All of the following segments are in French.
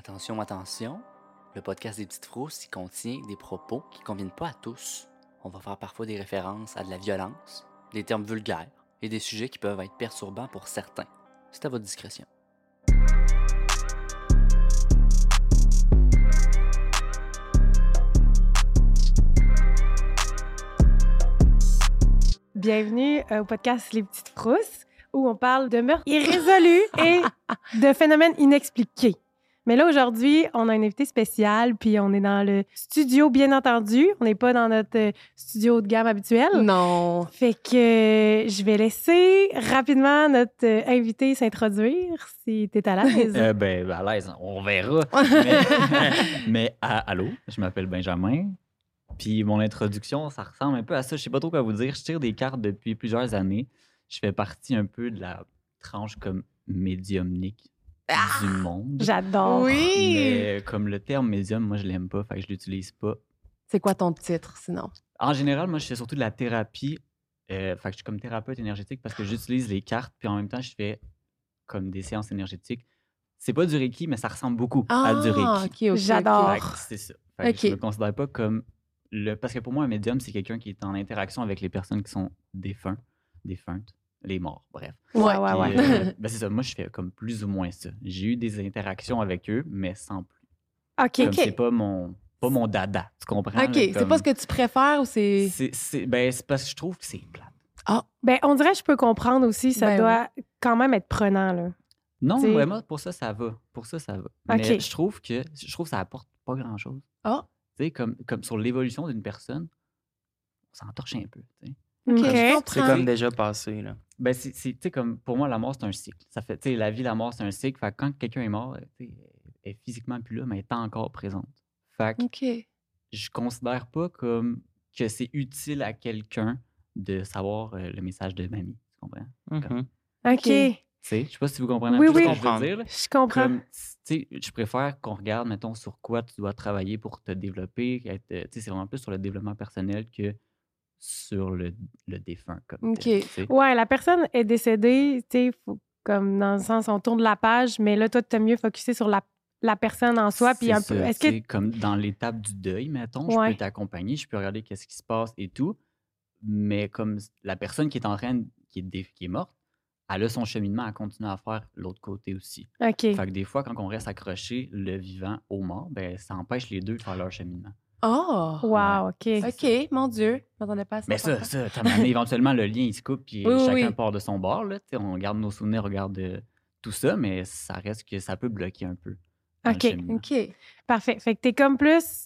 Attention, attention, le podcast des petites frousses, il contient des propos qui ne conviennent pas à tous. On va faire parfois des références à de la violence, des termes vulgaires et des sujets qui peuvent être perturbants pour certains. C'est à votre discrétion. Bienvenue au podcast Les Petites Frousses, où on parle de meurtres irrésolus et de phénomènes inexpliqués. Mais là, aujourd'hui, on a un invité spécial, puis on est dans le studio, bien entendu. On n'est pas dans notre studio haut de gamme habituel. Non. Fait que je vais laisser rapidement notre invité s'introduire, si t'es à l'aise. À l'aise, on verra. Allô, je m'appelle Benjamin. Puis mon introduction, ça ressemble un peu à ça. Je sais pas trop quoi vous dire. Je tire des cartes depuis plusieurs années. Je fais partie un peu de la tranche comme médiumnique du monde. J'adore. Oui. Mais comme le terme médium, moi, je l'aime pas. Fait que je l'utilise pas. C'est quoi ton titre, sinon? En général, moi, je fais surtout de la thérapie. Fait que je suis comme thérapeute énergétique parce que j'utilise les cartes. Puis en même temps, je fais comme des séances énergétiques. C'est pas du Reiki, mais ça ressemble beaucoup à du Reiki. OK. J'adore. Fait que c'est ça. Fait que je Ok. me considère pas comme parce que pour moi, un médium, c'est quelqu'un qui est en interaction avec les personnes qui sont défuntes, les morts, bref. Ouais. Puis, c'est ça. Moi, je fais comme plus ou moins ça. J'ai eu des interactions avec eux, mais sans plus. OK. Comme c'est pas mon dada, tu comprends? OK. là, C'est comme- pas ce que tu préfères ou c'est... c'est parce que je trouve que c'est plate. Ben, on dirait que je peux comprendre aussi, ça Ben doit quand même être prenant, là. Non, T'sais- vraiment, pour ça, ça va. Mais Ok. je trouve que ça apporte pas grand-chose. Ah. Tu sais, comme sur l'évolution d'une personne, on s'en torche un peu, tu sais. OK, OK. je C'est comprends. comme déjà passé, là. Ben, tu sais, comme pour moi, la mort, c'est un cycle. Ça fait, tu sais, la vie, la mort, c'est un cycle. Fait que quand quelqu'un est mort, tu sais, elle est physiquement plus là, mais elle est encore présente. Fait que OK. je considère pas comme que c'est utile à quelqu'un de savoir le message de mamie. Tu comprends? Mhm. OK. Tu sais, je sais pas si vous comprenez Oui, un peu oui. ce que je veux dire. là. Je comprends. Comme, tu sais, je préfère qu'on regarde, mettons, sur quoi tu dois travailler pour te développer. Tu sais, c'est vraiment plus sur le développement personnel que sur le défunt. Comme OK. tel, tu sais. Ouais, la personne est décédée, tu sais, comme dans le sens, on tourne la page, mais là, toi, tu as mieux focusé sur la personne en soi, puis C'est un peu. ça, Est-ce tu que. sais, comme dans l'étape du deuil, mettons, je Ouais. peux t'accompagner, je peux regarder qu'est-ce qui se passe et tout, mais comme la personne qui est en train, qui est morte, elle a son cheminement à continuer à faire l'autre côté aussi. OK. Fait que des fois, quand on reste accroché, le vivant au mort, ben ça empêche les deux de faire leur cheminement. Oh! Wow, OK. OK, mon Dieu. Je m'attendais pas à ça. Mais par ça, contre. t'as amené éventuellement le lien, il se coupe, puis Oui, oui, chacun oui. part de son bord, là, tu sais, on garde nos souvenirs, on regarde tout ça, mais ça reste que ça peut bloquer un peu dans le OK. cheminement. OK. Parfait. Fait que t'es comme plus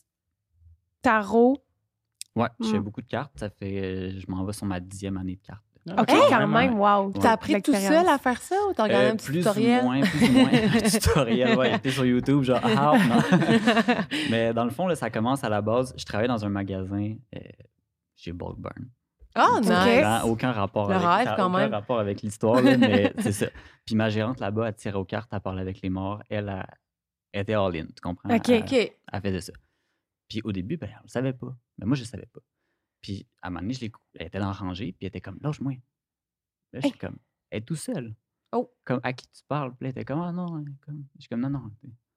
tarot. Ouais, je fais Mm. beaucoup de cartes, ça fait, je m'en vais sur ma 10e année de cartes. OK, quand même, wow. T'as appris tout seul à faire ça ou t'as regardé un petit plus tutoriel? ou moins, un tutoriel, ouais, était sur YouTube, genre, non. Mais dans le fond, là, ça commence à la base, je travaille dans un magasin chez Bulk Barn. Oh, nice! Aucun rapport Le avec rêve, ça a quand aucun même. rapport avec l'histoire, là, mais c'est ça. Puis ma gérante là-bas, elle tirait aux cartes, elle parlait avec les morts, elle était all-in, tu comprends? OK. OK. Elle faisait ça. Puis au début, ben, on le savait pas. Mais moi, je le savais pas. Puis à un moment donné, elle était dans la rangée, puis elle était comme, lâche-moi. Là, j'étais comme, elle est tout seule. Oh. Comme, à qui tu parles? Puis là, elle était comme, ah non. Comme... Je suis comme, non.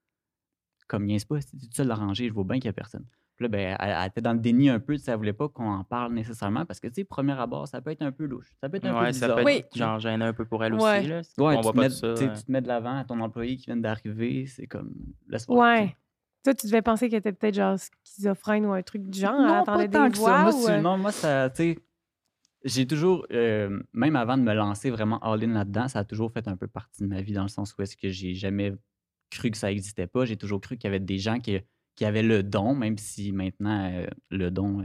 Comme, niaise pas, si tu es toute seule dans la rangée, je vois bien qu'il n'y a personne. Puis là, ben, elle était dans le déni un peu, tu sais, elle voulait pas qu'on en parle nécessairement, parce que, tu sais, premier abord, ça peut être un peu louche. Ça peut être un peu Ouais, ça bizarre. peut Oui. être genre gênant un peu pour elle Ouais. aussi, là. Ouais, On tu voit te, pas mets, tout ça. tu sais, tu te mets de l'avant à ton employé qui vient d'arriver, c'est comme, laisse-moi. Ouais. Toi, tu devais penser qu'elle était peut-être genre schizophrène ou un truc du genre. Elle Non, entendait pas tant des que voix ça. ou... Non, moi, ça, tu sais, j'ai toujours, même avant de me lancer vraiment all-in là-dedans, ça a toujours fait un peu partie de ma vie dans le sens où est-ce que j'ai jamais cru que ça n'existait pas. J'ai toujours cru qu'il y avait des gens qui avaient le don, même si maintenant, le don,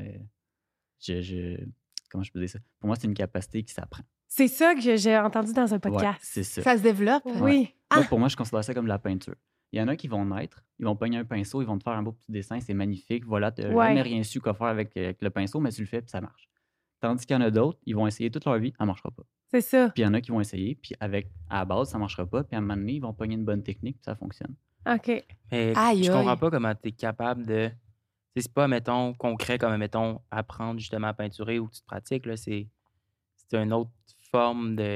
comment je peux dire ça? Pour moi, c'est une capacité qui s'apprend. C'est ça que j'ai entendu dans un Ouais, podcast. c'est ça. Ça se développe? Oui. Moi, pour moi, je considère ça comme de la peinture. Il y en a qui vont naître, ils vont pogner un pinceau, ils vont te faire un beau petit dessin, c'est magnifique. Voilà, tu n'as Ouais. jamais rien su quoi faire avec le pinceau, mais tu le fais puis ça marche. Tandis qu'il y en a d'autres, ils vont essayer toute leur vie, ça ne marchera pas. C'est ça. Puis il y en a qui vont essayer, puis à la base, ça ne marchera pas. Puis à un moment donné, ils vont pogner une bonne technique, puis ça fonctionne. OK. Mais Aïe, je aïe. comprends pas comment tu es capable de. Tu sais, c'est pas, mettons, concret comme, mettons, apprendre justement à peinturer ou que tu te pratiques, là. C'est une autre forme de.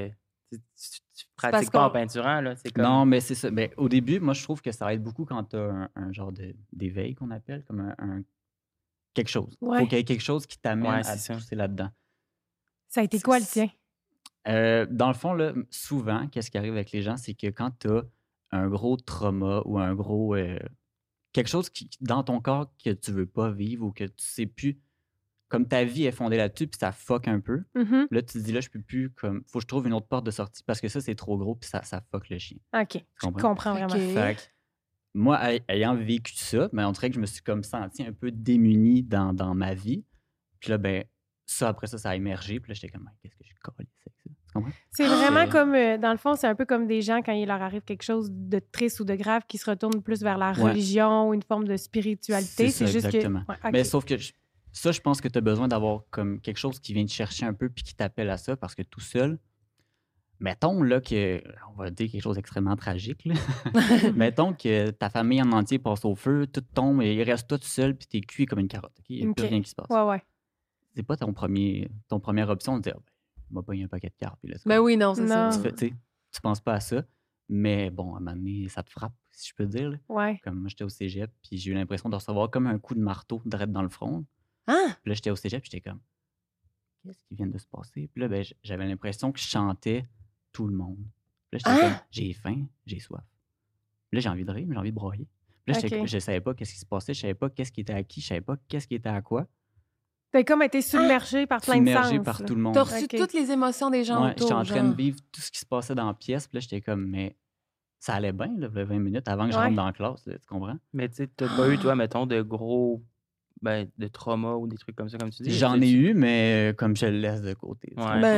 Tu pratiques pas en peinturant, là. C'est comme... Non, mais c'est ça. Ben, au début, moi, je trouve que ça aide beaucoup quand tu as un genre d'éveil qu'on appelle, comme quelque chose. Il faut qu'il y ait quelque chose qui t'amène à te pousser là-dedans. Ça a été quoi le tien? Dans le fond, là, souvent, qu'est-ce qui arrive avec les gens, c'est que quand tu as un gros trauma ou un gros... quelque chose dans ton corps que tu veux pas vivre ou que tu sais plus... Comme ta vie est fondée là-dessus, puis ça fuck un peu. Là, tu te dis, là, je peux plus... Faut que je trouve une autre porte de sortie parce que ça, c'est trop gros, puis ça fuck le chien. OK, je comprends vraiment. Fait que, moi, ayant vécu ça, ben, on dirait que je me suis comme senti un peu démuni dans ma vie. Puis là, ben, ça, après ça a émergé. Puis là, j'étais comme, qu'est-ce que je colle avec ça? Tu comprends? C'est vraiment comme, dans le fond, c'est un peu comme des gens, quand il leur arrive quelque chose de triste ou de grave, qui se retournent plus vers la religion ou une forme de spiritualité. C'est juste exactement. Mais sauf que ça, je pense que tu as besoin d'avoir comme quelque chose qui vient te chercher un peu puis qui t'appelle à ça parce que tout seul, mettons là que, on va dire quelque chose d'extrêmement tragique, là. Mettons que ta famille en entier passe au feu, tout tombe et il reste toi tout seul puis t'es cuit comme une carotte. Il n'y a plus rien qui se passe. C'est pas ton première option de dire, on va pogner un paquet de cartes. Puis là, mais oui, non, c'est ça. Tu penses pas à ça, mais bon, à un moment donné, ça te frappe, si je peux dire. Là. Comme moi, j'étais au cégep puis j'ai eu l'impression de recevoir comme un coup de marteau direct dans le front. Puis là, j'étais au cégep, puis j'étais comme, qu'est-ce qui vient de se passer? Puis là, ben, j'avais l'impression que je chantais tout le monde. Puis là, j'étais comme, j'ai faim, j'ai soif. Puis là, j'ai envie de rire, j'ai envie de broyer. Puis là, je savais pas qu'est-ce qui se passait, je savais pas qu'est-ce qui était à qui, je savais pas qu'est-ce qui était à quoi. T'as comme été submergé par plein de sens. Submergé par tout le monde. T'as reçu toutes les émotions des gens autour. J'étais en train de vivre tout ce qui se passait dans la pièce, puis là, j'étais comme, mais ça allait bien, là, 20 minutes avant que je rentre dans la classe, là, tu comprends? Mais tu sais, t'as pas eu, toi, mettons, de gros... de trauma ou des trucs comme ça, comme tu dis. J'en ai eu, mais comme je le laisse de côté.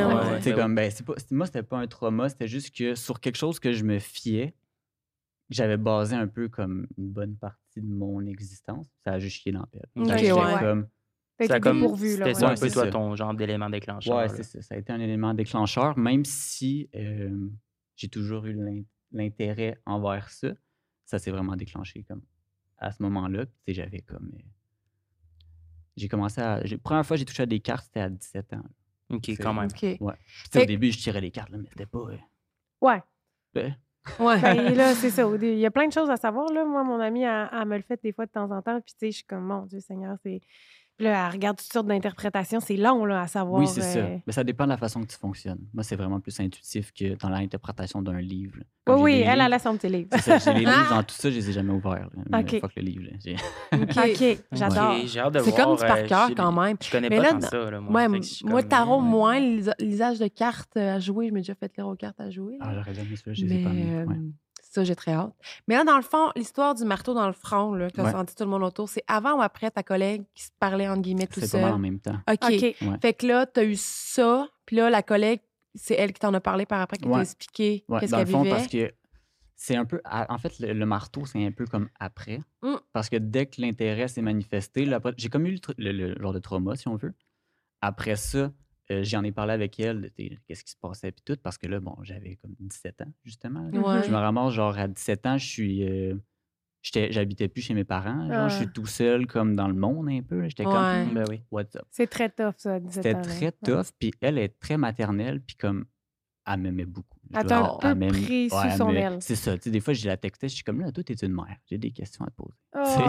Moi, c'était pas un trauma, c'était juste que sur quelque chose que je me fiais, j'avais basé un peu comme une bonne partie de mon existence. Ça a juste chié dans la pelle. C'était dépourvu, là. C'était ça un peu, toi, ton genre d'élément déclencheur. Ouais, c'est ça. Ça a été un élément déclencheur, même si j'ai toujours eu l'intérêt envers ça. Ça s'est vraiment déclenché comme à ce moment-là. Puis, j'avais comme... J'ai commencé à... Première fois que j'ai touché à des cartes, c'était à 17 ans. OK, quand même. Okay. Ouais. Au début, je tirais des cartes, là, mais c'était pas... Ouais. Ben, là, c'est ça. Il y a plein de choses à savoir. Là. Moi, mon amie, elle me le fait des fois de temps en temps. Puis, tu sais, je suis comme, mon Dieu Seigneur, c'est... Puis là, elle regarde toutes sortes d'interprétations. C'est long, là, à savoir. Oui, c'est ça. Mais ça dépend de la façon que tu fonctionnes. Moi, c'est vraiment plus intuitif que dans l'interprétation d'un livre. Oui, elle a son petit livre. C'est ça, j'ai les livres dans tout ça, je les ai jamais ouverts. Fuck le livre. OK, j'adore. J'ai hâte de voir. C'est comme du par cœur quand même. Je connais pas tant ça, là, moi. Moi, tarot, moins, l'usage de cartes à jouer. Je m'ai déjà fait lire aux cartes à jouer. J'aurais jamais ça, je les ai pas mis. Ça, j'ai très hâte. Mais là, dans le fond, l'histoire du marteau dans le front, là, que tu as senti tout le monde autour, c'est avant ou après ta collègue qui se parlait, entre guillemets, tout seul? C'est pas mal en même temps. OK. Fait que là, tu as eu ça, puis là, la collègue, c'est elle qui t'en a parlé par après, qui t'a expliqué qu'est-ce qu'elle vivait. Dans le fond, parce que c'est un peu... En fait, le marteau, c'est un peu comme après. Parce que dès que l'intérêt s'est manifesté, là, j'ai comme eu le genre de trauma, si on veut. Après ça, j'en ai parlé avec elle, qu'est-ce qui se passait, puis tout, parce que là, bon, j'avais comme 17 ans, justement. Je me ramasse, genre, à 17 ans, j'habitais plus chez mes parents. Genre, je suis tout seul, comme dans le monde, un peu. J'étais comme, ben oui, what's up? C'est très tough, ça, à 17 ans. C'était très tough, puis elle est très maternelle, puis comme, elle m'aimait beaucoup. Elle t'a un peu pris sous son aile. C'est ça, tu sais, des fois, je la textais, je suis comme, là, toi, t'es une mère, j'ai des questions à te poser.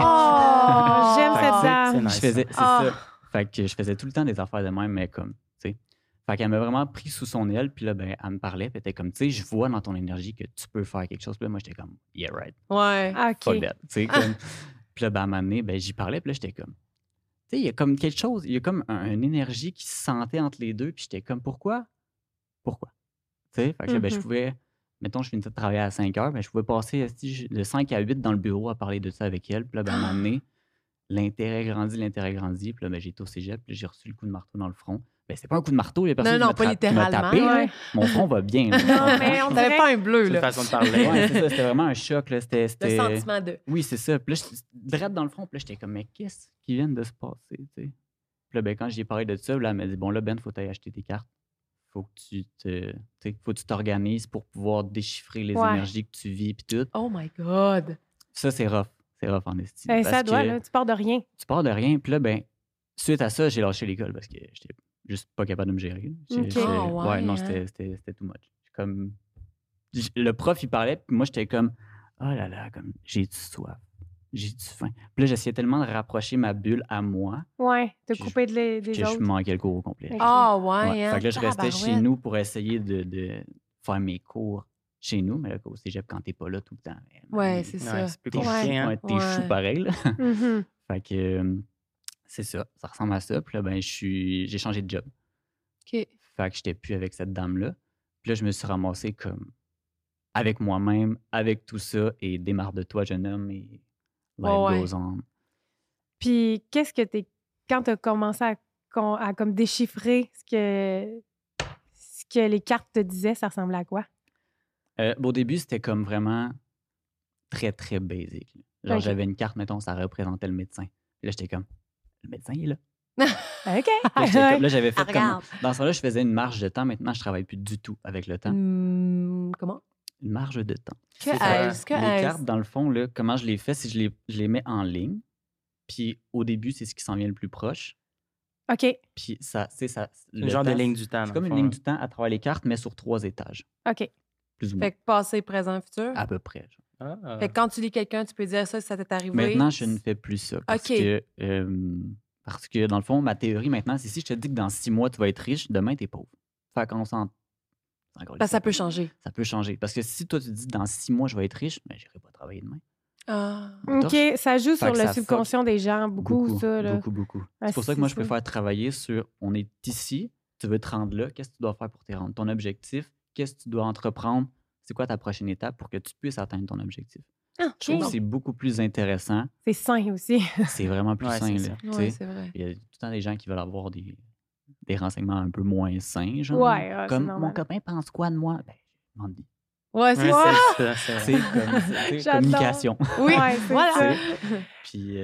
J'aime cette dame. C'est ça. Fait que je faisais tout le temps des affaires de même, mais comme, tu sais. Fait qu'elle m'a vraiment pris sous son aile, puis là, ben, elle me parlait, puis elle était comme, tu sais, je vois dans ton énergie que tu peux faire quelque chose. Puis là, moi, j'étais comme, yeah, right. Ouais. Fuck that. Tu sais, comme. Puis là, ben, à un moment donné, ben, j'y parlais, puis là, j'étais comme, tu sais, il y a comme quelque chose, il y a comme une énergie qui se sentait entre les deux, puis j'étais comme, pourquoi? Tu sais, fait que là, ben, je pouvais, mettons, je finissais de travailler à 5 heures, ben, je pouvais passer de 5 à 8 dans le bureau à parler de ça avec elle, puis là, ben, à un moment donné, l'intérêt grandit, puis là, ben, j'ai été au cégep, puis j'ai reçu le coup de marteau dans le front. Ben, c'est pas un coup de marteau, il y a personne qui m'a tapé. Là. Mon front va bien. Là, non, mais on n'avait pas un bleu. C'est une façon de parler. Ouais, c'est ça, c'était vraiment un choc. Là. Le sentiment de... Oui, c'est ça. Puis là, direct dans le front, puis là, j'étais comme, mais qu'est-ce qui vient de se passer? T'sais? Puis là, ben, quand j'ai parlé de ça, là, elle m'a dit, bon, là, Ben, faut aller acheter tes cartes. Faut que tu t'organises pour pouvoir déchiffrer les énergies que tu vis, puis tout. Oh my God! Ça, c'est rough. C'est rough en estime. Ça doit, là. Tu pars de rien. Tu pars de rien. Puis là, ben, suite à ça, j'ai lâché l'école parce que j'étais juste pas capable de me gérer. Okay. Ouais, non, c'était too much. comme... Le prof, il parlait, puis moi, j'étais comme, oh là là, comme, j'ai-tu soif? J'ai-tu faim? Puis là, j'essayais tellement de rapprocher ma bulle à moi Ouais, te Puis couper des que je autres. manquais le cours au complet. Ok. Ah, Ouais. ouais, hein? Fait que là, je restais chez Tabarouette. nous pour essayer de faire mes cours chez nous, mais là, au cégep, quand t'es pas là tout le temps, Ouais, c'est ça. Ouais, c'est plus t'es compliqué, hein? t'es chou Ouais. pareil. Là. Mhm. Fait que c'est ça ressemble à ça. Puis là, ben, j'ai changé de job. OK. Fait que j'étais plus avec cette dame-là. Puis là, je me suis ramassé comme avec moi-même, avec tout ça, et démarre de toi, jeune homme, et life Oh, ouais. goes on. Puis, qu'est-ce que t'es. Quand t'as commencé à comme déchiffrer ce que les cartes te disaient, ça ressemblait à quoi? Au début, c'était comme vraiment très, très basic. Genre, Ok. j'avais une carte, mettons, ça représentait le médecin. Puis là, j'étais comme, le médecin, il est là. OK. Là, là, j'avais fait comme... Regarde. Dans ce temps-là, je faisais une marge de temps. Maintenant, je travaille plus du tout avec le temps. Comment? Une marge de temps. Que C'est ça. est-ce? Que Les est-ce? cartes, dans le fond, là, comment je les fais, c'est que je les mets en ligne. Puis au début, c'est ce qui s'en vient le plus proche. OK. Puis ça, c'est ça. Une genre de ligne du temps. C'est dans comme le une fond, ligne là. du temps à travers les cartes, mais sur 3 étages, OK. plus ou moins. Fait que passé, présent, futur. À peu près. Genre. Ah. Fait que quand tu lis quelqu'un, tu peux dire ça t'est arrivé. Maintenant, je ne fais plus ça. OK. Parce que, dans le fond, ma théorie maintenant, c'est si je te dis que dans 6 mois, tu vas être riche, demain, tu es pauvre. Fait qu'on s'en. Parce que ça peut changer. Ça peut changer. Parce que si toi, tu dis dans 6 mois, je vais être riche, ben, je n'irai pas travailler demain. Ah. OK. Ça joue Fait sur que le ça subconscient des gens. Beaucoup, ça. Là. Beaucoup. Ah, C'est pour ça que c'est moi, je ça. préfère travailler sur on est ici, tu veux te rendre là, qu'est-ce que tu dois faire pour te rendre? Ton objectif, qu'est-ce que tu dois entreprendre? C'est quoi ta prochaine étape pour que tu puisses atteindre ton objectif? Ah, Je trouve OK. que c'est beaucoup plus intéressant. C'est sain aussi. C'est vraiment plus Ouais, sain. c'est Là, ça. tu sais. Ouais, c'est vrai. Il y a tout le temps des gens qui veulent avoir des renseignements un peu moins sains, genre. Ouais, c'est Comme normal. mon copain pense quoi de moi? Ben, je m'en dis. Ouais, c'est Ouais, ça. c'est ça. C'est comme tu sais, J'adore. communication. Oui, Ouais, c'est voilà. ça. Puis,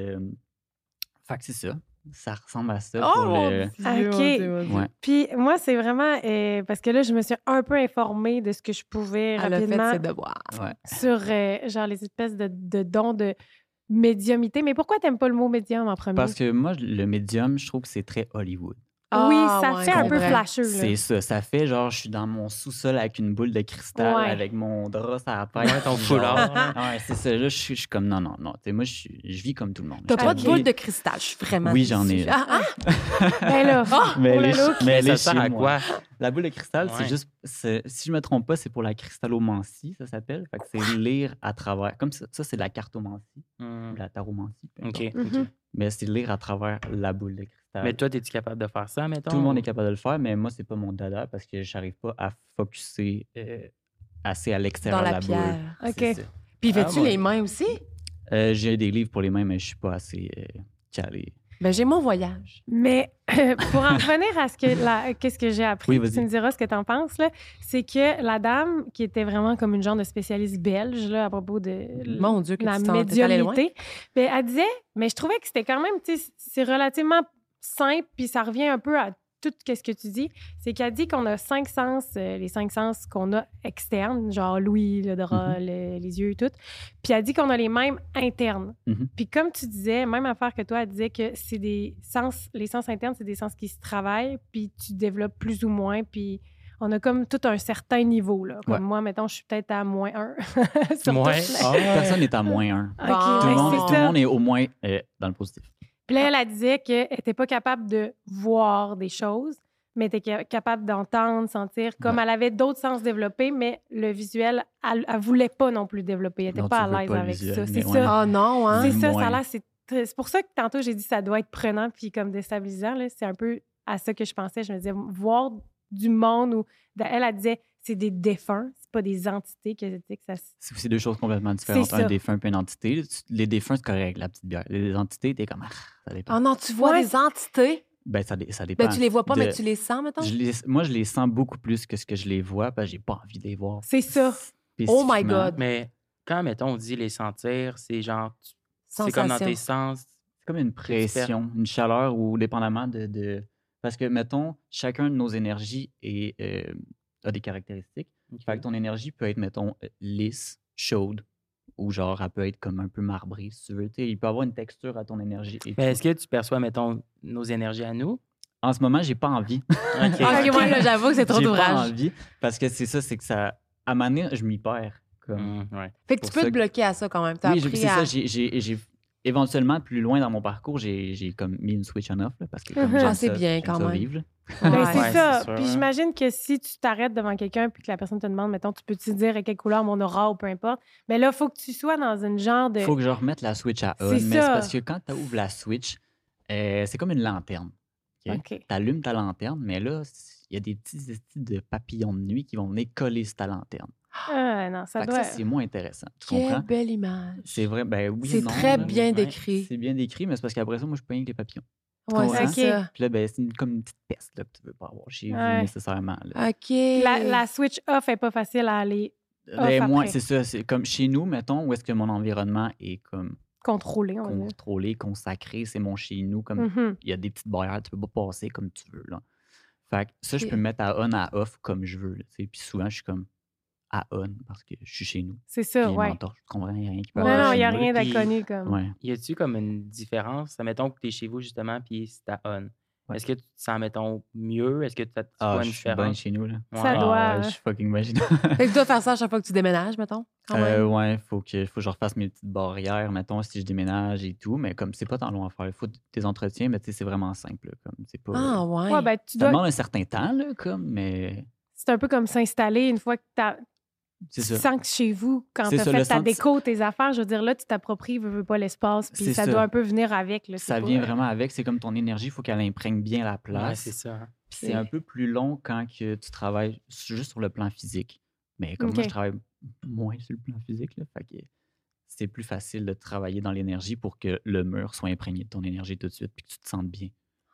fait que c'est ça. Ça ressemble à ça Oh, pour mon le. Dieu, OK. mon Dieu, mon Dieu. Ouais. Puis moi, c'est vraiment parce que là, je me suis un peu informée de ce que je pouvais Elle a fait rapidement ses devoirs. Ouais. sur genre les espèces de dons de médiumité. Mais pourquoi t'aimes pas le mot médium en premier? Parce que moi, le médium, je trouve que c'est très Hollywood. Oui, Ah, ça ouais, fait un c'est peu vrai. flasheux. Là. C'est ça. Ça fait genre, je suis dans mon sous-sol avec une boule de cristal, Ouais. avec mon drap à la tête. Ouais, ton puis foulard, genre- là. Ouais, c'est ça. Là, je suis comme non. Tu sais, moi, je vis comme tout le monde. T'as Je pas de suis boule de cristal, je suis vraiment Oui, j'en ai. déçue. Ah, Ben là, Mais pour elle le est- look. mais elle Ça est sert chez à moi. quoi? La boule de cristal, c'est Ouais. juste. Si je me trompe pas, c'est pour la cristallomancie, ça s'appelle. Fait que c'est lire à travers. Comme ça, c'est la cartomancie, Hmm. ou la taromancie. peu OK. importe. Mhm. Mais c'est lire à travers la boule de cristal. Mais toi, es-tu capable de faire ça, mettons? Tout le monde est capable de le faire, mais moi, c'est pas mon dada parce que j'arrive pas à focusser assez à l'extérieur Dans de la la pierre. boule. OK. C'est ça. Puis fais-tu Ah, les ouais. mains aussi? J'ai des livres pour les mains, mais je suis pas assez calé. Ben, j'ai mon voyage. Mais pour en revenir à qu'est-ce que j'ai appris, Oui, puis vas-y. tu me diras ce que tu en penses, là, c'est que la dame, qui était vraiment comme une genre de spécialiste belge là, à propos de Mon Dieu, que la tu t'es allé loin. médiumnité, ben, elle disait, mais je trouvais que c'était quand même, tu sais, c'est relativement simple, puis ça revient un peu à tout ce que tu dis, c'est qu'elle dit qu'on a 5 sens, les 5 sens qu'on a externes, genre l'ouïe, le drap, les yeux, tout. Puis elle dit qu'on a les mêmes internes. Mhm. Puis comme tu disais, même affaire que toi, elle disait que c'est des sens, les sens internes, c'est des sens qui se travaillent, puis tu développes plus ou moins, puis on a comme tout un certain niveau, là. Comme Ouais. moi, mettons, je suis peut-être à -1. Ouais. Personne n'est à -1. OK, Bon. Tout le ben, monde, c'est tout le ça. monde est au moins dans le positif. Puis là, elle disait qu'elle n'était pas capable de voir des choses, mais était capable d'entendre, sentir, comme Ouais. elle avait d'autres sens développés, mais le visuel, elle ne voulait pas non plus développer. Elle n'était Non, pas tu à veux l'aise pas le avec visuel, ça. mais C'est ouais. ça. Ah non, hein? C'est ça, ça a moins. l'air, c'est pour ça que tantôt j'ai dit ça doit être prenant puis comme déstabilisant. Là. C'est un peu à ça que je pensais. Je me disais, voir du monde où elle disait, c'est des défunts, c'est pas des entités que ça. C'est deux choses complètement différentes. C'est Un ça. défunt et une entité. Les défunts, c'est correct, la petite bière. Les entités, t'es comme, ça dépend. Ah non, tu vois Ouais. des entités? Ben, ça dépend. Ben, tu les vois pas, de- mais tu les sens, mettons? Moi, je les sens beaucoup plus que ce que je les vois, parce que j'ai pas envie de les voir. C'est ça. Oh my spécifiquement. God. Mais quand, mettons, on dit les sentir, c'est genre... C'est comme dans tes sens. C'est comme une pression, une chaleur, ou dépendamment Parce que, mettons, chacun de nos énergies a des caractéristiques. Fait que ton énergie peut être, mettons, lisse, chaude, ou genre, elle peut être comme un peu marbrée, si tu veux. Tu sais, il peut avoir une texture à ton énergie. Et Mais tout. est-ce que tu perçois, mettons, nos énergies à nous? En ce moment, j'ai pas envie. OK. OK, moi, là, j'avoue que c'est trop J'ai pas d'ouvrage. envie parce que c'est ça, c'est que ça... À un moment donné, je m'y perds. Comme... Ouais. Fait que tu pour peux ça te que- bloquer à ça quand même. T'as Oui, appris c'est à... ça. J'ai éventuellement, plus loin dans mon parcours, j'ai comme mis une switch on off là, parce que comme Ah, j'aime c'est ça, bien, j'aime quand ça même. vivre, là. Ben, Ouais. c'est Ouais, ça. c'est sûr, Puis hein. j'imagine que si tu t'arrêtes devant quelqu'un puis que la personne te demande, mettons, tu peux-tu dire à quelle couleur mon aura ou peu importe, mais là, il faut que tu sois dans une genre de... Faut que je remette la switch à on, C'est mais c'est ça. parce que quand tu ouvres la switch, c'est comme une lanterne. OK? OK. Tu allumes ta lanterne, mais là, il y a des petits estis de papillons de nuit qui vont venir coller sur ta lanterne. Ah, non, ça Fait que doit... ça, c'est moins intéressant. Tu Quelle comprends? belle image. C'est vrai, ben oui, C'est non, très là. bien Ouais. décrit. C'est bien décrit, mais c'est parce qu'après ça, moi, je peux rien que les papillons. Ouais, comprends? c'est ça. Puis là, ben, c'est comme une petite peste là, que tu veux pas avoir chez vous Ouais. nécessairement. Là. OK. La switch off est pas facile à aller Ben, moi, après. c'est ça. C'est comme chez nous, mettons, où est-ce que mon environnement est comme contrôler, on va dire. contrôlé, consacré, c'est mon chez nous. Comme Mhm. il y a des petites barrières, tu peux pas passer comme tu veux. Là. Fait que ça, je Ok. peux me mettre à on, à off comme je veux. Là, tu sais. Puis souvent, je suis comme à on parce que je suis chez nous. C'est ça, Puis ouais. m'entorche, tu comprends? Il n'y a rien qui peut Non, arriver non, il chez n'y a nous, là. rien Puis- d'inconnu comme... Ouais. Y a-tu comme une différence? Mettons que tu es chez vous, justement, puis c'est à on. Ouais. Est-ce que tu te sens, mettons, mieux? Est-ce que tu Ah, vois je une suis bien différence? chez nous. Là. Ça Ouais. doit, Ah, hein. ouais, je suis fucking bien chez nous. Fait que tu dois faire ça à chaque fois que tu déménages, mettons. Quand même. Ouais, faut que je refasse mes petites barrières, mettons, si je déménage et tout, mais comme c'est pas tant long à faire, il faut des entretiens, mais tu sais, c'est vraiment simple, là, comme c'est pas... Ah, ouais. Ouais, ben, tu ça dois... demande un certain temps, là, comme, mais C'est un peu comme s'installer une fois que c'est tu ça. sens que chez vous, quand C'est tu as ça, fait le ta senti- déco, tes affaires, je veux dire, là, tu t'appropries, veux pas l'espace, puis C'est ça ça. doit un peu venir avec. Là, c'est Ça pas- vient vraiment avec, c'est comme ton énergie, il faut qu'elle imprègne bien la Ouais, place. c'est ça. hein. Puis c'est un peu plus long quand que tu travailles juste sur le plan physique. Mais comme moi, Ok. je travaille moins sur le plan physique, là, fait que c'est plus facile de travailler dans l'énergie pour que le mur soit imprégné de ton énergie tout de suite puis que tu te sentes bien.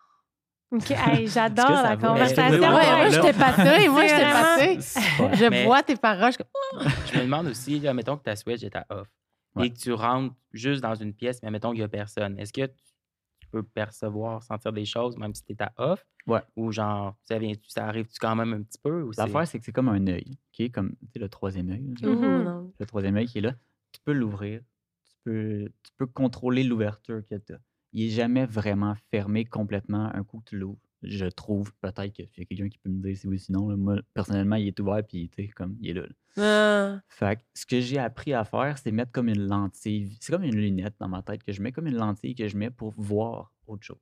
OK, hey, j'adore Est-ce que ça la va? conversation. Est-ce que Ouais, ça va? moi, là. j'étais pâtée. Moi, C'est j'étais vraiment- pâtée. Super. Je Mais- vois tes paroles. je suis comme, Je me demande aussi, là, mettons que ta switch est à off Ouais. et que tu rentres juste dans une pièce, mais mettons qu'il n'y a personne. Est-ce que tu peux percevoir, sentir des choses, même si tu es à off? Ouais. Ou genre, ça arrive-tu quand même un petit peu? Ou L'affaire, c'est que c'est comme un œil, OK? Comme tu sais, le troisième œil. là. ouh, Mhm. non. Le troisième œil qui est là. Tu peux l'ouvrir. Tu peux contrôler l'ouverture que tu as. Il n'est jamais vraiment fermé complètement un coup que tu l'ouvres. Je trouve, peut-être qu'il y a quelqu'un qui peut me dire si oui ou sinon. Là. Moi, personnellement, il est ouvert puis comme, il est là. Ah. Fait que ce que j'ai appris à faire, c'est mettre comme une lentille. C'est comme une lunette dans ma tête que je mets, comme une lentille que je mets pour voir autre chose.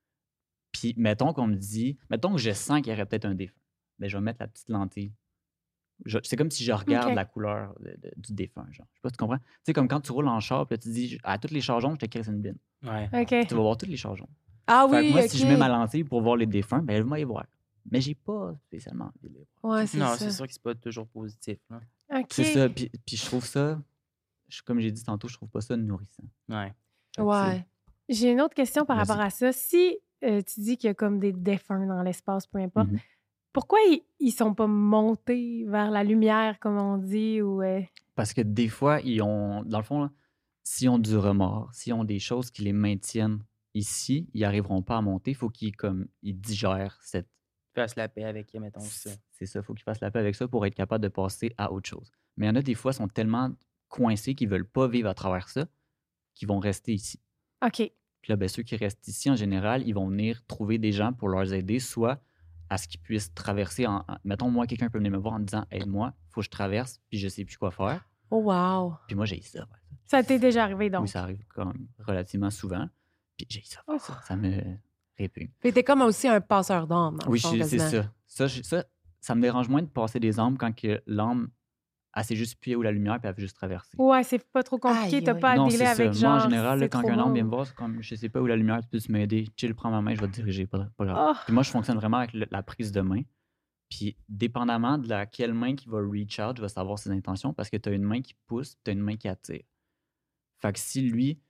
Puis, mettons qu'on me dit, mettons que je sens qu'il y aurait peut-être un défunt. Ben, je vais mettre la petite lentille. C'est comme si je regarde Ok. la couleur du défunt, genre. Je sais pas si tu comprends. Tu sais, comme quand tu roules en char, puis là, tu dis, à toutes les chars jaunes, je te crisse une bine. Ouais. OK. Tu vas voir toutes les chars jaunes. Ah Fait que oui, moi, OK. si je mets ma lentille pour voir les défunts, ben, je vais y voir. Mais j'ai pas spécialement envie de les voir. Ouais, c'est Non, ça. c'est sûr que c'est pas toujours positif. Là. OK. C'est ça. Puis je trouve ça, comme j'ai dit tantôt, je trouve pas ça nourrissant. Ouais. Fait que Ouais. J'ai une autre question par Vas-y. rapport à ça. Si tu dis qu'il y a comme des défunts dans l'espace, peu importe, Mhm. pourquoi ils sont pas montés vers la lumière, comme on dit, ou... Parce que des fois, ils ont, dans le fond, là, s'ils ont du remords, s'ils ont des choses qui les maintiennent ici, ils n'arriveront pas à monter. Il faut qu'ils ils digèrent cette. Fasse la paix avec, mettons, ça. C'est ça, il faut qu'ils fassent la paix avec ça pour être capable de passer à autre chose. Mais il y en a des fois qui sont tellement coincés qu'ils ne veulent pas vivre à travers ça, qu'ils vont rester ici. OK. Puis là, ben, ceux qui restent ici, en général, ils vont venir trouver des gens pour leur aider, soit à ce qu'ils puissent traverser. Mettons, moi, quelqu'un peut venir me voir en me disant « Aide-moi, il faut que je traverse, puis je sais plus quoi faire. Oh, wow. » Puis moi, j'ai ça. Ouais. Ça t'est déjà arrivé, donc? Oui, ça arrive quand même relativement souvent. Puis j'ai ça. Oh. Ça me répugne. Fait que t'es comme aussi un passeur d'âme, dans le Oui, fond, c'est quasiment. ça. Ça me dérange moins de passer des âmes quand que l'âme, elle sait juste pied où la lumière, puis elle veut juste traverser. Ouais, c'est pas trop compliqué. Aïe, T'as aïe. pas à Non, dealer c'est avec ça. genre... Moi, en général, là, c'est quand trop un âme long. vient me voir, c'est comme je sais pas où la lumière, tu peux m'aider. Chill, prends ma main, je vais te diriger. Pas grave. Oh. Puis moi, je fonctionne vraiment avec la prise de main. Puis, dépendamment de quelle main qui va reach out, je vais savoir ses intentions parce que tu as une main qui pousse, tu as une main qui attire. Fait que si lui,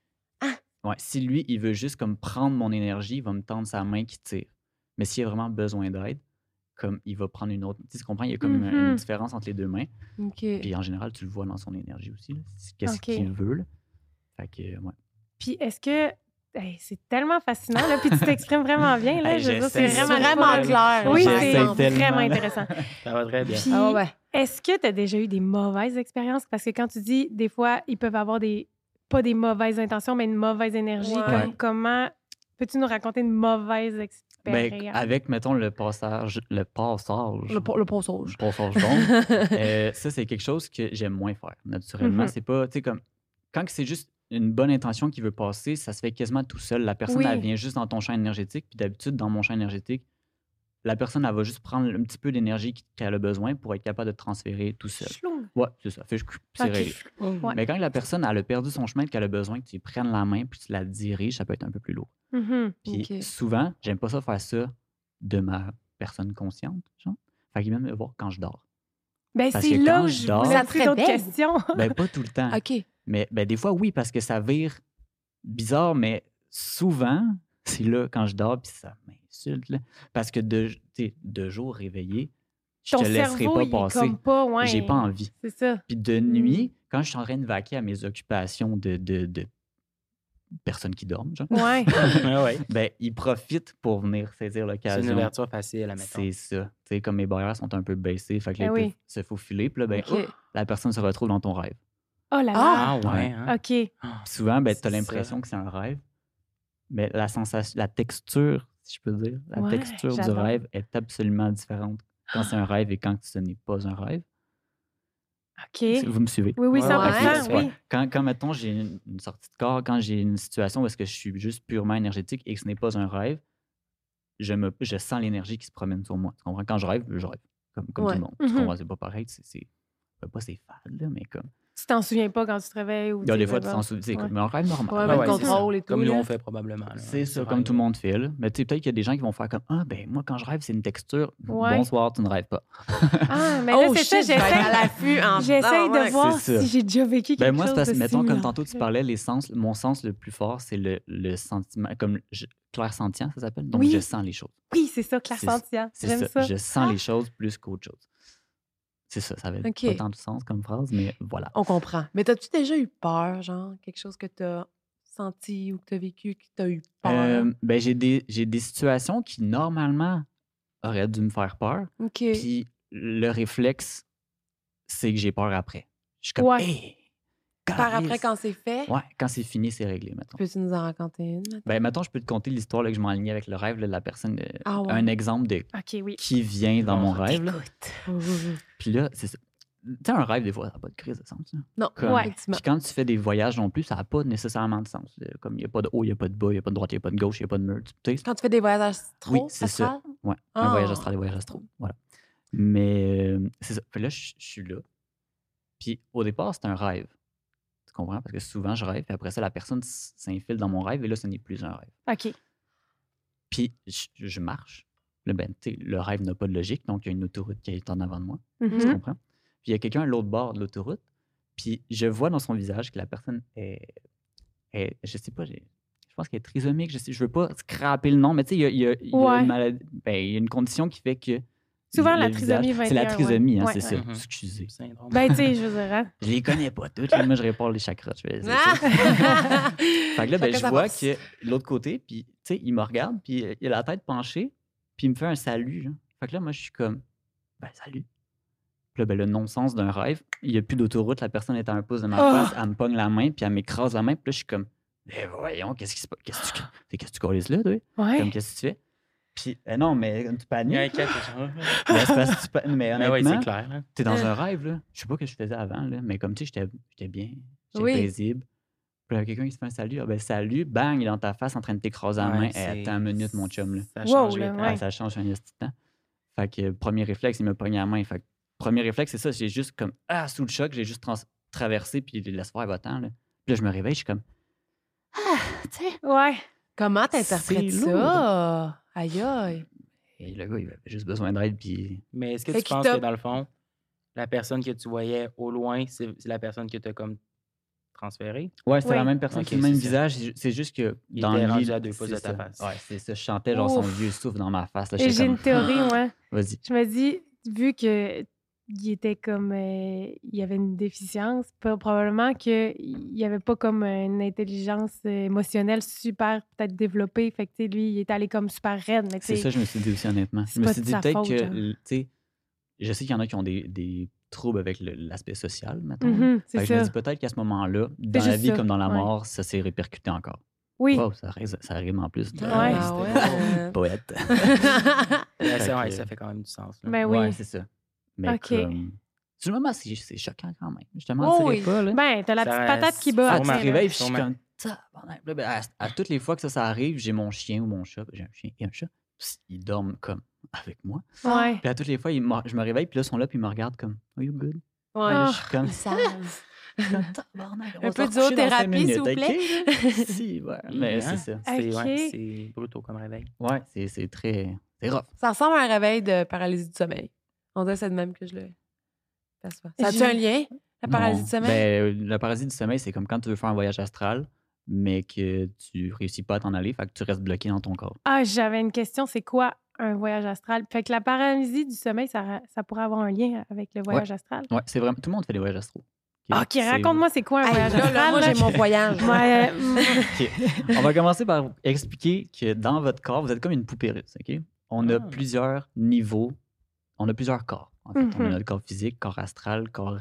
si lui, il veut juste comme prendre mon énergie, il va me tendre sa main qui tire. Mais s'il a vraiment besoin d'aide, comme il va prendre une autre. Tu comprends, il y a comme une différence entre les deux mains. OK. Puis en général, tu le vois dans son énergie aussi. là. Qu'est-ce Ok. qu'il veut. Là. Fait que, ouais. Puis est-ce que... Hey, c'est tellement fascinant, là, puis tu t'exprimes vraiment bien, là. Hey, je veux dire, c'est j'essaie. vraiment, C'est vraiment clair. Oui, J'essaie c'est tellement, vraiment là. intéressant. Ça va très bien. Puis, Ah ouais. est-ce que tu as déjà eu des mauvaises expériences? Parce que quand tu dis, des fois, ils peuvent avoir pas des mauvaises intentions, mais une mauvaise énergie. Ouais. Comment... Peux-tu nous raconter une mauvaise expérience réel. avec, mettons, le passage. Le passage. Donc, ça, c'est quelque chose que j'aime moins faire, naturellement. Mhm. C'est pas, tu sais, comme, quand c'est juste une bonne intention qui veut passer, ça se fait quasiment tout seul. La personne, Oui. elle vient juste dans ton champ énergétique, puis d'habitude, dans mon champ énergétique, la personne, elle va juste prendre un petit peu d'énergie qu'elle a besoin pour être capable de transférer tout seul. Chloum. Ouais, c'est ça. C'est Ok. réglé. Ouais. Mais quand la personne, elle a perdu son chemin, qu'elle a besoin que tu lui prennes la main, puis tu la diriges, ça peut être un peu plus lourd. Mhm. Puis Ok. souvent, j'aime pas ça faire ça de ma personne consciente, genre. Fait qu'il vient me voir quand je dors. Ben, Parce c'est que là quand où je je dors- voulais Ça te poser d'autres réveille? questions. Ben, pas tout le temps. OK. Mais ben, des fois, oui, parce que ça vire bizarre, mais souvent, c'est là quand je dors, puis ça m'insulte. Là. Parce que de jour réveillé, je Ton te laisserai cerveau, pas il est passer. comme pas, ouais. J'ai pas envie. C'est ça. Puis de nuit, quand je suis en train de vaquer à mes occupations de personnes qui dorment, genre, Ouais. Ouais. ben, ils profitent pour venir saisir C'est l'occasion. une ouverture facile, admettons. C'est ça. Tu sais, comme mes barrières sont un peu baissées, fait que là, Ben ils oui. peuvent se faufiler, puis là, ben, OK. la personne se retrouve dans ton rêve. Oh là là. Ah ouais, hein? OK. Ah, Puis souvent, ben, tu c'est as l'impression ça. que c'est un rêve, mais la sensation, la texture, si je peux dire, la Ouais, texture du j'adore. rêve est absolument différente quand c'est un rêve et quand ce n'est pas un rêve. OK. Vous me suivez? Oui, oui, Ouais, 100%, ouais. oui. Quand mettons, j'ai une sortie de corps, quand j'ai une situation où est-ce que je suis juste purement énergétique et que ce n'est pas un rêve, je sens l'énergie qui se promène sur moi. Tu comprends? Quand je rêve, comme tout Ouais. le monde. Tu Mhm. comprends? C'est pas pareil. Pas c'est fade, là, mais comme. Tu t'en souviens pas quand tu te réveilles ou Il y a tu des sais, fois, tu pas. t'en souviens. C'est Ouais. comme un rêve normal. Ouais, là. le ouais, contrôle et tout. Comme nous, là. on fait probablement. là. C'est ça, Ce comme tout le rêve-là. monde fait. Là. Mais tu sais, peut-être qu'il y a des gens qui vont faire comme Ah, ben moi, quand je rêve, c'est une texture. Ouais. Bonsoir, tu ne rêves pas. Ah, mais là, Oh c'est ça, shit, je vais être à l'affût en j'essaie dedans, de voir C'est ça. si j'ai déjà vécu quelque Ben moi, c'est chose parce de que, mettons, comme similaire. tantôt, tu parlais, les sens, mon sens le plus fort, c'est le sentiment, comme clair-sentient, ça s'appelle. Donc, Oui. je sens les choses. Oui, c'est ça, C'est clair-sentient. C'est J'aime ça. ça. Je sens les choses plus qu'autre chose. C'est ça, ça avait OK. pas tant de sens comme phrase, mais voilà. On comprend. Mais t'as-tu déjà eu peur, genre, quelque chose que t'as senti ou que t'as vécu, que t'as eu peur? Ben, j'ai des situations qui, normalement, auraient dû me faire peur. OK. Puis le réflexe, c'est que j'ai peur après. Je suis comme, Ouais. hey, Par après, calisse. quand c'est fait, Ouais, quand c'est fini, c'est réglé, mettons. peux-tu nous en raconter une? mettons? Ben, mettons, je peux te conter l'histoire là, que je m'enlignais avec le rêve là, de la personne. Ah ouais. Un exemple de OK, oui. qui vient dans mon rêve. Là. Écoute. Puis là, c'est ça. Tu sais, un rêve, des fois, ça n'a pas de crise de sens. Là. Non, Comme- Ouais. effectivement. Puis quand tu fais des voyages non plus, ça n'a pas nécessairement de sens. Comme il n'y a pas de haut, il n'y a pas de bas, il n'y a pas de droite, il n'y a pas de gauche, il n'y a pas de mur. Tu sais, Quand tu fais des voyages astraux, Oui, c'est ça. astrales? ouais, Ah. un voyage astral, des voyages astraux. Voilà. Mais c'est ça. Puis là, je suis là. Puis au départ, c'est un rêve. Tu comprends? Parce que souvent, je rêve. Puis après ça, la personne s'infile dans mon rêve. Et là, ce n'est plus un rêve. OK. Puis je marche. Là, ben, tu sais, le rêve n'a pas de logique. Donc, il y a une autoroute qui est en avant de moi. Tu Mhm. comprends? Puis il y a quelqu'un à l'autre bord de l'autoroute. Puis je vois dans son visage que la personne je sais pas, je pense qu'elle est trisomique. Je veux pas scraper le nom, mais tu sais, il y a Ouais. une maladie, ben, il y a une condition qui fait que. Souvent, le la visage- trisomie 21. C'est la trisomie, hein, ouais. c'est ça. Ouais. Mhm. Excusez. Syndrome. Ben, tu sais, je veux dire, hein. Je les connais pas toutes. Là. Moi, je répare les chakras. C'est ça. Ah! Fait que là, ben, Chacun je sa vois force. que de l'autre côté, puis tu sais, il me regarde, puis il a la tête penchée, puis il me fait un salut. Genre. Fait que là, moi, je suis comme, ben, salut. Puis là, ben, le non-sens d'un rêve, il n'y a plus d'autoroute, la personne est à un pouce de ma Oh! face, elle me pogne la main, puis elle m'écrase la main, puis là, je suis comme, ben voyons, qu'est-ce qui se passe? Qu'est-ce que tu colles là, toi? Ouais. Comme, qu'est-ce que tu fais? Puis, non, mais tu Il y a un paniques. cas qui change. Mais c'est parce que mais Ah ouais, c'est honnêtement, clair. Là. t'es dans un rêve, là. Je sais pas ce que je faisais avant, là, mais comme tu sais, j'étais bien, j'étais Oui. paisible. Puis là, quelqu'un qui se fait un salut, ah ben salut, bang, il est dans ta face en train de t'écraser la Ouais, main. c'est- Attends une minute, mon chum, là. Ça Wow, change là, vite, ouais. hein. Ah, ça change un petit temps. Fait que premier réflexe, il me pogne la main. Fait que premier réflexe, c'est ça. J'ai juste comme, sous le choc, j'ai juste traversé, puis il laisse faire va-t'en, là. Puis là, je me réveille, je suis comme, tu sais. Ouais. Comment t'interprètes C'est ça? Aïe, aïe. Et le gars, il avait juste besoin d'aide, puis. Mais est-ce que Fait tu qu'il penses t'a- que dans le fond, la personne que tu voyais au loin, c'est la personne que tu as comme transférée? Ouais, c'était la Ouais. même personne, Ok, c'est le même c'est ça. visage. C'est juste que Il dans était le rendu lit. à 2 pouces de c'est ta ça. face. Ouais, c'est ça. Je chantais genre son Ouf. vieux souffle dans ma face. Là, Et j'étais j'ai comme, une théorie, moi. Vas-y. Je me dis, vu que il était comme il y avait une déficience, probablement qu'il n'y avait pas comme une intelligence émotionnelle super peut-être développée. Fait que tu sais, lui, il est allé comme super raide. Mais tu C'est sais, ça, je me suis dit aussi, honnêtement. c'est Je me pas suis de dit sa peut-être faute, que, genre. tu sais, je sais qu'il y en a qui ont des troubles avec l'aspect social, mettons. Mhm, Fait c'est que je me ça. dis peut-être qu'à ce moment-là, dans la juste vie ça, comme dans la ouais. mort, ça s'est répercuté encore. Oui. Wow, ça rime en plus. Ouais. Ah ouais. Poète. Ça fait quand même du sens. Là. Ben oui. Ouais, c'est ça. Mais OK. comme... Sur le moment, c'est choquant quand même. Je te mentirais oui. pas, là. Ben, t'as la Ça petite reste patate qui bat. Ah, tu te sûrement. réveilles, puis je suis Sûrement. comme... Tabarnak. Là, ben, à toutes les fois que ça arrive, j'ai mon chien ou mon chat. J'ai un chien et un chat. Ils dorment comme avec moi. Ouais. Puis à toutes les fois, je me réveille, puis là, ils sont là, puis ils me regardent comme Are you good? Ouais. Là, je suis comme Ils savent. Tabarnak, on Un va peu se recoucher dans 5 d'zoothérapie, s'il vous minutes, plaît. OK? Si, ouais. Mais c'est ça. C'est OK. c'est brutaux comme réveil. Ouais, c'est très... C'est rough. Ça ressemble à un réveil de paralysie du sommeil. On dirait que c'est de même que je le perçois. Ça a-tu un lien, la paralysie Non. du sommeil? Ben, la paralysie du sommeil, c'est comme quand tu veux faire un voyage astral, mais que tu réussis pas à t'en aller, fait que tu restes bloqué dans ton corps. Ah, j'avais une question. C'est quoi un voyage astral? Fait que la paralysie du sommeil, ça pourrait avoir un lien avec le voyage astral. Ouais, c'est vraiment... Tout le monde fait des voyages astraux. OK, C'est- raconte-moi, c'est quoi un Hey, voyage là, astral? moi, là? j'ai mon voyage. Ouais, OK. On va commencer par expliquer que dans votre corps, vous êtes comme une poupée russe, OK? On a plusieurs niveaux, on a plusieurs corps. En fait, on a Mhm. notre corps physique, corps astral, corps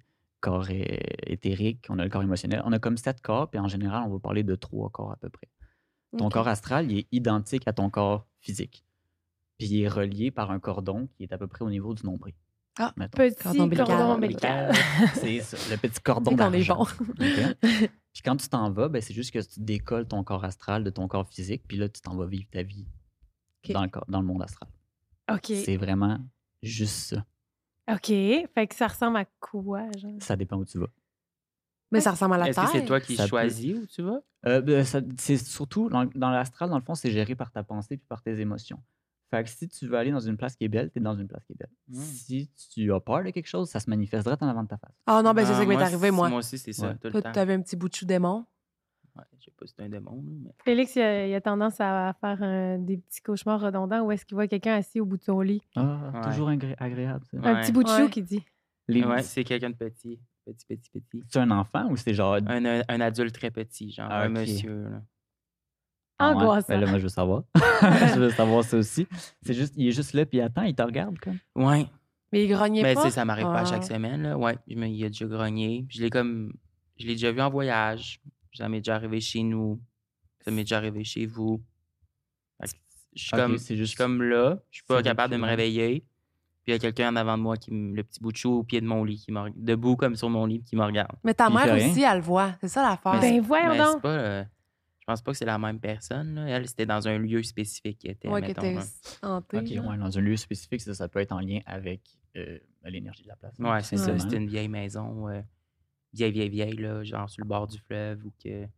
éthérique, on a le corps émotionnel. On a comme 7 corps, puis en général, on va parler de 3 corps à peu près. Ton OK. corps astral, il est identique à ton corps physique. Puis il est relié par un cordon qui est à peu près au niveau du nombril. Ah, mettons. petit Cordon ombilical. cordon ombilical. C'est ça, le petit cordon C'est qu'on est d'argent. bon. OK? Puis quand tu t'en vas, ben, c'est juste que tu décolles ton corps astral de ton corps physique, puis là, tu t'en vas vivre ta vie OK. dans le monde astral. OK. C'est vraiment juste ça. OK. Fait que ça ressemble à quoi, genre? Ça dépend où tu vas. Mais ça ressemble à la Est-ce Terre. que c'est toi qui Ça peut- choisis où tu vas? C'est surtout, dans l'astral, dans le fond, c'est géré par ta pensée puis par tes émotions. Fait que si tu veux aller dans une place qui est belle, t'es dans une place qui est belle. Mm. Si tu as peur de quelque chose, ça se manifestera en avant de ta face. Ah non, ben c'est Ah, ça qui m'est moi, arrivé, moi. Moi aussi, c'est ça, Ouais. tout le Toi, temps. tu avais un petit bout de chou démon. Ouais, je sais pas si c'est un démon, là, mais... Félix, il a tendance à faire des petits cauchemars redondants où est-ce qu'il voit quelqu'un assis au bout de son lit. Ah, Ouais. toujours agréable, ça. Un Ouais. petit bout de chou Ouais. qui dit. Ouais, c'est quelqu'un de petit. Petit. C'est un enfant ou c'est genre... Un adulte très petit, genre Ah, un ok. monsieur. Là. Ah ouais? Angoissant. Ben là, moi, je veux savoir. Je veux savoir ça aussi. C'est juste, il est juste là, puis il attend, il te regarde, comme. Ouais. Mais il grognait Mais pas. tu sais, ça m'arrive pas à chaque Ah. semaine. Là. Ouais, mais il a déjà grogné. Puis je l'ai déjà vu en voyage. Ça m'est déjà arrivé chez nous. Ça m'est déjà arrivé chez vous. Fait que je suis Ok, comme, c'est je juste- suis comme là. Je suis pas c'est capable de me récurrent. réveiller. Puis il y a quelqu'un en avant de moi, le petit bout de chou au pied de mon lit, debout comme sur mon lit, qui me regarde. Mais ta Il fait mère rien. aussi, elle le voit. C'est ça l'affaire. Ben voyons Mais donc. c'est pas, je pense pas que c'est la même personne. Là. Elle, c'était dans un lieu spécifique qui était, Ouais, qui mettons, était là. hanté. Ok, genre. ouais, dans un lieu spécifique, ça peut être en lien avec l'énergie de la place. Ouais, c'est ça. Vraiment. C'était une vieille maison, vieille, là, genre sur le bord du fleuve ou que.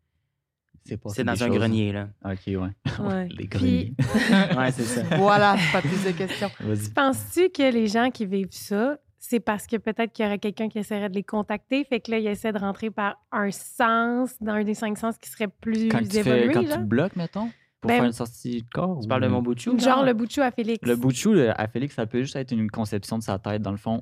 C'est dans un grenier, là. Ok, ouais. Ouais. Les greniers. Ouais, c'est ça. Voilà, pas plus de questions. Vas-y. Penses-tu que les gens qui vivent ça, c'est parce que peut-être qu'il y aurait quelqu'un qui essaierait de les contacter, fait que là, ils essaient de rentrer par un sens, dans un des 5 sens qui serait plus Quand tu évolué, quand tu genre? te bloques, mettons, pour Ben, faire une sortie de corps. Tu parles de mon bout de chou? Genre le bout de chou à Félix. Le bout de chou, à Félix, ça peut juste être une conception de sa tête, dans le fond.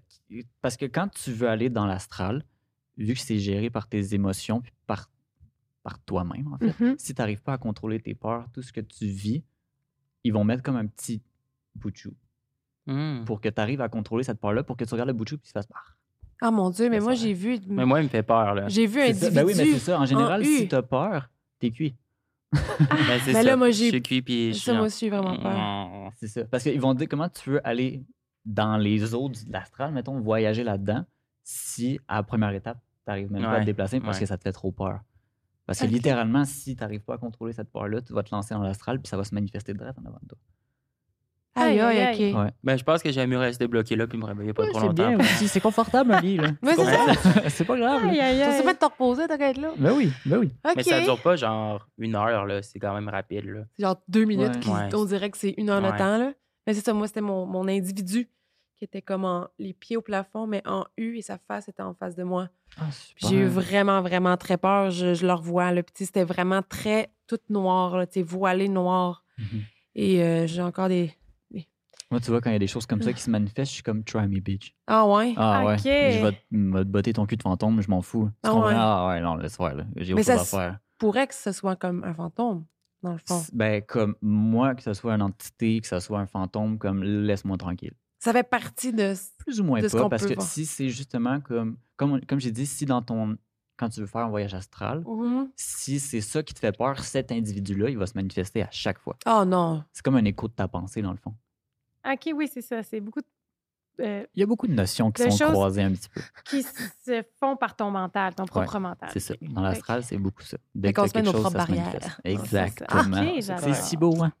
Parce que quand tu veux aller dans l'astral, vu que c'est géré par tes émotions puis par toi-même, en fait, Mhm. si tu n'arrives pas à contrôler tes peurs, tout ce que tu vis, ils vont mettre comme un petit bout de chou Hmm. pour que tu arrives à contrôler cette peur-là, pour que tu regardes le bout de chou puis tu fasses peur. Ah mon Dieu, mais Ben, moi, ça- j'ai vu. Mais moi, il me fait peur, là. J'ai vu un C'est ça. individu. Ben oui, mais c'est ça. En général, en si U. tu as peur, t'es cuit. Ben, c'est Mais ça. là, moi, j'ai- Je suis cuit, puis je suis Ça, moi genre, aussi, j'ai vraiment peur. C'est ça. Parce qu'ils vont te dire comment tu veux aller dans les eaux de l'astral, mettons, voyager là-dedans, si à la première étape, tu n'arrives même pas à te Ouais, déplacer parce ouais. que ça te fait trop peur. Parce que Ok. littéralement, si tu n'arrives pas à contrôler cette peur-là, tu vas te lancer dans l'astral puis ça va se manifester direct en avant de toi. Aïe, Aïe, aïe, aïe. OK. Ouais. Ben, je pense que j'aime mieux rester bloqué là puis me réveiller pas trop c'est longtemps. bien aussi. C'est confortable un lit. Là. Mais c'est ça. C'est pas grave. là. Aïe, aïe, Ça aïe. se fait de te reposer, t'inquiète là. Ben oui, ben oui. OK. Mais ça dure pas genre 1 heure, là. C'est quand même rapide, là. C'est genre 2 minutes, Ouais. qui, Ouais. on dirait que c'est 1 heure de Ouais. temps. Là. Mais c'est ça, moi, c'était mon individu qui était comme les pieds au plafond, mais en U et sa face était en face de moi. Ah, Puis j'ai eu vraiment, vraiment très peur. Je le revois. Là. Puis tu sais, c'était vraiment très tout noir, là, tu sais, voilé noir. Mhm. Et j'ai encore des. Moi, tu vois, quand il y a des choses comme ça qui se manifestent, je suis comme try me, bitch. Ah ouais? Ah ouais. Ok. Je vais te botter ton cul de fantôme, je m'en fous. Tu Ah comprends? ouais. Ah ouais, non, laisse faire. Là. J'ai Mais autre chose à ça faire. Pourrait que ce soit comme un fantôme, dans le fond. Ben, comme moi, que ce soit une entité, que ce soit un fantôme, comme laisse-moi tranquille. Ça fait partie de. Plus ou moins De ce pas, qu'on parce peut que voir. si c'est justement comme j'ai dit, si quand quand tu veux faire un voyage astral, Mhm. si c'est ça qui te fait peur, cet individu-là, il va se manifester à chaque fois. Oh non. C'est comme un écho de ta pensée, dans le fond. OK, oui, c'est ça. C'est beaucoup Il y a beaucoup de notions qui De sont choses- croisées un petit peu. qui se font par ton mental, ton propre mental. C'est ça. OK. Dans l'astral, c'est beaucoup ça. Dès Fait qu'on que se met quelque nos chose, propres ça se barrières. manifeste. c'est ça. Exactement. OK, C'est j'adore. si beau, hein?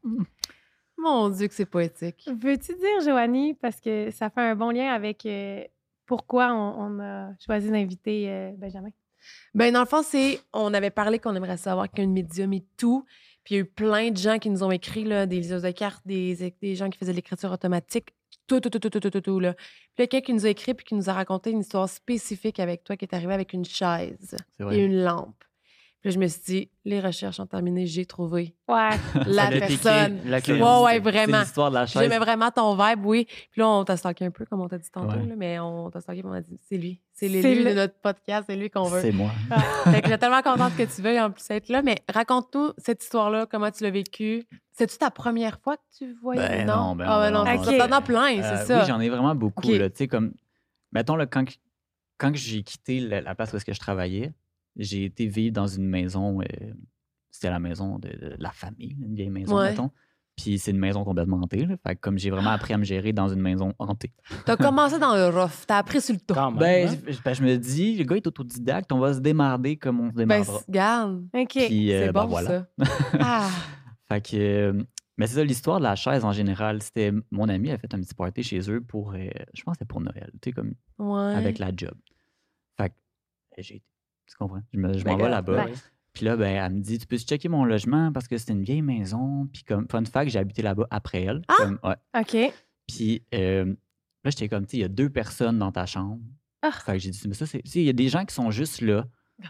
Mon Dieu, que c'est poétique. Veux-tu dire, Joanie, parce que ça fait un bon lien avec pourquoi on a choisi d'inviter Benjamin? Ben, dans le fond, on avait parlé qu'on aimerait savoir qu'un médium et tout. Puis il y a eu plein de gens qui nous ont écrit, là, des liseuses de cartes, des gens qui faisaient de l'écriture automatique, tout, là. Puis quelqu'un qui nous a écrit puis qui nous a raconté une histoire spécifique avec toi qui est arrivée avec une chaise C'est et vrai. une lampe. Puis là, je me suis dit, les recherches sont terminées, j'ai trouvé Ouais. la Ça l'a piqué, personne. la Ouais, curiosité. ouais, C'est vraiment. l'histoire de la chaise. J'aimais vraiment ton vibe, oui. Puis là, on t'a stalké un peu, comme on t'a dit tantôt, Ouais. là, mais on t'a stalké, puis on a dit, c'est lui. C'est C'est l'élu le- de notre podcast, c'est lui qu'on veut. C'est moi. Fait que je suis tellement contente que tu veuilles en plus être là. Mais raconte-nous cette histoire-là, comment tu l'as vécue. C'est-tu ta première fois que tu voyais? Ben non, ben Ah, ben non, non, non, c'est ça. non. T'en as plein, c'est ça. Oui, j'en ai vraiment beaucoup. OK. Là, tu sais, comme, mettons, là, quand j'ai quitté la place où est-ce que je travaillais, j'ai été vivre dans une maison, c'était la maison de la famille, une vieille maison, Ouais. mettons. Puis c'est une maison complètement hantée. Là. Fait que comme j'ai vraiment appris à me gérer dans une maison hantée. T'as commencé dans le rough. T'as appris sur le tas. Quand même, Ben, hein? je me dis, le gars est autodidacte, on va se démarrer comme on se Ben, démarrera. regarde. OK. Puis, C'est ben, bon, voilà. ça. Ah. Fait que, mais c'est ça, l'histoire de la chaise en général. C'était mon ami a fait un petit party chez eux pour, je pense que c'était pour Noël, tu sais, comme Ouais. avec la job. Fait que tu comprends? Je m'en Ben, vais là-bas. ouais. Puis là, ben, elle me dit, tu peux checker mon logement parce que c'était une vieille maison. Puis comme, fun fact, j'ai habité là-bas après elle. Comme, ouais. OK. Puis là, j'étais comme, tu sais, il y a 2 personnes dans ta chambre. Ah. Fait que j'ai dit, mais ça, c'est. Tu sais, il y a des gens qui sont juste là,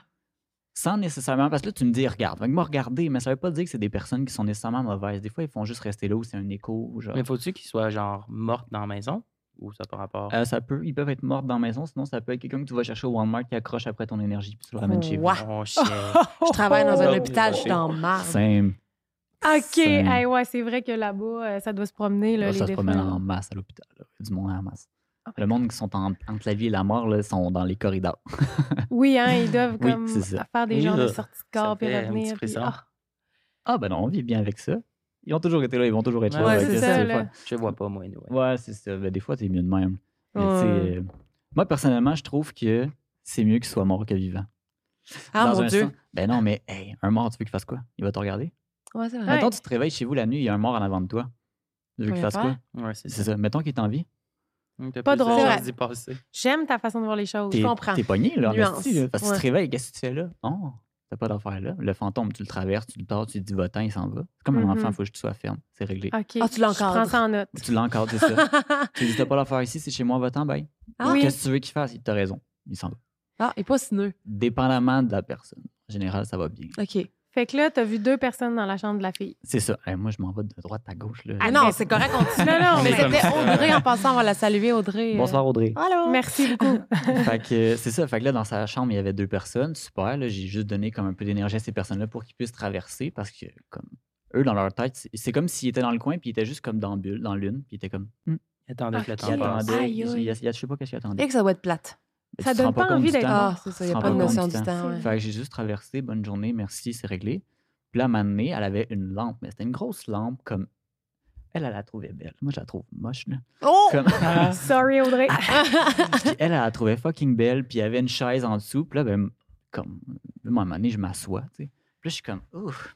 sans nécessairement. Parce que là, tu me dis, regarde. Fait que moi, regarder, mais ça veut pas dire que c'est des personnes qui sont nécessairement mauvaises. Des fois, ils font juste rester là où c'est un écho. Ou genre. Mais faut-tu qu'ils soient genre mortes dans la maison? Ou ça par rapport? Ils peuvent être morts dans la maison, sinon ça peut être quelqu'un que tu vas chercher au Walmart qui accroche après ton énergie puis tu le ramènes chez vous. Ouais. Oh, chien. Je travaille dans un Oh, hôpital, je suis ok. en marde. Simple. OK. Simple. Hey, ouais, c'est vrai que là-bas, ça doit se promener, là, Là, les ça se promène défunts. en masse à l'hôpital. Là. Il y a du monde en masse. Oh my Le monde qui sont entre la vie et la mort là, sont dans les corridors. Oui, hein, ils doivent Oui, comme c'est ça. faire des Oui, genres de là, sorties de ça corps puis fait un revenir. petit puis- frisson. ah. Ah, ben non, on vit bien avec ça. Ils ont toujours été là, ils vont toujours être là. Ouais, fait c'est que ça, c'est là. le fun. Je vois pas, moi, anyway. Ouais, c'est ça. Ben, des fois, c'est mieux de même. Mais, tu sais, Ouais. moi, personnellement, je trouve que c'est mieux qu'il soit mort que vivant. Ah, Dans mon un Dieu. sens- Ben non, mais hey, un mort, tu veux qu'il fasse quoi? Il va te regarder? Ouais, c'est vrai. Ouais. Mettons, tu te réveilles chez vous la nuit, il y a un mort en avant de toi. Tu veux qu'il Faut fasse rien quoi? Ouais, c'est C'est ça. ça. Mettons qu'il est en vie. T'as Pas plus de drôle. chance d'y passer. J'aime ta façon de voir les choses. T'es comprends. T'es pogné, là, en Nuance. esti, là, parce que Ouais. tu te réveilles, qu'est-ce que tu fais là? Non, t'as pas d'affaire là. Le fantôme, tu le traverses, tu le tords, tu lui dis va-t'en, il s'en va. C'est comme un Mhm. enfant, il faut que tu sois ferme. C'est réglé. OK. Ah, tu l'encadres. Je prends ça en note. Tu l'encadres, c'est ça. Tu lui dis t'as pas d'affaire ici, c'est chez moi, va-t'en, bye. Ah, Oui. Qu'est-ce que tu veux qu'il fasse? Il t'a raison. Il s'en va. Ah, il est pas sineux. Dépendamment de la personne. En général, ça va bien. OK. Fait que là, t'as vu 2 personnes dans la chambre de la fille. C'est ça. Hey, moi, je m'en vais de droite à gauche. Là. Ah non, c'est correct, on continue. Non, non, mais mais- c'était Audrey en passant, on va la saluer, Audrey. Bonsoir, Audrey. Allô? Merci beaucoup. Fait que c'est ça. Fait que là, dans sa chambre, il y avait 2 personnes. Super. Là, j'ai juste donné comme un peu d'énergie à ces personnes-là pour qu'ils puissent traverser parce que, comme eux, dans leur tête, c'est comme s'ils étaient dans le coin puis ils étaient juste comme dans bulle, dans l'une. Puis ils étaient comme. Attendez que le Ok. temps Ils passe. attendaient. Aïe, aïe. Je sais pas qu'est-ce qu'ils attendaient. Et que ça doit être plate. Mais Ça tu te donne rends pas compte envie du d'être- temps. Ah, c'est ça, il n'y Tu a te pas de rends pas notion compte du du temps. ouais. Fait que j'ai juste traversé. Bonne journée, merci, c'est réglé. Puis là, à un moment donné, elle avait une lampe, mais c'était une grosse lampe comme. Elle la trouvait belle. Moi, je la trouve moche, là. Oh! Comme... Sorry, Audrey. Puis elle la trouvait fucking belle, puis il y avait une chaise en dessous. Puis là, ben, comme, moi, à un moment donné, je m'assois, tu sais. Puis là, je suis comme, ouf.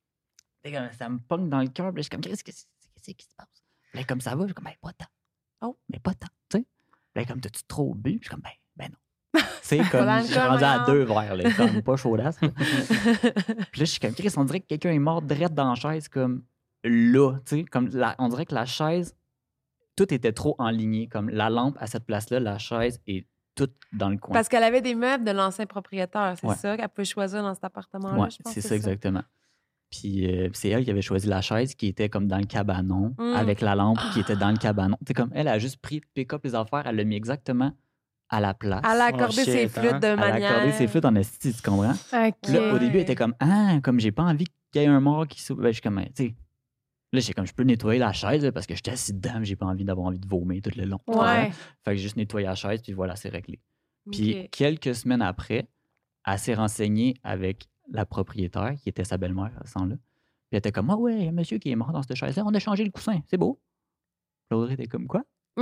Puis comme, ça me pogne dans le cœur. Puis là, je suis comme, qu'est-ce qui se passe? Puis là, comme ça va, je suis comme, ben, pas tant. Oh. Mais pas tant, tu sais. Puis là, comme, t'as-tu trop bu? Puis je suis comme, ben non. C'est comme, Pas je suis d'alcool, rendu à voyons. 2 verres, là, comme pas chaudasse. là. Puis là, je suis comme, Chris, on dirait que quelqu'un est mort direct dans la chaise, comme là, tu sais. Comme on dirait que la chaise, tout était trop enligné. Comme la lampe à cette place-là, la chaise est toute dans le coin. Parce qu'elle avait des meubles de l'ancien propriétaire, c'est Ouais. ça qu'elle pouvait choisir dans cet appartement-là, Ouais, je pense. c'est ça exactement. Puis c'est elle qui avait choisi la chaise qui était comme dans le cabanon, Mm. avec la lampe qui était dans le cabanon. C'est comme, elle a juste pris, pick-up les affaires, elle l'a mis exactement à la place. Elle a accordé Oh, shit, ses flûtes hein. de Elle a manière... accordé ses flûtes en esti, tu comprends? OK. Puis là, au début, elle était comme, ah, comme j'ai pas envie qu'il y ait un mort qui s'ouvre. Ben, je suis comme, tu sais. Là, j'ai comme, je peux nettoyer la chaise là, parce que j'étais assis dedans, mais j'ai pas envie d'avoir envie de vomir tout le long. tu Ouais. comprends? Fait que j'ai juste nettoyé la chaise, puis voilà, c'est réglé. Puis OK. quelques semaines après, elle s'est renseignée avec la propriétaire, qui était sa belle-mère à ce temps-là. Puis elle était comme, ah ouais, il y a un monsieur qui est mort dans cette chaise-là, on a changé le coussin, c'est beau. Puis Audrey était comme, quoi?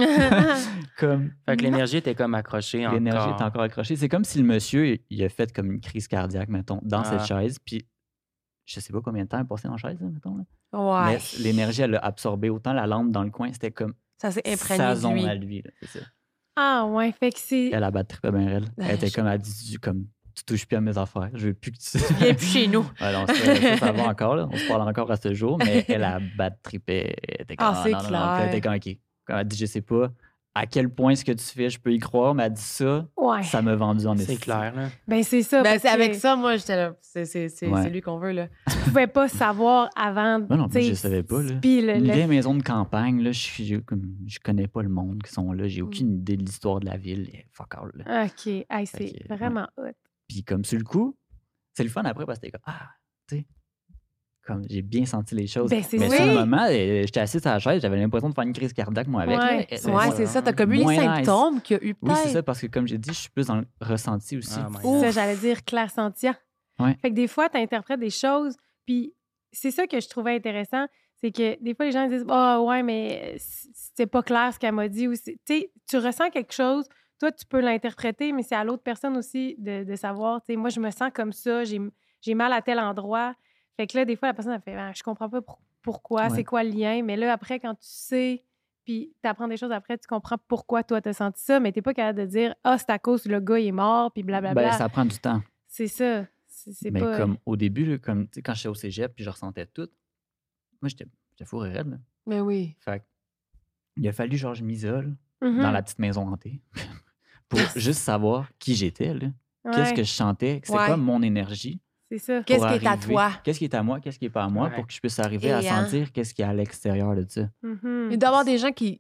Comme, Fait que l'énergie était comme accrochée l'énergie encore. est encore accrochée. C'est comme si le monsieur, il a fait comme une crise cardiaque, mettons, dans cette Ah. chaise, puis je sais pas combien de temps il a passé dans la chaise, là, mettons. Là. Ouais. Mais l'énergie, elle a absorbé autant la lampe dans le coin, c'était comme Ça s'est sa imprégné de zone lui. à lui. Là, c'est ça. Ah, ouais, fait que c'est. Elle a battu très bien elle. Elle était je- comme, elle dit, comme, tu touches plus à mes affaires, je veux plus que tu... Viens plus chez nous. Alors, ça va encore, là. On se parle encore à ce jour, mais elle a battu tripée. Elle était comme, Ah, c'est non. Puis clair. elle était comme, OK. Quand elle dit, je sais pas à quel point ce que tu fais, je peux y croire, mais elle dit ça, Ouais. ça m'a vendu en C'est esti. clair, là. Ben, c'est ça. Ben, parce c'est avec que ça, moi, j'étais là. C'est Ouais. lui qu'on veut, là. Tu pouvais pas savoir avant. Non, moi, tu sais, je savais pas, là. Puis Une vieille maison de campagne, là, je connais pas le monde qui sont là. J'ai aucune idée de l'histoire de la ville. Fuck all, là. OK. Hey, c'est Fait que, vraiment hot. Puis comme sur le coup, c'est le fun après parce que t'es comme, tu sais, comme j'ai bien senti les choses. Ben, c'est mais ça. sur le moment, j'étais assis à la chaise, j'avais l'impression de faire une crise cardiaque, moi, avec. Ouais. là. C'est Ouais, ça, c'est ça. hein. T'as comme eu les Moins nice. symptômes qu'il y a eu, Oui, c'est peut-être. ça, parce que comme j'ai dit, je suis plus dans le ressenti aussi. Ah, my C'est God. ça, j'allais dire clair-sentient. Ouais. Fait que des fois, tu interprètes des choses, puis c'est ça que je trouvais intéressant, c'est que des fois, les gens disent « Ah, ouais, mais c'est pas clair ce qu'elle m'a dit. » Tu sais, tu ressens quelque chose, toi, tu peux l'interpréter, mais c'est à l'autre personne aussi de savoir, tu sais, moi, je me sens comme ça, j'ai mal à tel endroit. Fait que là, des fois, la personne, elle fait je comprends pas pourquoi, Ouais. c'est quoi le lien. Mais là, après, quand tu sais, puis tu apprends des choses après, tu comprends pourquoi toi, tu as senti ça, mais tu pas capable de dire « Ah, c'est à cause que le gars, il est mort, puis blablabla. Ben, ça prend du temps. C'est ça. C'est Mais pas... comme au début, là, comme, tu sais, quand j'étais au cégep, puis je ressentais tout, moi, j'étais fourré raide. Là. Mais oui. Fait que, il a fallu, genre, je m'isole Mhm. dans la petite maison hantée pour juste savoir qui j'étais, là. Qu'est-ce Ouais, que je sentais, c'est Ouais. quoi mon énergie. c'est ça. Qu'est-ce pour qui est à arriver- toi? Qu'est-ce qui est à moi, qu'est-ce qui est pas à moi, Ouais. pour que je puisse arriver à Et, hein? sentir qu'est-ce qui est à l'extérieur de ça. Mhm. Il doit y avoir des gens qui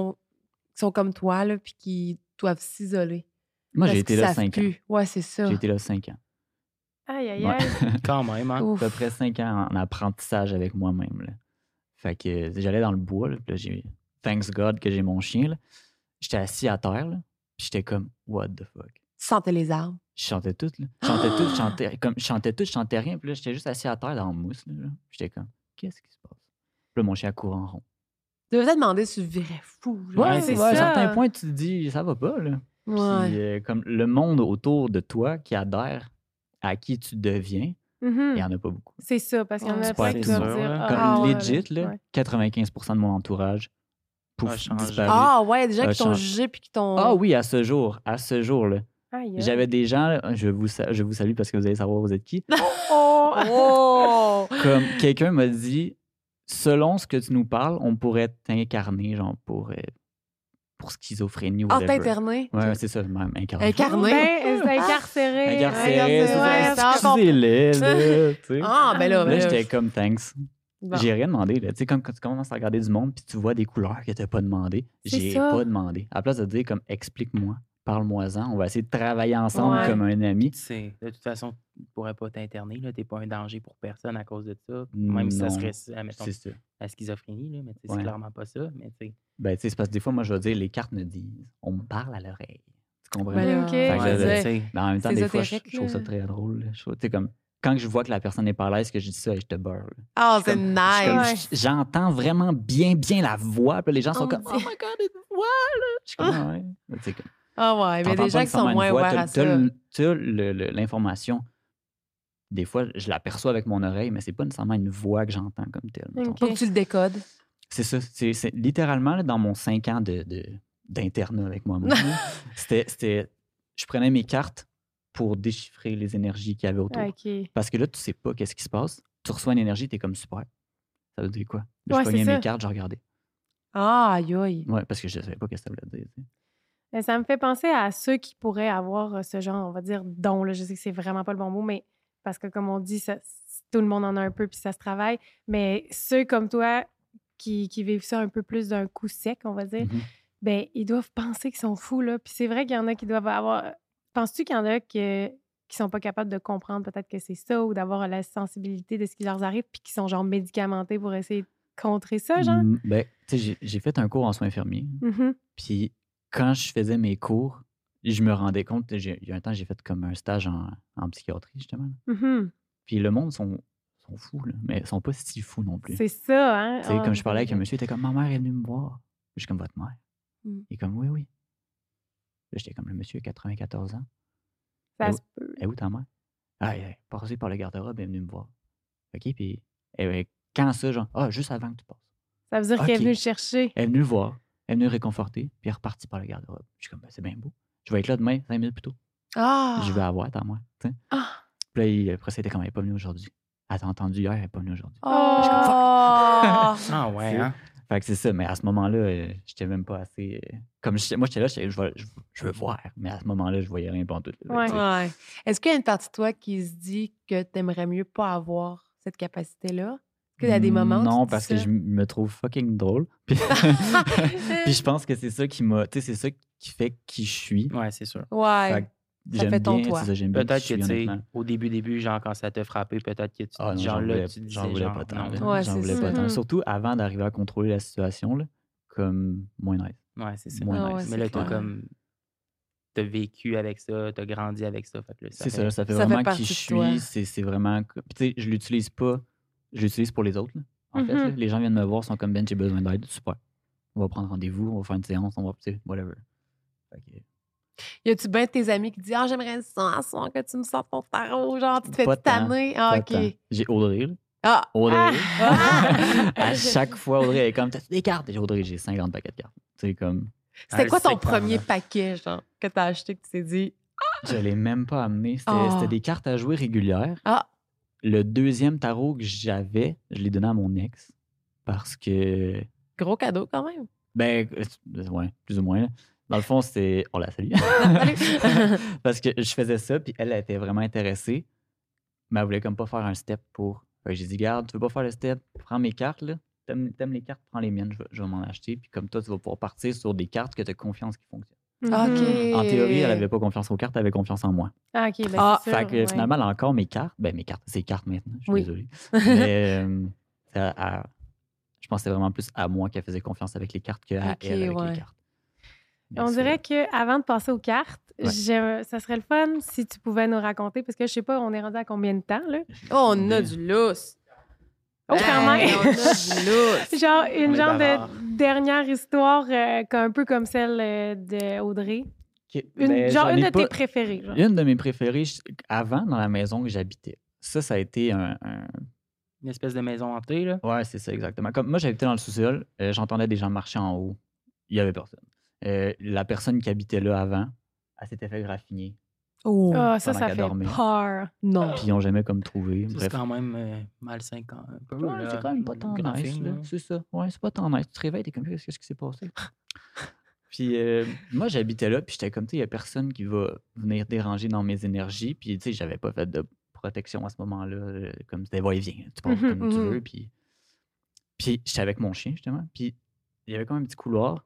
sont comme toi, là, puis qui doivent s'isoler. Moi, parce j'ai été qu'ils là savent 5 ans. plus. Ouais, c'est ça. J'ai été là 5 ans. Aïe, aïe, Ouais. aïe. Quand même, hein. À Ouf. peu près 5 ans en apprentissage avec moi-même. Là. Fait que j'allais dans le bois, là, puis là, j'ai thanks God que j'ai mon chien. Là. J'étais assis à terre, là, puis j'étais comme, what the fuck. Tu sentais les arbres. Je chantais tout, là. Je chantais rien, puis là, j'étais juste assis à terre dans la mousse, là. Puis j'étais comme, qu'est-ce qui se passe? Puis là, mon chien court en rond. Tu devais te demander si tu virais fou. genre. Ouais, c'est À un ça. certain point, tu te dis, ça va pas, là. Ouais. Puis, comme le monde autour de toi qui adhère à qui tu deviens, Mhm. il n'y en a pas beaucoup. C'est ça, parce qu'il y en a C'est plein pas qui sûr, vont dire là. Comme ah, ouais, legit, là, ouais. 95% de mon entourage, pouf, A changé. disparu. Ah ouais, des gens qui t'ont change. jugé puis qui t'ont... Ah oui, à ce jour, là. Aïe, aïe. J'avais des gens, là, je vous salue parce que vous allez savoir vous êtes qui. Oh! Oh! Comme quelqu'un m'a dit, selon ce que tu nous parles, on pourrait t'incarner, genre, pour schizophrénie ou Ah, whatever. t'interné. Ouais, c'est ça, même, incarné. Incarné. Ben, c'est incarcéré. Incarcéré, c'est Ouais, ça. c'est encore- Excusez-les, là, tu sais. Ah, ben là, Là, j'étais comme, thanks. Bon. J'ai rien demandé. Là. Tu sais, comme quand tu commences à regarder du monde puis tu vois des couleurs que tu n'as pas demandé, C'est j'ai ça. pas demandé. À la place de dire comme explique-moi, parle-moi-en, on va essayer de travailler ensemble Ouais. comme un ami. Tu sais, de toute façon, tu ne pourrais pas t'interner. Tu n'es pas un danger pour personne à cause de ça. Même si ça Non, serait ça, admettons, C'est ça. la schizophrénie, là, mais tu sais, Ouais. c'est clairement pas ça. Mais tu sais, Ben, tu sais, c'est parce que des fois, moi, je vais dire, les cartes me disent, on me parle à l'oreille. Tu comprends? Ben là, Ok. Fait que ouais, là, tu sais, Mais en même temps, c'est des fois, ésotérique, je trouve ça là. très drôle. Là. Tu sais, comme, quand je vois que la personne n'est pas à l'aise, que je dis ça, je te beurre. là. Ah, Je suis c'est comme- je suis comme- nice. J'entends vraiment bien la voix. Puis les gens sont Oh, comme, Dieu. oh my God, une voix, là. Je suis comme, ah ouais. Tu sais, comme, Ah ouais, mais il y a t'entends des pas gens qui sont nécessairement moins une voix, ouverts à t'as ça. l'information. Des fois, je l'aperçois avec mon oreille, mais c'est pas nécessairement une voix que j'entends comme telle. mettons. Ok. Faut que tu le décodes. C'est ça. C'est littéralement, là, dans mon 5 ans d'internat avec moi-même, là, c'était... Je prenais mes cartes pour déchiffrer les énergies qu'il y avait autour. OK. Parce que là, tu sais pas qu'est-ce qui se passe. Tu reçois une énergie, t'es comme super. Ça veut dire quoi? Là, Ouais, je prenais c'est ça. mes cartes, je regardais. Ah, aïe, aïe. Ouais, parce que je savais pas qu'est-ce que ça voulait dire. tu sais. Mais ça me fait penser à ceux qui pourraient avoir ce genre, on va dire, don. Là. Je sais que c'est vraiment pas le bon mot, mais parce que, comme on dit, tout le monde en a un peu puis ça se travaille. Mais ceux comme toi qui vivent ça un peu plus d'un coup sec, on va dire, Mhm. ben ils doivent penser qu'ils sont fous. Là. Puis c'est vrai qu'il y en a qui doivent avoir... Penses-tu qu'il y en a qui sont pas capables de comprendre peut-être que c'est ça ou d'avoir la sensibilité de ce qui leur arrive puis qui sont genre médicamentés pour essayer de contrer ça, genre? Ben, tu sais, j'ai fait un cours en soins infirmiers. Mhm. Puis quand je faisais mes cours, je me rendais compte, il y a un temps, j'ai fait comme un stage en psychiatrie, justement. Mhm. Puis le monde sont fous, là, mais ils sont pas si fous non plus. C'est ça, hein? Tu sais, Ah, comme je parlais avec c'est un vrai. monsieur, il était comme, ma mère est venue me voir. Je suis comme, votre mère? Mm. Il est comme, oui, oui. Là, j'étais comme, le monsieur a 94 ans. Ça se peut. Elle est où ta mère? Ah, elle est passée par le garde-robe, elle est venue me voir. OK, puis quand ça, genre, juste avant que tu passes. Ça veut dire qu'elle est Ok. venue le chercher. Elle est venue le voir, elle est venue le réconforter, puis elle est repartie par le garde-robe. Je suis comme, ben, c'est bien beau. Je vais être là demain, 5 minutes plus tôt. Ah! Je vais avoir ta mère. tu sais. Ah! Puis là, après, c'était comme, elle n'est pas venue aujourd'hui. Elle t'a entendu hier, elle n'est pas venue aujourd'hui. Oh! Ah ouais, hein? Fait que c'est ça, mais à ce moment-là, j'étais même pas assez. Moi, j'étais là, je veux voir. Mais à ce moment-là, je voyais rien pantoute. Là, Ouais. tu sais. Ouais. Est-ce qu'il y a une partie de toi qui se dit que t'aimerais mieux pas avoir cette capacité-là? Est-ce qu'il y a des moments où Non, tu te dis parce que ça? je me trouve fucking drôle. Puis, puis je pense que c'est ça qui m'a. Tu sais, c'est ça qui fait qui je suis. Ouais, c'est sûr. Ouais. Fait que Ça j'aime fait ton bien, toi. c'est ça, j'aime bien Peut-être qui que, je tu suis, sais, honnêtement. au début, genre, quand ça t'a frappé, peut-être que tu Ah non, genre là, tu j'en disais, voulais genre, pas tant. non. là. Ouais, J'en c'est voulais ça. pas tant. Mhm. Surtout avant d'arriver à contrôler la situation, là, comme moins nice. Ouais, c'est ça. Moins Ah ouais, nice. Mais là, c'est t'as clair. comme... T'as vécu avec ça, t'as grandi avec ça. Fait que là, C'est ça, ça fait Ça fait vraiment partie qui je de toi. suis. C'est vraiment. Puis tu sais, je l'utilise pas. Je l'utilise pour les autres. Là. En fait, Mhm. là, les gens viennent me voir, sont comme Ben, j'ai besoin d'aide. Super. On va prendre rendez-vous, on va faire une séance, on va. Tu sais, whatever. Fait que, Y a-tu bien tes amis qui disent ah, j'aimerais ça à soir que tu me sortes ton tarot, genre, tu te fais Pas tant, tanner? Ah, pas OK. tant. J'ai Audrey. Là. Ah! Audrey. Ah! À chaque fois, Audrey, elle est comme, t'as des cartes? Et j'ai Audrey, j'ai 50 paquets de cartes. Tu sais, comme, C'était Elle quoi sait ton que t'en premier as. paquet, genre, que t'as acheté, que tu t'es dit je l'ai même pas amené. C'était Ah. c'était des cartes à jouer régulières. ah, Le deuxième tarot que j'avais, je l'ai donné à mon ex. Parce que, gros cadeau quand même. ben, ouais, plus ou moins. Là. Dans le fond, c'était. Oh là, salut. Salut. Parce que je faisais ça, puis elle était vraiment intéressée, mais elle voulait comme pas faire un step pour. Fait que j'ai dit, garde, tu veux pas faire le step, prends mes cartes, là. T'aimes les cartes, prends les miennes, je vais m'en acheter. Puis comme toi, tu vas pouvoir partir sur des cartes que tu as confiance qui fonctionnent. Mhm. OK. En théorie, elle avait pas confiance aux cartes, elle avait confiance en moi. Ah, OK, ben Ah, c'est sûr, Fait que ouais. finalement, elle a encore mes cartes. Ben, mes cartes, c'est cartes maintenant, je suis Oui. désolé. Mais je pense que c'était vraiment plus à moi qu'elle faisait confiance avec les cartes qu'à Ok, elle avec ouais. les cartes. Mais On ça, dirait qu'avant de passer aux cartes, Ouais. ça serait le fun si tu pouvais nous raconter, parce que je sais pas, on est rendu à combien de temps, là? Oh, on a du lousse. Oh, quand Hey, même! on a du lousse. Genre, une est genre bavard. de dernière histoire, un peu comme celle d'Audrey. Ok, Une, ben, genre, j'en une ai de tes pas- préférées. Genre. Une de mes préférées, avant, dans la maison que j'habitais. Ça a été un. Une espèce de maison hantée, là. Ouais, c'est ça, exactement. Comme moi, j'habitais dans le sous-sol, j'entendais des gens marcher en haut. Il n'y avait personne. La personne qui habitait là avant, elle s'était fait graffiner. Oh. Ah, ça, pendant ça qu'elle fait dormait. peur. Non. Puis ils n'ont jamais comme trouvé. C'est Bref. quand même malsain quand un peu, Ouais, là. c'est quand même pas tant nice, Graphine, là. là. C'est ça. Ouais, c'est pas tant nice. Tu te réveilles, t'es comme, qu'est-ce qui s'est passé? Puis moi, j'habitais là, puis j'étais comme, tu sais, il n'y a personne qui va venir déranger dans mes énergies. Puis, tu sais, j'avais pas fait de protection à ce moment-là. Comme c'était va-et-vient. Tu passes Mhm, comme tu mhm. veux. Puis j'étais avec mon chien, justement. Puis il y avait comme un petit couloir.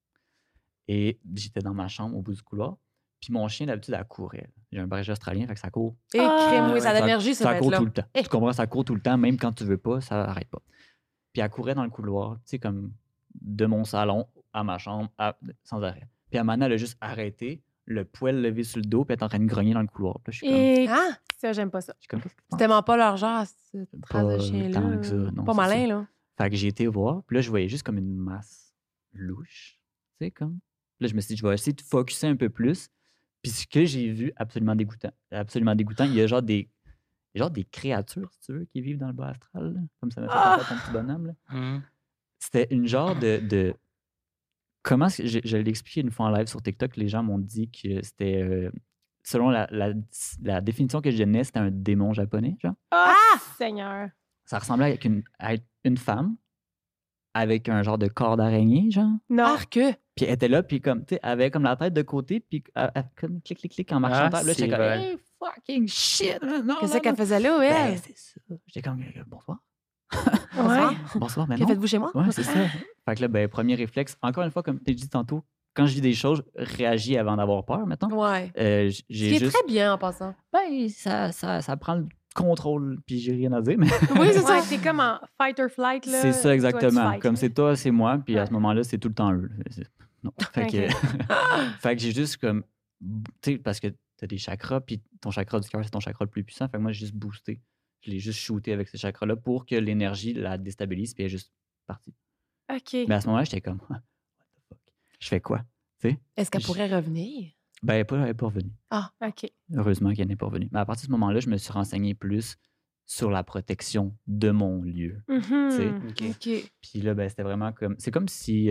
Et j'étais dans ma chambre au bout du couloir. Puis mon chien, d'habitude, elle courait. J'ai un berger australien, fait que ça court. Et crème, oui, ça a Ça- l'énergie, ça ça va être court là. tout le temps. Eh. Tu comprends, ça court tout le temps, même quand tu veux pas, ça arrête pas. Puis elle courait dans le couloir, tu sais, comme de mon salon à ma chambre, sans arrêt. Puis à un moment donné, elle a juste arrêté, le poil levé sur le dos, puis elle est en train de grogner dans le couloir. Puis là, je suis comme, Et Ah, ça, j'aime pas ça. je suis comme, qu'est-ce que tu c'est penses? tellement pas leur genre, cette trace de Pas chien-là. tant que ça, non, Pas c'est malin, ça. là. Fait que j'ai été voir, puis là, je voyais juste comme une masse louche, tu sais, comme. Là, je me suis dit, je vais essayer de focusser un peu plus. Puis ce que j'ai vu, absolument dégoûtant, il y a genre des créatures, si tu veux, qui vivent dans le bas astral, là, comme ça m'a fait penser à ton petit bonhomme. Là. Hum. C'était une genre de comment je l'ai expliqué une fois en live sur TikTok, les gens m'ont dit que c'était selon la définition que je donnais, c'était un démon japonais, genre. Ah! Seigneur! Ça ressemblait à une femme avec un genre de corps d'araignée, genre. Non. Arc! Puis elle était là, puis comme, tu sais, elle avait comme la tête de côté, puis elle comme clic, clic, clic en marchant. Ah, Là, j'étais c'est comme, vrai. hey, fucking shit! Non, Qu'est-ce non, qu'elle non. faisait là, Ben, elle? c'est ça. J'étais comme, bonsoir. Ouais. Bonsoir, mais Que non. faites-vous chez moi? Ouais, c'est ça. Fait que là, ben, premier réflexe, encore une fois, comme tu as dit tantôt, quand je vis des choses, réagis avant d'avoir peur, mettons. Ouais. Ce J'ai qui est juste. très bien en passant. Ben, ça prend le contrôle, puis j'ai rien à dire, mais Oui, c'est ça. Ouais, t'es comme en fight or flight, là. c'est ça Toi, tu exactement. fight, Comme là. c'est toi, c'est moi, puis à Ouais. ce moment-là, c'est tout le temps eux. Non. Fait que, fait que j'ai juste comme Tu sais, parce que tu as des chakras, puis ton chakra du cœur, c'est ton chakra le plus puissant. Fait que moi, j'ai juste boosté. Je l'ai juste shooté avec ce chakra-là pour que l'énergie la déstabilise, puis elle est juste partie. OK. Mais à ce moment-là, j'étais comme, what the fuck? Je fais quoi? Tu sais? Est-ce qu'elle Je- pourrait revenir? Ben, elle n'est pas revenue. OK. Heureusement qu'elle n'est pas revenue. Mais à partir de ce moment-là, je me suis renseigné plus sur la protection de mon lieu. Mhm. OK. OK. Puis là, ben, c'était vraiment comme. C'est comme si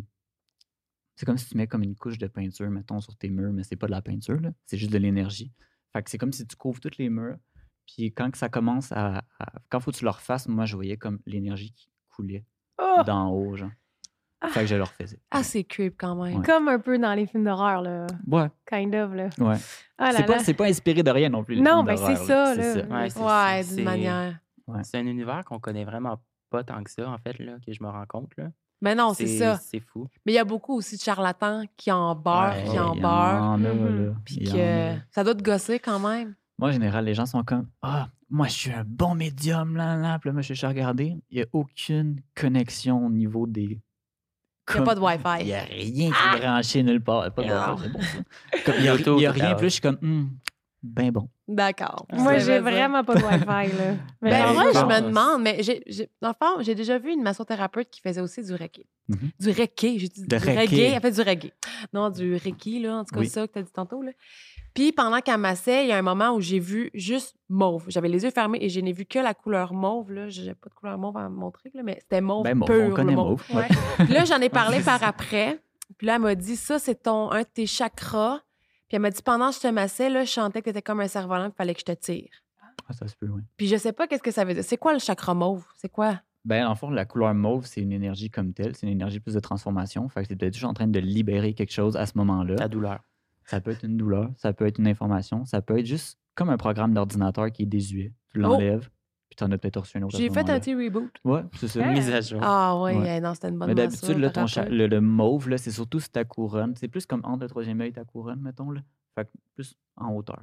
tu mets comme une couche de peinture, mettons, sur tes murs, mais c'est pas de la peinture, là. C'est juste de l'énergie. Fait que c'est comme si tu couvres tous les murs. Puis quand que ça commence quand faut que tu le refasses, moi, je voyais comme l'énergie qui coulait Oh! d'en haut, genre. Fait que je le refaisais. Ah, c'est creep quand même. Ouais. Comme un peu dans les films d'horreur, là. Ouais, Kind of, là. ouais. Ah là C'est là. pas inspiré de rien non plus. les Non, films ben c'est d'horreur, ça, C'est là. ça. Ouais, c'est Ouais, c'est- d'une manière. C'est un univers qu'on connaît vraiment pas tant que ça, en fait, là, que je me rends compte. Là. Mais non, c'est ça. C'est fou. Mais il y a beaucoup aussi de charlatans qui en beurrent, Ouais, qui en il y beurrent. en a, Mhm. là. Puis Il y en que a. ça doit te gosser quand même. Moi, en général, les gens sont comme Ah, moi, je suis un bon médium, là, là. Puis là, moi, je suis regardé. Il n'y a aucune connexion au niveau des. Il n'y a pas de Wi-Fi. Il n'y a rien qui est branché nulle part. Pas de Non. Wi-Fi, c'est bon, ça. Comme, il n'y a, Auto, il y a tout rien. à Puis là, je suis comme ben bon. D'accord. Moi, Ça j'ai veut dire- vraiment pas de Wi-Fi, là. Mais Ben, genre, moi, je non. me demande, mais dans le fond, j'ai déjà vu une massothérapeute qui faisait aussi du reiki. Mhm. Du reiki, j'ai dit De du reiki. reggae. Elle fait du reggae. Non, du reiki, là, en tout cas, Oui. c'est ça que tu as dit tantôt. Là. Puis pendant qu'elle massait, il y a un moment où j'ai vu juste mauve. J'avais les yeux fermés et je n'ai vu que la couleur mauve. Là. Je n'ai pas de couleur mauve à me montrer, là, mais c'était mauve Ben, mauve, pur. on connaît le mauve. Ouais. Puis là, j'en ai parlé par après. Puis là, elle m'a dit, ça, c'est un de tes chakras. Puis elle m'a dit, pendant que je te massais, là, je sentais que tu étais comme un cerf-volant, il fallait que je te tire. Ah, ça se peut, oui. Puis je sais pas qu'est-ce que ça veut dire. C'est quoi le chakra mauve? C'est quoi? Ben, en fond, la couleur mauve, c'est une énergie comme telle. C'est une énergie plus de transformation. Fait que c'est peut-être juste en train de libérer quelque chose à ce moment-là. La douleur. Ça peut être une douleur, ça peut être une information, ça peut être juste comme un programme d'ordinateur qui est désuet. Tu l'enlèves, puis tu en as peut-être reçu un autre. à J'ai ce fait un moment-là. petit reboot. Ouais, c'est ça. Ah. Mise à jour. Ah oui, Ouais. non, c'était une bonne Mais d'habitude, là, massothérapeute. le mauve, là, c'est surtout sur ta couronne. C'est plus comme entre le troisième œil et ta couronne, mettons. Là. Fait que plus en hauteur.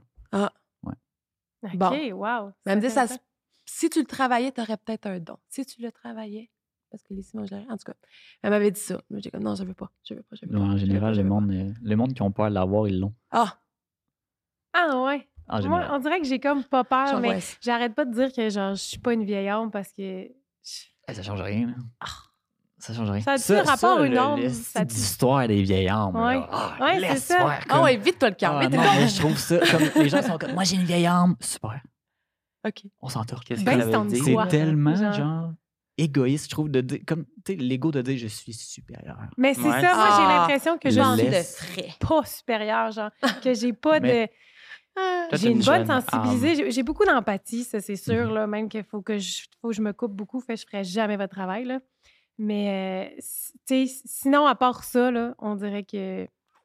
OK, Bon. wow. Mais elle me dit, intéressant. si tu le travaillais, tu aurais peut-être un don. Si tu le travaillais, parce que les Simons, je l'aurais. En tout cas, elle m'avait dit ça. Mais j'étais comme, non, je veux pas. Je veux pas. Je veux pas. En je veux général, pas, je veux pas. le monde qui ont peur de l'avoir, ils l'ont. Ah, Ah, ouais. En Moi, général. on dirait que j'ai comme pas peur, mais j'angoisse. j'arrête pas de dire que genre je suis pas une vieille âme parce que Ça change rien. Là. Ça change rien. Ça a-tu rapport à une âme? Ça a-tu- d'histoire des vieilles âmes. Ouais. là. Ah, Ouais, c'est laisse ça. faire, Ah comme- ouais, vite-toi le cœur. Ah, vite non, toi. mais je trouve ça comme les gens sont comme moi j'ai une vieille âme. Super. OK. On s'entend. Qu'est-ce Ben, que c'est ça ton veut dire? C'est Quoi? tellement Genre- genre égoïste, je trouve, de dire comme tu sais l'ego de dire je suis supérieur. Mais c'est Ouais. ça, moi j'ai Ah. l'impression que Le je Bande suis de laisse. frais. pas supérieure, genre que j'ai pas Mais- de Ah. Toi, j'ai t'as une une bonne jeune sensibilité, j'ai beaucoup d'empathie, ça c'est sûr Mhm. là, même qu'il faut que je me coupe beaucoup, fait que je ferais jamais votre travail là. Mais tu sais sinon à part ça là, on dirait que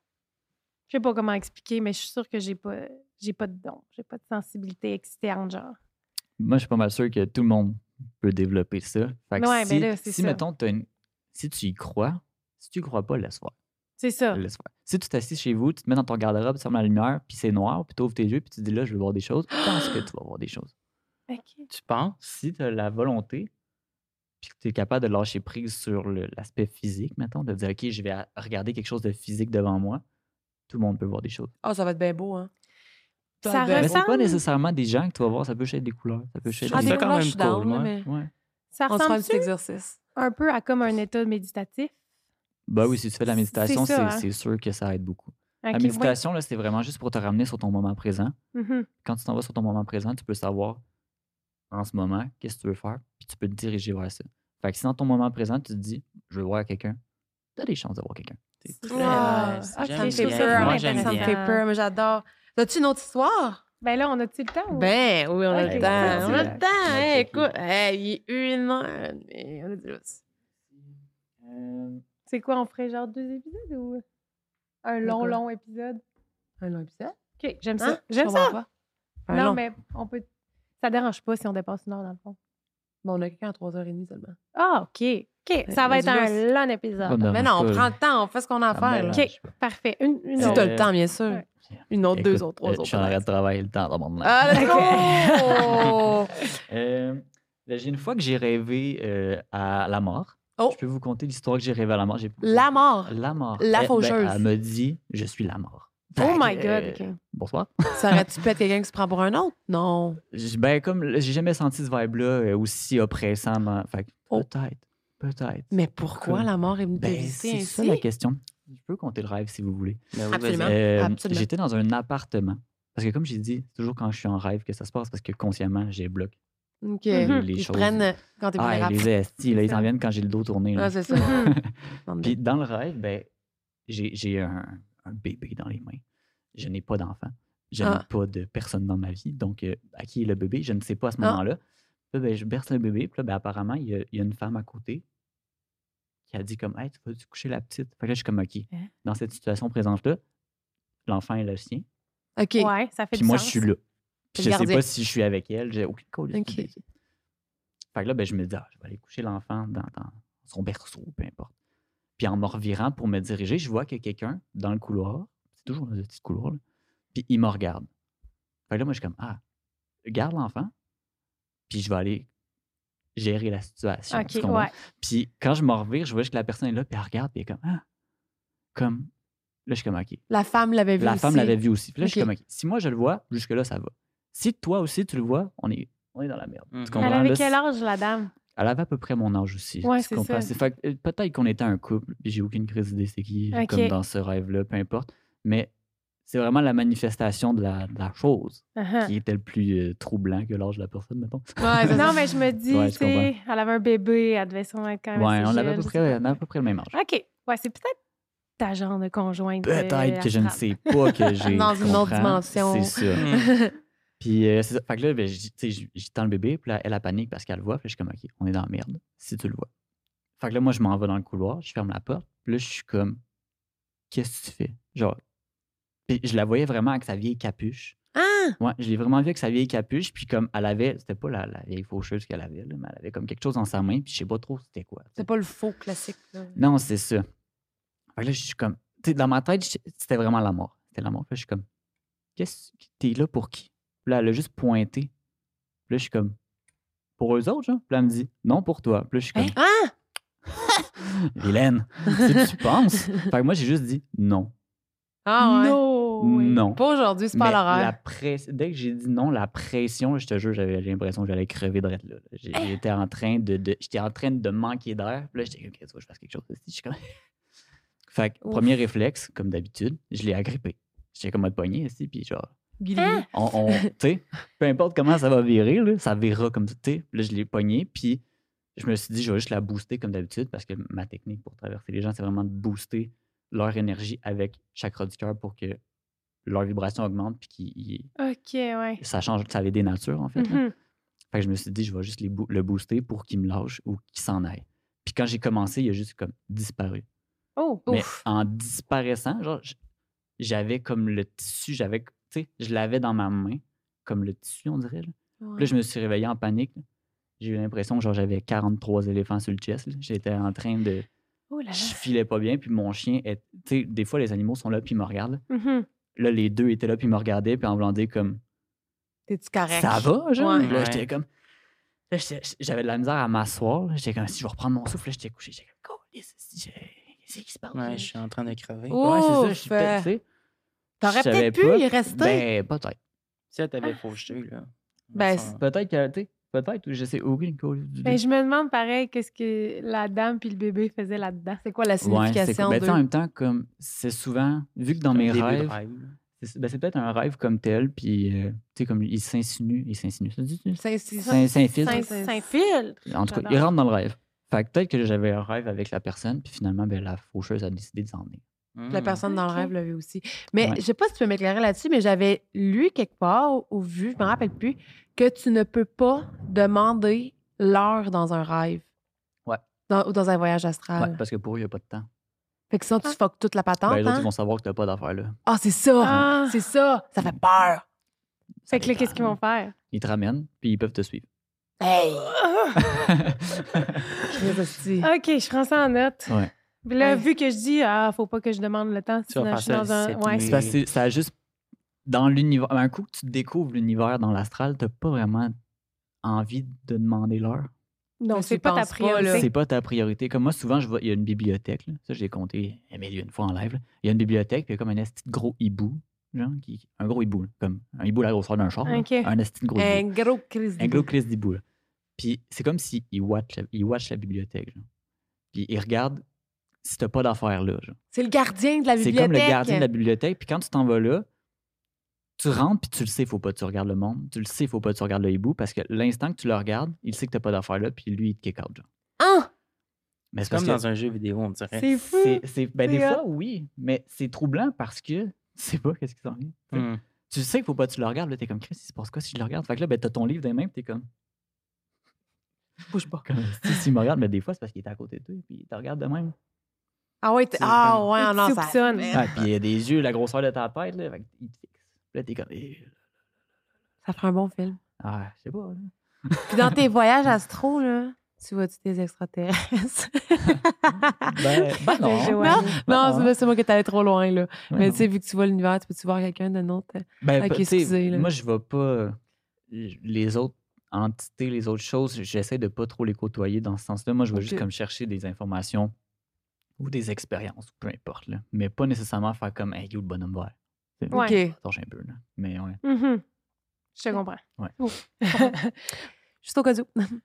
je sais pas comment expliquer, mais je suis sûre que j'ai pas de don, j'ai pas de sensibilité externe genre. Moi, je suis pas mal sûr que tout le monde peut développer ça. Fait que Ouais, si, ben là, c'est si ça. mettons, si tu y crois, si tu y crois pas, laisse faire. C'est ça. Laisse faire. Si tu t'assis chez vous, tu te mets dans ton garde-robe, tu fermes la lumière, puis c'est noir, puis tu ouvres tes yeux, puis tu dis là, je veux voir des choses, pense que tu vas voir des choses. OK. Tu penses? Si tu as la volonté, puis que tu es capable de lâcher prise sur l'aspect physique, mettons, de dire OK, je vais regarder quelque chose de physique devant moi, tout le monde peut voir des choses. Ah, ça va être bien beau, hein. Ça va être bien Mais beau. c'est pas ressemble- nécessairement des gens que tu vas voir, ça peut juste être des couleurs, ça peut juste Je être Ah, trouve des ça quand couleurs, même je suis down, cool, là, moi. mais Ouais. Ça on se fera un ressemble petit exercice. un peu à comme un état méditatif. Bah oui, si tu fais de la méditation, C'est ça, hein. c'est sûr que ça aide beaucoup. Ok, La méditation, là, c'est vraiment juste pour te ramener sur ton moment présent. ouais. Mhm. Quand tu t'en vas sur ton moment présent, tu peux savoir en ce moment qu'est-ce que tu veux faire, puis tu peux te diriger vers ça. Fait que si dans ton moment présent, tu te dis, je veux voir quelqu'un, tu as des chances de voir quelqu'un. C'est très Ah, nice. ok, J'aime ça me fait bien. peur. Moi, j'aime Ça me bien. fait peur, mais j'adore. As-tu une autre histoire? Ben là, on a-tu le temps? Ou... Ben oui, on a Ok, le ça, temps. On a c'est- le temps. on a Hey, checké. écoute, hey, il est 1h, mais on a dit lousse. C'est quoi, on ferait genre 2 épisodes ou un De long, quoi? long épisode? Un long épisode? OK, j'aime Hein? ça. J'aime Je ça. comprends pas. Un Non, long. mais on peut... Ça dérange pas si on dépasse une heure dans le fond. Bon, on a quelqu'un à 3h30 seulement. Ah, OK. OK, ça va être vas-y, un long épisode. Pas de- Mais non, on pas, prend le temps, on fait ce qu'on a à Ça faire. me là. dérange OK, pas. parfait. Une Si autre. t'as le temps, bien sûr. Ouais. Une autre, deux Écoute, autres, trois je autres. suis en arrêt de travail, le temps dans mon Ah, let's go! Là, j'ai une fois que j'ai rêvé à la mort. Oh. Je peux vous conter l'histoire que j'ai rêvé à la mort. La mort. La mort. La Ben, faucheuse. elle me dit, je suis la mort. Oh Fait my que, God, OK. Bonsoir. Ça aurait-tu pu être quelqu'un qui se prend pour un autre? Non. Ben, comme j'ai jamais senti ce vibe-là aussi oppressant. Fait que Oh. peut-être. Mais pourquoi Comme- la mort est venue te Ben, visiter c'est ainsi? ça la question. Je peux compter le rêve si vous voulez. Ben oui, Absolument. vas-y. Absolument. J'étais dans un appartement. Parce que comme j'ai dit, c'est toujours quand je suis en rêve que ça se passe parce que consciemment, j'ai bloqué OK. les Ils te choses. prennent quand t'es Ah, vulnérable. les estis, là, C'est ils s'en ça. viennent quand j'ai le dos tourné. Là. Ah, c'est ça. Bande de- Puis dans le rêve, ben, j'ai un bébé dans les mains. Je n'ai pas d'enfant. Je n'ai pas de personne dans ma vie. Donc, à qui est le bébé? Je ne sais pas à ce moment-là. Là, ben, je berce le bébé. Puis là, ben, apparemment, il y a une femme à côté qui a dit comme « Hey, tu vas-tu coucher la petite? » Fait que là, je suis comme « OK. Hein? Dans cette situation présente-là, l'enfant est le sien. OK. Ouais, ça fait Puis du moi, sens. je suis là. T'es Puis je le sais gardien. pas si je suis avec elle. J'ai aucune cause. OK. Fait que là, ben, je me dis, je vais aller coucher l'enfant dans son berceau, peu importe. Puis en me revirant pour me diriger, je vois qu'il y a quelqu'un dans le couloir. C'est toujours dans le petit couloir. Là. Puis il me regarde. Fait que là, moi, je suis comme, garde l'enfant. Puis je vais aller gérer la situation. tu OK, comprends? ouais. Puis quand je me revire, je vois que la personne est là, puis elle regarde, puis elle est comme, comme. Là, je suis comme, OK. La femme l'avait vu La aussi. femme l'avait vu aussi. Puis là, je suis OK. comme, OK. Si moi, je le vois, jusque-là, ça va. Si toi aussi, tu le vois, on est dans la merde. Mhm. Tu comprends? Elle avait Là, quel âge, la dame? elle avait à peu près mon âge aussi. Ouais, tu c'est comprends? ça. Fait que, peut-être qu'on était un couple, puis j'ai aucune crise d'idée c'est qui, OK. comme dans ce rêve-là, peu importe. Mais c'est vraiment la manifestation de la chose Uh-huh. qui était le plus troublant que l'âge de la personne, mettons. Ouais, c'est Non, ça. mais je me dis, Ouais, tu je sais, elle avait un bébé, elle devait sûrement être quand même Ouais, assez on avait jeune, à peu je près, sais on avait à peu près le même âge. pas. OK. Ouais, c'est peut-être ta genre de conjointe. Peut-être que je ne astrale. sais pas que j'ai. Dans une autre comprends? dimension. C'est ça. Mhm. Puis c'est ça. Fait que là, ben, j'y tends le bébé, puis là, elle a panique parce qu'elle le voit. Puis là, je suis comme, OK, on est dans la merde, si tu le vois. Fait que là, moi, je m'en vais dans le couloir, je ferme la porte. Puis là, je suis comme, qu'est-ce que tu fais? Genre, puis je la voyais vraiment avec sa vieille capuche. Ah! Ouais, je l'ai vraiment vu avec sa vieille capuche. Puis comme, elle avait, c'était pas la vieille faucheuse qu'elle avait, là, mais elle avait comme quelque chose dans sa main. Puis je sais pas trop c'était quoi. tu sais. C'est pas le faux classique. Là. Non, c'est ça. Fait que là, je suis comme, tu sais, dans ma tête, c'était vraiment la mort. C'était la mort. Puis là, je suis comme, t'es là pour qui? Puis là, elle a juste pointé. Puis là, je suis comme, pour eux autres, genre? Puis là, elle me dit, non, pour toi. Puis là, je suis comme, Ah! Vilaine, si tu penses. Fait que moi, j'ai juste dit non. Ah ouais. Non. Pas aujourd'hui, c'est pas Mais à l'horaire. dès que j'ai dit non, la pression, je te jure, j'avais l'impression que j'allais crever de là. J'étais en train j'étais en train de manquer d'air. Puis là, j'étais comme, qu'est-ce que je fasse quelque chose ici? Je suis comme... Fait que, Ouf. premier réflexe, comme d'habitude, je l'ai agrippé. J'étais comme mode poignet ici, puis genre, Guili. tu sais, peu importe comment ça va virer, là, ça virera comme ça. Tu sais, là, je l'ai pogné, puis je me suis dit, je vais juste la booster comme d'habitude, parce que ma technique pour traverser les gens, c'est vraiment de booster leur énergie avec chakra du cœur pour que leur vibration augmente, puis OK, ouais. ça change, ça les dénature, en fait. là. Mhm. Fait que je me suis dit, je vais juste le booster pour qu'il me lâche ou qu'il s'en aille. Puis quand j'ai commencé, il a juste comme disparu. Oh, Mais Ouf. en disparaissant, genre, j'avais comme le tissu, tu sais, je l'avais dans ma main, comme le tissu, on dirait. Là, Puis là je me suis réveillé en panique. Là. J'ai eu l'impression que genre, j'avais 43 éléphants sur le chest. Là. J'étais en train de... oh là là. Je filais pas bien, puis mon chien... Tu sais, des fois, les animaux sont là, puis ils me regardent. Mhm. Là, les deux étaient là, puis ils me regardaient, puis en voulant dire comme... T'es-tu correct? Ça va, genre? Ouais. Puis là, Ouais. j'étais comme... Là, j'avais de la misère à m'asseoir. là. J'étais comme, si je vais reprendre mon souffle, là, j'étais couché. J'étais comme, qu'est-ce qui se passe? Ouais, je suis en train de crever. Oh. Ouais, c'est ça. Je Ouf. suis peut-être, tu sais, T'aurais je savais peut-être pu pas. y rester. Ben, peut-être. Si elle t'avait fauché, là. Ben, ça- Peut-être que, tu sais, peut-être, je sais, aucune cause. Ben, je me demande pareil, qu'est-ce que la dame puis le bébé faisaient là-dedans. c'est quoi la Ouais, c'est signification cool. Ben, tu sais, en de... même temps, comme, c'est souvent, vu que dans c'est un mes début de rêves, rêve, là. c'est peut-être un rêve comme tel, puis, tu sais, comme, il s'insinue, ça dit C'est s'infiltre. Saint-Filtre. En tout cas, il J'adore. rentre dans le rêve. Fait que peut-être que j'avais un rêve avec la personne, puis finalement, ben, la faucheuse a décidé de s'en venir. La personne dans le Ok. rêve l'a vu aussi. Mais Ouais. je sais pas si tu peux m'éclairer là-dessus, mais j'avais lu quelque part ou vu, je me rappelle plus, que tu ne peux pas demander l'heure dans un rêve. Ouais. Ou dans un voyage astral. Ouais, parce que pour eux, il n'y a pas de temps. Fait que sinon, tu fuck toute la patente. Ben, les autres, hein? ils vont savoir que tu n'as pas d'affaires là. Ah, c'est ça! Ah. C'est ça! Ça fait peur! Fait que là, qu'est-ce qu'ils vont faire? Ils te ramènent, puis ils peuvent te suivre. Hey! Ah! Très hostie. OK, je prends ça en note. Ouais. Puis là, Ouais. vu que je dis, faut pas que je demande le temps, Tu vas sinon faire je suis dans ça un. cette Ouais. nuit. C'est parce que ça a juste. Dans l'univers. Un coup que tu découvres l'univers dans l'astral, t'as pas vraiment envie de demander l'heure. Donc, tu c'est y pas ta penses pas, priorité. là. C'est pas ta priorité. Comme moi, souvent, il y a une bibliothèque. Là. Ça, j'ai compté une fois en live. Là. Il y a une bibliothèque, puis il y a comme un esti de gros hibou. Genre, un gros hibou. Là, comme un hibou à la grosseur d'un char. là. OK. Un esti de gros hibou. Un gros crise Un gros crise d'hibou. Là. Puis c'est comme s'il watch la bibliothèque. Genre. Puis il regarde si t'as pas d'affaires là. Genre. C'est le gardien de la C'est bibliothèque. comme le gardien de la bibliothèque. Puis quand tu t'en vas là, tu rentres, puis tu le sais, il faut pas que tu regardes le monde. Tu le sais, il faut pas que tu regardes le hibou, parce que l'instant que tu le regardes, il sait que t'as pas d'affaires là, puis lui, il te kick out. Genre. Ah! Mais C'est parce comme que dans un jeu vidéo, on dirait. C'est fou. ben, C'est des hot. fois, oui, mais c'est troublant parce que tu sais pas qu'est-ce qui s'en vient. Tu sais. Hmm. Tu sais qu'il faut pas que tu le regardes, là, t'es comme, Chris, il se passe quoi si je le regarde? Fait que là, ben, t'as ton livre dans les mains, puis t'es comme, Bouge pas. s'il me regarde, mais des fois, c'est parce qu'il est à côté de toi, puis il te regarde de même. Ah ouais, C'est ah comme- ouais, Il te non, ça. soupçonne. Ouais, puis il a des yeux, la grosseur de ta tête, là, fait qu'il te fixe. Puis là, t'es comme, Ça ferait un bon film. ah, je sais pas, là. Puis dans tes voyages astro, là, tu vois-tu tes extraterrestres? Ben non. Joanne. Non, c'est moi qui t'allais trop loin, là. Ouais, Mais non. tu sais, vu que tu vois l'univers, tu peux-tu voir quelqu'un d'un autre? Ben, Ok, tu sais, excusez, là. moi, je vais pas. Les autres entités, les autres choses, j'essaie de pas trop les côtoyer dans ce sens-là. Moi, je vais Ok. juste comme chercher des informations ou des expériences, peu importe. Là. Mais pas nécessairement faire comme hey, you, le bonhomme vert. C'est- Ouais. OK. Torche un peu, là. Mais ouais. Mhm. Je te comprends. Ouais. Oh. Juste au cas où.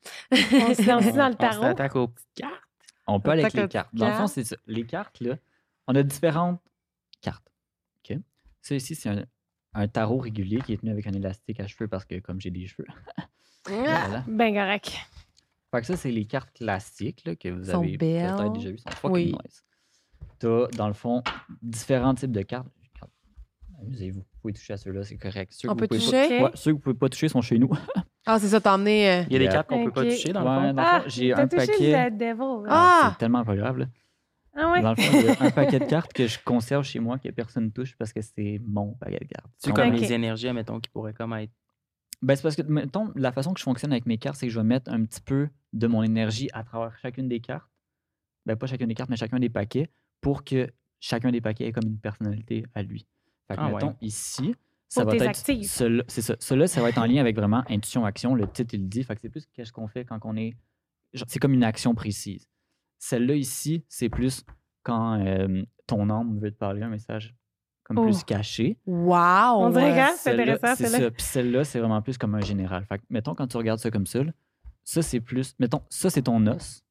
On se lance dans le On tarot. s'attaque aux petites cartes. On peut aller avec Attaque les aux cartes. Dans le fond, cartes. c'est ça. Les cartes, là, on a différentes cartes. OK? Ça ici, c'est un tarot régulier qui est tenu avec un élastique à cheveux parce que comme j'ai des cheveux. Voilà. Ben correct. Fait que ça, c'est les cartes classiques là, que vous Sont avez belles. peut-être déjà vues. Sont fucking Oui. nice. T'as, dans le fond, différents types de cartes. Amusez-vous. Vous pouvez toucher à ceux-là, c'est correct. Ceux On que peut vous pouvez toucher? Pas, ouais, ceux que vous pouvez pas toucher sont chez nous. Ah, c'est ça, t'as emmené. Il y a des Yeah. cartes qu'on peut pas Ok. toucher, dans le Ouais, fond. dans le fond, j'ai t'as un touché paquet. le devil. là. Ah! C'est tellement pas grave. Là. Ah ouais? Dans le fond, il y a un paquet de cartes que je conserve chez moi que personne ne touche parce que c'est mon paquet de cartes. C'est Donc, comme Ok. les énergies, admettons, qui pourraient comme être. ben, c'est parce que, mettons, la façon que je fonctionne avec mes cartes, c'est que je vais mettre un petit peu de mon énergie à travers chacune des cartes. Ben, pas chacune des cartes, mais chacun des paquets pour que chacun des paquets ait comme une personnalité à lui. Fait que, Ah ouais. mettons, ici, ça Faut va tes être. actives. C'est ça. Celui-là, ça va être en lien avec vraiment intuition-action. Le titre, il le dit. Fait que c'est plus qu'est-ce qu'on fait quand on est. C'est comme une action précise. Celle-là, ici, c'est plus quand ton âme veut te parler un message comme Oh. plus caché. Wow! On dirait que c'est Celle-là, intéressant, c'est celle-là. ça. Puis celle-là, c'est vraiment plus comme un général. Fait que, mettons, quand tu regardes ça comme ça, là, ça, c'est plus. Mettons, ça, c'est ton os.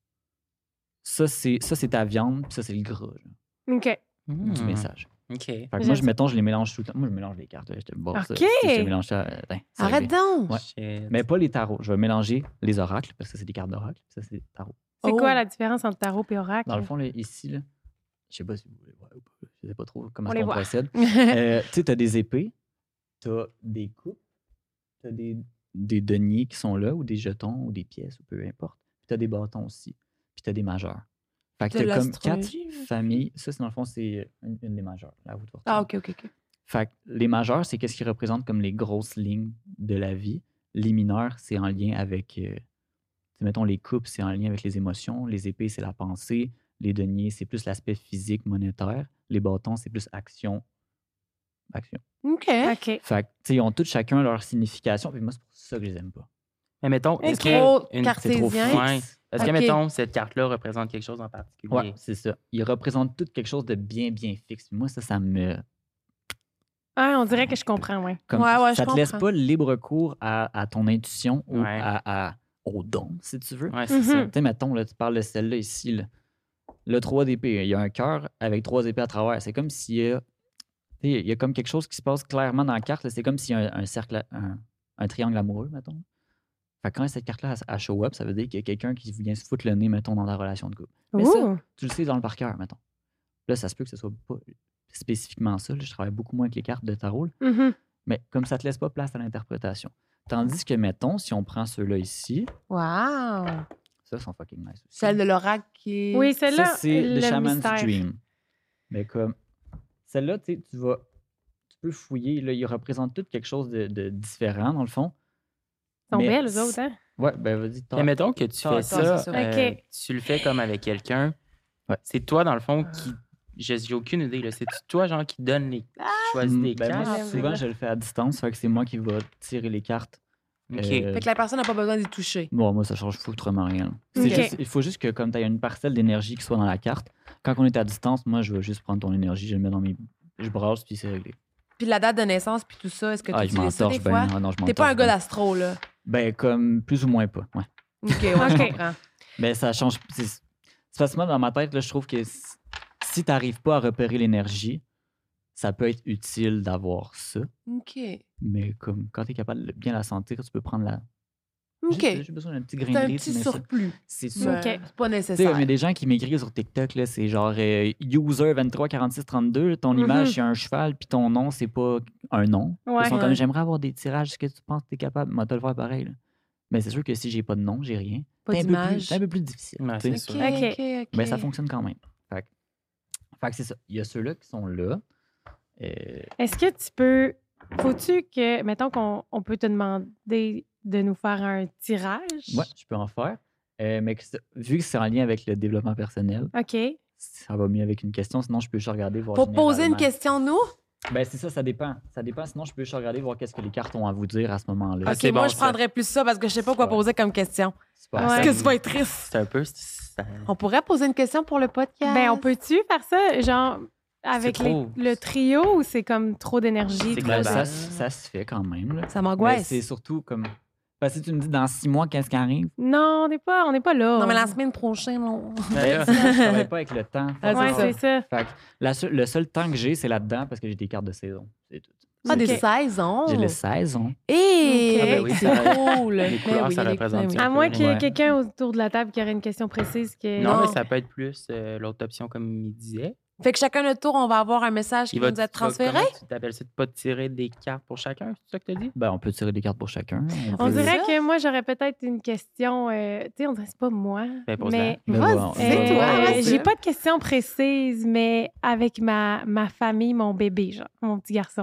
Ça, c'est ta viande. Puis ça, c'est le gras là, OK. du message. OK. Fait que J'aime moi, ça. mettons, je les mélange tout le temps. Moi, je mélange les cartes. Là, je te bon, ça. Ok. Si je te mélange ça. C'est Arrête réglé. donc! Ouais. Shit. Mais pas les tarots. Je vais mélanger les oracles, parce que c'est des cartes d'oracle. Ça, c'est des tarots. C'est Oh. quoi la différence entre tarot et oracle? Dans le fond, là, ici, là, je sais pas si vous voulez voir ou pas. Je sais pas trop comment On est-ce les qu'on voit. procède. Tu sais, t'as des épées, t'as des coupes, t'as des deniers qui sont là, ou des jetons, ou des pièces, ou peu importe. Puis t'as des bâtons aussi. Puis t'as des majeurs. Fait que De t'as comme 4 l'astrologie, là. familles. Ça, c'est dans le fond, c'est une des majeures. Là, vous Ah, OK. Fait que les majeurs, c'est qu'est-ce qui représente comme les grosses lignes de la vie. Les mineurs, c'est en lien avec, mettons, les coupes, c'est en lien avec les émotions. Les épées, c'est la pensée. Les deniers, c'est plus l'aspect physique, monétaire. Les bâtons, c'est plus action. Action. OK. OK. Fait que, tu sais, ils ont tous chacun leur signification. Puis moi, c'est pour ça que je les aime pas. Mais mettons, C'est est-ce trop que une- C'est trop cartésien. fixe. Ouais. Est-ce que, Ok. mettons, cette carte-là représente quelque chose en particulier? Ouais, c'est ça. Ils représentent tout quelque chose de bien, bien fixe. Puis moi, ça me... Ah, on dirait que je comprends, ouais. Comme, Ouais, ça je te laisse comprends. pas libre cours à ton intuition ou Ouais. au don, si tu veux. Ouais, c'est Mhm. ça. Tu sais, mettons, là, tu parles de celle-là ici. Là. Le 3 d'épée, il y a un cœur avec 3 épées à travers. C'est comme s'il y a... tu sais, il y a comme quelque chose qui se passe clairement dans la carte. là. C'est comme s'il y a un cercle, un triangle amoureux, mettons. Fait que quand cette carte-là, elle show up, ça veut dire qu'il y a quelqu'un qui vient se foutre le nez, mettons, dans la relation de couple. Mais ça, Ouh. tu le sais dans le par cœur, mettons. Là, ça se peut que ce soit pas spécifiquement ça. là. Je travaille beaucoup moins avec les cartes de tarot. là. Mhm. Mais comme ça te laisse pas place à l'interprétation. Tandis que, mettons, si on prend ceux-là ici, Wow! ça, sont fucking nice aussi. Celle de l'oracle qui est... Oui, celle-là, Ça, c'est le The Shaman's mystère. Dream. Mais comme, celle-là, tu sais, tu peux fouiller, là, ils représentent tout quelque chose de différent, dans le fond. Ils sont Mais belles, eux autres, hein? Ouais, ben vas-y, Mais mettons que tu fais Attends, ça, c'est ça. Ok. tu le fais comme avec quelqu'un. Ouais. C'est toi, dans le fond, qui. J'ai aucune idée. Là. C'est toi, genre, qui donne les. Qui choisis des Ben, moi, cartes. j'aime souvent, bien. je le fais à distance, fait que c'est moi qui va tirer les cartes OK. Fait que la personne n'a pas besoin d'y toucher. Bon, moi, ça change foutrement rien. là. C'est Ok. juste, il faut juste que, comme tu as une parcelle d'énergie qui soit dans la carte, quand on est à distance, moi, je vais juste prendre ton énergie, je le mets dans mes. Je brasse, puis c'est réglé. Puis la date de naissance, puis tout ça, est-ce que tu Ah, je utilises ça des m'entorche fois? bien. Ah, non, je T'es pas un m'entorche gars bien. d'astro, là. Ben, comme plus ou moins pas. Ouais. OK, ouais, je Ok. comprends. Mais ça change. C'est parce que moi, dans ma tête, là, je trouve que si tu n'arrives pas à repérer l'énergie, ça peut être utile d'avoir ça. OK. Mais comme quand tu es capable de bien la sentir, tu peux prendre la. OK. J'ai besoin d'un petit grain C'est de un riz, petit tu mets ça. surplus. C'est ça. Mais Ok. c'est pas Tu sais, nécessaire. il y a des gens qui m'écrivent sur TikTok, là, c'est genre user 234632, ton image, c'est un cheval, puis ton nom, c'est pas un nom. Ouais. Ils sont Ouais. comme, j'aimerais avoir des tirages, est-ce que tu penses que tu es capable? Moi, te le faire pareil. Là. Mais c'est sûr que si j'ai pas de nom, j'ai rien. Pas C'est d'image. c'est un peu plus difficile. Ouais, tu sais. c'est OK, sûr. Ok. OK, OK. Mais ça fonctionne quand même. Fait que c'est ça. Il y a ceux-là qui sont là. Est-ce que tu peux. Faut-tu que. Mettons qu'on peut te demander de nous faire un tirage? Ouais, je peux en faire. Mais vu que c'est en lien avec le développement personnel, OK. ça va mieux avec une question. Sinon, je peux juste regarder, voir Faut poser une généralement. question, nous? Ben, c'est ça, ça dépend. Ça dépend. Sinon, je peux juste regarder, voir qu'est-ce que les cartes ont à vous dire à ce moment-là. Ah, OK, c'est moi, bon, je ça. prendrais plus ça parce que je sais pas quoi Ouais. poser comme question. Super. Ouais. Parce que ça va être triste. C'est un peu... On pourrait poser une question pour le podcast. Ben, on peut-tu faire ça, genre, avec C'est trop. le trio ou c'est comme trop d'énergie? C'est trop Ben, de- global. ça se fait quand même. Là. Ça Mais m'angoisse. c'est surtout comme. Parce que si tu me dis dans 6 mois, qu'est-ce qui arrive? Non, on n'est pas là. Non, mais la semaine prochaine, on... Ben, sinon, je travaille pas avec le temps. Ah, Ouais, c'est c'est ça. Fait que le seul temps que j'ai, c'est là-dedans parce que j'ai des cartes de saison. C'est tout. Ah, des Ok. saisons. J'ai les saisons. Hé! Ok. Ah, ben oui, c'est ça- cool. les couleurs, Ben ça oui, représente ben oui. ça. À moins qu'il y ait Ouais. quelqu'un autour de la table qui aurait une question précise que. Non, Non. mais ça peut être plus l'autre option, comme il disait. Fait que chacun notre tour, on va avoir un message qui va nous être transféré. Comment tu t'appelles ça de pas tirer des cartes pour chacun? C'est ça que tu as dit? Ben, on peut tirer des cartes pour chacun. On peut- dirait ça? que moi, j'aurais peut-être une question. Tu sais, on dirait que c'est pas moi. Ben, pose-la. Mais. Ben, Vas-y, bon, c'est ben, toi, ouais, vas-y. J'ai pas de question précise, mais avec ma famille, mon bébé, genre, mon petit garçon.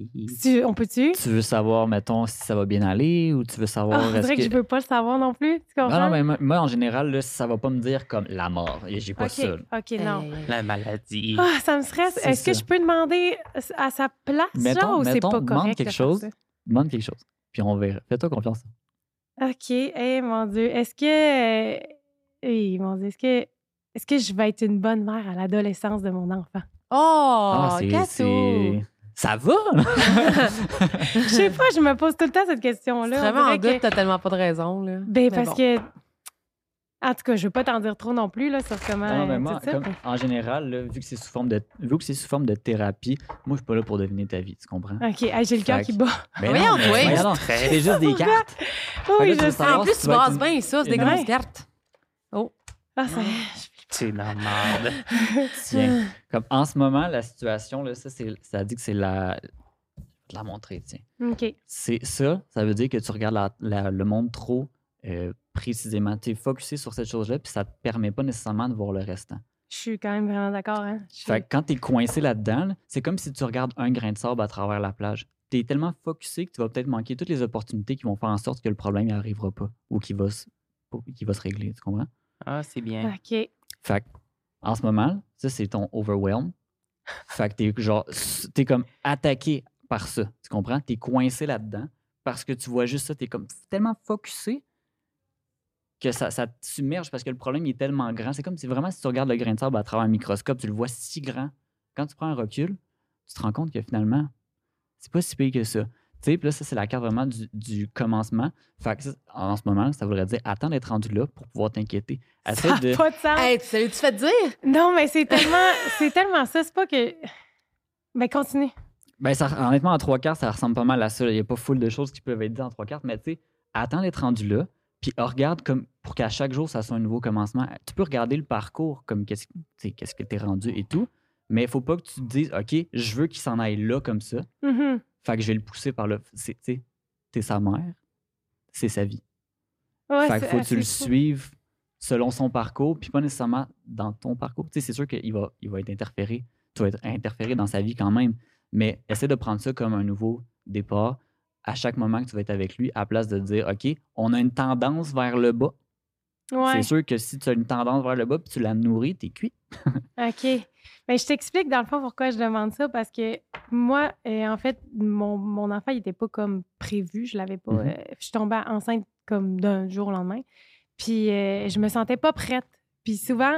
On peut-tu? Tu veux savoir, mettons, si ça va bien aller ou tu veux savoir. Ah, on dirait que je veux pas le savoir non plus. Tu comprends? Non, non, mais moi, en général, là, ça va pas me dire comme la mort. Et j'ai pas OK, ça. là. OK, non. La maladie. Ah, ça me stresse. C'est Est-ce que ça. je peux demander à sa place, genre, ou c'est pas demande correct? quelque de faire chose. ça? Demande quelque chose. Puis on verra. Fais-toi confiance. OK. Eh, mon Dieu. Est-ce que... mon Dieu. Est-ce que je vais être une bonne mère à l'adolescence de mon enfant? Oh, Cato! Ça va? Je sais pas, je me pose tout le temps cette question-là. C'est On vraiment en dirait doute, t'as tellement pas de raison, là. Ben, Mais parce bon. que... En tout cas, je veux pas t'en dire trop non plus, là, sur comment... Non, mais tout moi, ça, comme, mais- en général, là, vu que c'est sous forme de thérapie, moi, je suis pas là pour deviner ta vie, tu comprends? OK, hey, j'ai le cœur Fait qui que- bat. Ben Voyons, non, mais oui. voyons donc, Stress. c'est juste des cartes. Oui, là, tu je veux sais. savoir En plus, si tu vas être bases une- bien ça, c'est des une- grosses Ouais. cartes. Ah, ça... C'est dans la merde. Tiens, comme en ce moment, la situation, là, ça dit que c'est la... Je vais te la montrer, tiens. OK. C'est ça veut dire que tu regardes le monde trop précisément. Tu es focusé sur cette chose-là, puis ça te permet pas nécessairement de voir le restant. Je suis quand même vraiment d'accord, hein. Fait que quand tu es coincé là-dedans, là, c'est comme si tu regardes un grain de sable à travers la plage. Tu es tellement focusé que tu vas peut-être manquer toutes les opportunités qui vont faire en sorte que le problème n'arrivera pas ou qu'il va se régler. Tu comprends? Ah, c'est bien. OK. Fait que, en ce moment, ça, c'est ton overwhelm. Fait que t'es comme attaqué par ça. Tu comprends? T'es coincé là-dedans parce que tu vois juste ça. T'es comme tellement focusé que ça te submerge parce que le problème il est tellement grand. C'est comme si vraiment, si tu regardes le grain de sable à travers un microscope, tu le vois si grand. Quand tu prends un recul, tu te rends compte que finalement, c'est pas si pire que ça. Tu sais, puis là, ça, c'est la carte vraiment du commencement. Fait que ça, en ce moment, ça voudrait dire attends d'être rendu là pour pouvoir t'inquiéter. Ça Essaie n'a de. pas de sens. Hey, tu l'as-tu fait dire? Non, mais c'est tellement ça. C'est pas que... Ben, continue. Ben, honnêtement, en 3 cartes, ça ressemble pas mal à ça. Il n'y a pas full de choses qui peuvent être dites en 3 cartes, mais tu sais, attends d'être rendu là, puis regarde comme pour qu'à chaque jour, ça soit un nouveau commencement. Tu peux regarder le parcours, comme qu'est-ce que tu es rendu et tout, mais il faut pas que tu te dises, OK, je veux qu'il s'en aille là comme ça, Mhm. fait que je vais le pousser par là. Tu sais, t'es sa mère, c'est sa vie. Ouais, Fait qu'il faut que tu le c'est fou. suives selon son parcours, puis pas nécessairement dans ton parcours. Tu sais, c'est sûr qu'il va être interféré. Tu vas être interféré dans sa vie quand même, mais essaie de prendre ça comme un nouveau départ à chaque moment que tu vas être avec lui, à place de dire, OK, on a une tendance vers le bas. Ouais. C'est sûr que si tu as une tendance vers le bas puis tu la nourris, t'es cuit. OK. Ben, je t'explique dans le fond pourquoi je demande ça, parce que moi, en fait, mon enfant, il n'était pas comme prévu. Je l'avais pas. Je suis tombée enceinte comme d'un jour au lendemain. Puis je me sentais pas prête. Puis souvent,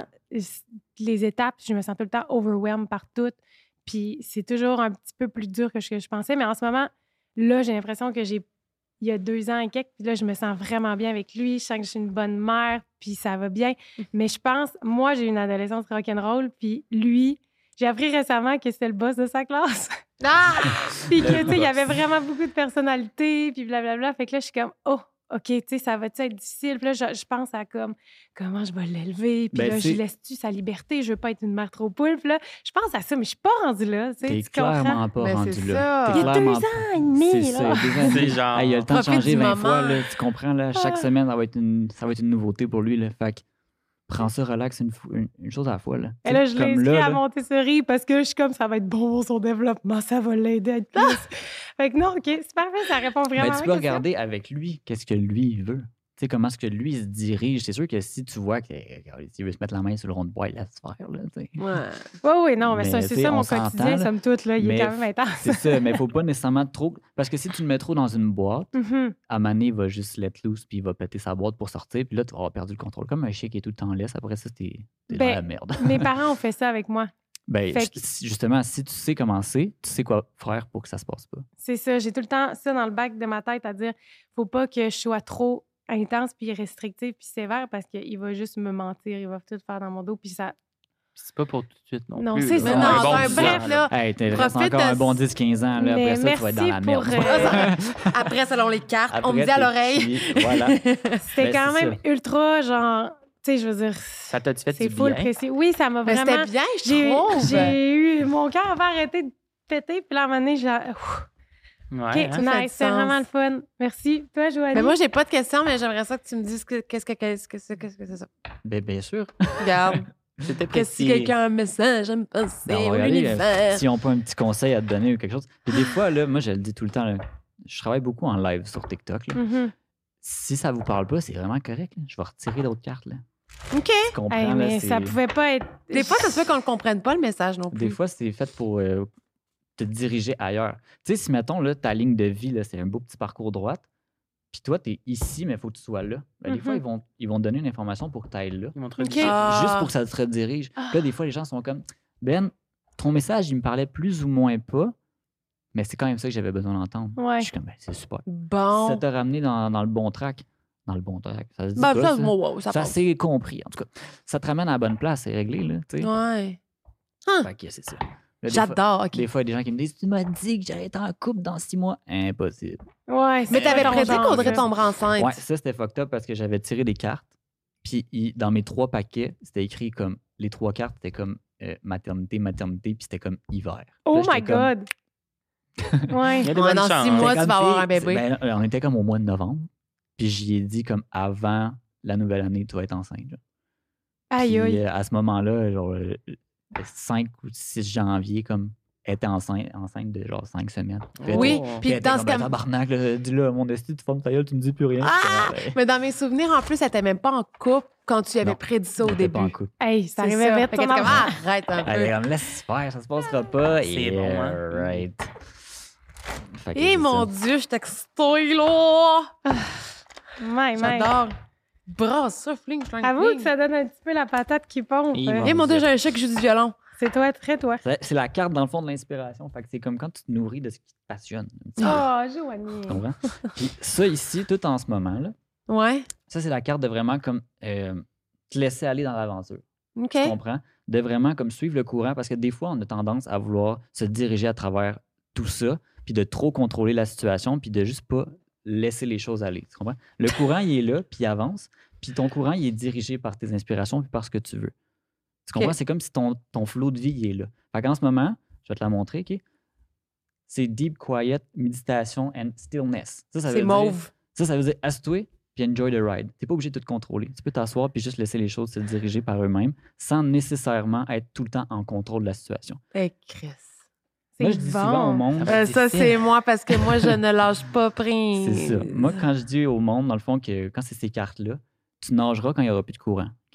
les étapes, je me sens tout le temps overwhelmed par tout. Puis c'est toujours un petit peu plus dur que ce que je pensais. Mais en ce moment, là, j'ai l'impression que il y a 2 ans et quelques, puis là, je me sens vraiment bien avec lui. Je sens que je suis une bonne mère, puis ça va bien. Mais je pense, moi, j'ai eu une adolescence rock'n'roll, puis lui, j'ai appris récemment que c'était le boss de sa classe. Ah! Puis que, tu sais, il y avait vraiment beaucoup de personnalité, puis blablabla. Fait que là, je suis comme, oh, OK, tu sais, ça va-tu être difficile? Puis là, je pense à comme, comment je vais l'élever? Puis Ben, là, je laisse-tu sa liberté? Je veux pas être une mère trop poule. Puis là, je pense à ça, mais je suis pas rendue là. Tu sais, T'es tu comprends? clairement pas Ben, rendu c'est là. ça. T'es Il y a 2 clairement- ans et demi, C'est ça, là. 2 ans et demi. C'est genre. Hey, il a le temps de Profite changer du 20 moment. fois. Là, tu comprends? Là, chaque semaine, ça va être une nouveauté pour lui. Là. Fait que prends ça, relax une chose à la fois. Là. Et là, je l'ai Comme inscrit là, à là, Montessori parce que je suis comme, ça va être bon pour son développement, ça va l'aider à être plus. Fait que non, OK, c'est parfait, ça répond vraiment ben, à tu ma peux question. regarder avec lui qu'est-ce que lui veut. Tu sais, comment est-ce que lui se dirige. C'est sûr que si tu vois qu'il veut se mettre la main sur le rond de bois, il laisse faire. Là, tu sais. Ouais. Oui, non, mais Mais, c'est tu sais, ça on mon s'entend, quotidien, là. somme toute, là, il est Mais quand même intense. C'est ça, mais il faut pas nécessairement trop. Parce que si tu le mets trop dans une boîte, Mhm. à Mané, il va juste let loose puis il va péter sa boîte pour sortir. Puis là, tu vas avoir perdu le contrôle. Comme un chien qui est tout le temps laisse. Après ça, t'es dans Ben, la merde. Mes parents ont fait ça avec moi. Ben, Fait que- justement, si tu sais comment c'est, tu sais quoi faire pour que ça se passe pas. C'est ça, j'ai tout le temps ça dans le bac de ma tête à dire, faut pas que je sois trop intense puis restrictive puis sévère parce qu'il va juste me mentir, il va tout faire dans mon dos puis ça... C'est pas pour tout de suite non, Non, plus. c'est là. ça. Mais non, bon bref, 10 ans, là. Hey, t'es Profite restes encore de- un bon 10-15 ans. Là. Mais Après ça, tu vas être dans la merci merde. pour, Après, selon les cartes, on Après, me dit à t'es l'oreille. petit, voilà. C'était Ben, quand c'est même ultra, genre, tu sais, je veux dire, Ça t'a-tu fait c'est du full bien? précis. Oui, ça m'a Mais vraiment... c'était bien, je trouve. J'ai eu... Mon cœur avait arrêté de péter, puis là, à un moment donné, j'ai... Ouf, Ouais, OK, hein? Ça fait du nice, c'est vraiment sens. le fun. Merci. Toi, Joanie? Mais moi, j'ai pas de questions, mais j'aimerais ça que tu me dises qu'est-ce que c'est ça. Ben, bien sûr. Regarde. C'était Que si précis. quelqu'un a un message à me passer Ben, on va au regarder, l'univers. si on peut un petit conseil à te donner ou quelque chose. Puis des fois, là, moi, je le dis tout le temps, là, je travaille beaucoup en live sur TikTok. Là. Mhm. Si ça vous parle pas, c'est vraiment correct. Là. Je vais retirer d'autres cartes. Là. OK. Tu comprends? Hey, là, mais c'est- ça pouvait pas être... Des fois, ça se fait qu'on ne comprenne pas le message non plus. Des fois, c'est fait pour te diriger ailleurs. Tu sais, si, mettons, là, ta ligne de vie, là, c'est un beau petit parcours droite, puis toi, tu es ici, mais il faut que tu sois là. Ben, des fois, ils vont te donner une information pour que tu ailles là. Ils m'ont trop Ok. dit. Ah. Juste pour que ça te redirige. Puis là, des fois, les gens sont comme Ben, ton message, il me parlait plus ou moins pas, mais c'est quand même ça que j'avais besoin d'entendre. Ouais. Je suis comme, ben, c'est super. Bon. Ça t'a ramené dans le bon track. Dans le bon track. Ça se dit Ben, pas, ça, ça. wow, ça Ça passe. s'est compris, en tout cas. Ça te ramène à la bonne place, c'est réglé, là. Tu sais. Ouais. Fait que c'est ça. Là, des fois- J'adore. OK. Des fois, il y a des gens qui me disent Tu m'as dit que j'allais être en couple dans 6 mois. Impossible. Ouais, Mais t'avais ton prédit genre, qu'Audrey là. tomberait enceinte. Ouais, ça, c'était fucked up parce que j'avais tiré des cartes. Puis dans mes 3 paquets, c'était écrit comme les 3 cartes, c'était comme maternité, puis c'était comme hiver. Oh Là, j'étais my comme- God! Ouais. Il y a des Ouais, bonnes dans chances. 6 mois, J'étais tu vas comme, avoir un tu sais, bébé. ben, on était comme au mois de novembre. Puis j'y ai dit comme avant la nouvelle année, tu vas être enceinte. Là. Aïe, Puis, aïe. à ce moment-là, genre le 5 ou 6 janvier, comme elle était enceinte de genre 5 semaines. Puis elle Oui, était- Oh. puis puis elle était dans comme, ce ben, cas... tabarnak, là, dis-le, mon esti, tu formes ta gueule, tu me dis plus rien. Ah! Puis, Mais dans mes souvenirs, en plus, elle n'était même pas en couple quand tu avais Non, prédit ça on au était début. pas en couple. Hey, ça C'est arrivait ça. vite, Fait ton qu'elle était comme, enfant. arrête un Elle est peu. comme, laisse faire, ça se passera pas. C'est bon, hein? Right. Fait que Eh c'est mon ça. Dieu, je t'extoille là! Ouais, ouais. J'adore. Brasse ça, fling, fling, Avoue fling. que ça donne un petit peu la patate qui pompe. Et bon. Eh mon Dieu, j'ai un chat qui joue du violon. C'est toi, très toi. C'est la carte, dans le fond, de l'inspiration. Fait que c'est comme quand tu te nourris de ce qui te passionne. un petit peu. Oh, Joanie. Tu comprends? Puis ça ici, tout en ce moment, là, Ouais. ça, c'est la carte de vraiment comme te laisser aller dans l'aventure. OK. Tu comprends? De vraiment comme suivre le courant parce que des fois, on a tendance à vouloir se diriger à travers tout ça, puis de trop contrôler la situation, puis de juste pas laisser les choses aller. Tu comprends? Le courant, il est là, puis il avance, puis ton courant, il est dirigé par tes inspirations, puis par ce que tu veux. Tu comprends? OK. C'est comme si ton flot de vie, il est là. Fait qu'en ce moment, je vais te la montrer, OK? C'est Deep Quiet, Meditation and Stillness. Ça veut C'est dire- mauve. ça veut dire assis-toi puis enjoy the ride. Tu n'es pas obligé de tout contrôler. Tu peux t'asseoir puis juste laisser les choses se diriger par eux-mêmes sans nécessairement être tout le temps en contrôle de la situation. Eh, Chris. Moi, je dis souvent au monde. Ça, c'est moi parce que moi, je ne lâche pas prise. C'est ça. Moi, quand je dis au monde, dans le fond, que quand c'est ces cartes-là, tu nageras quand il n'y aura plus de courant. OK?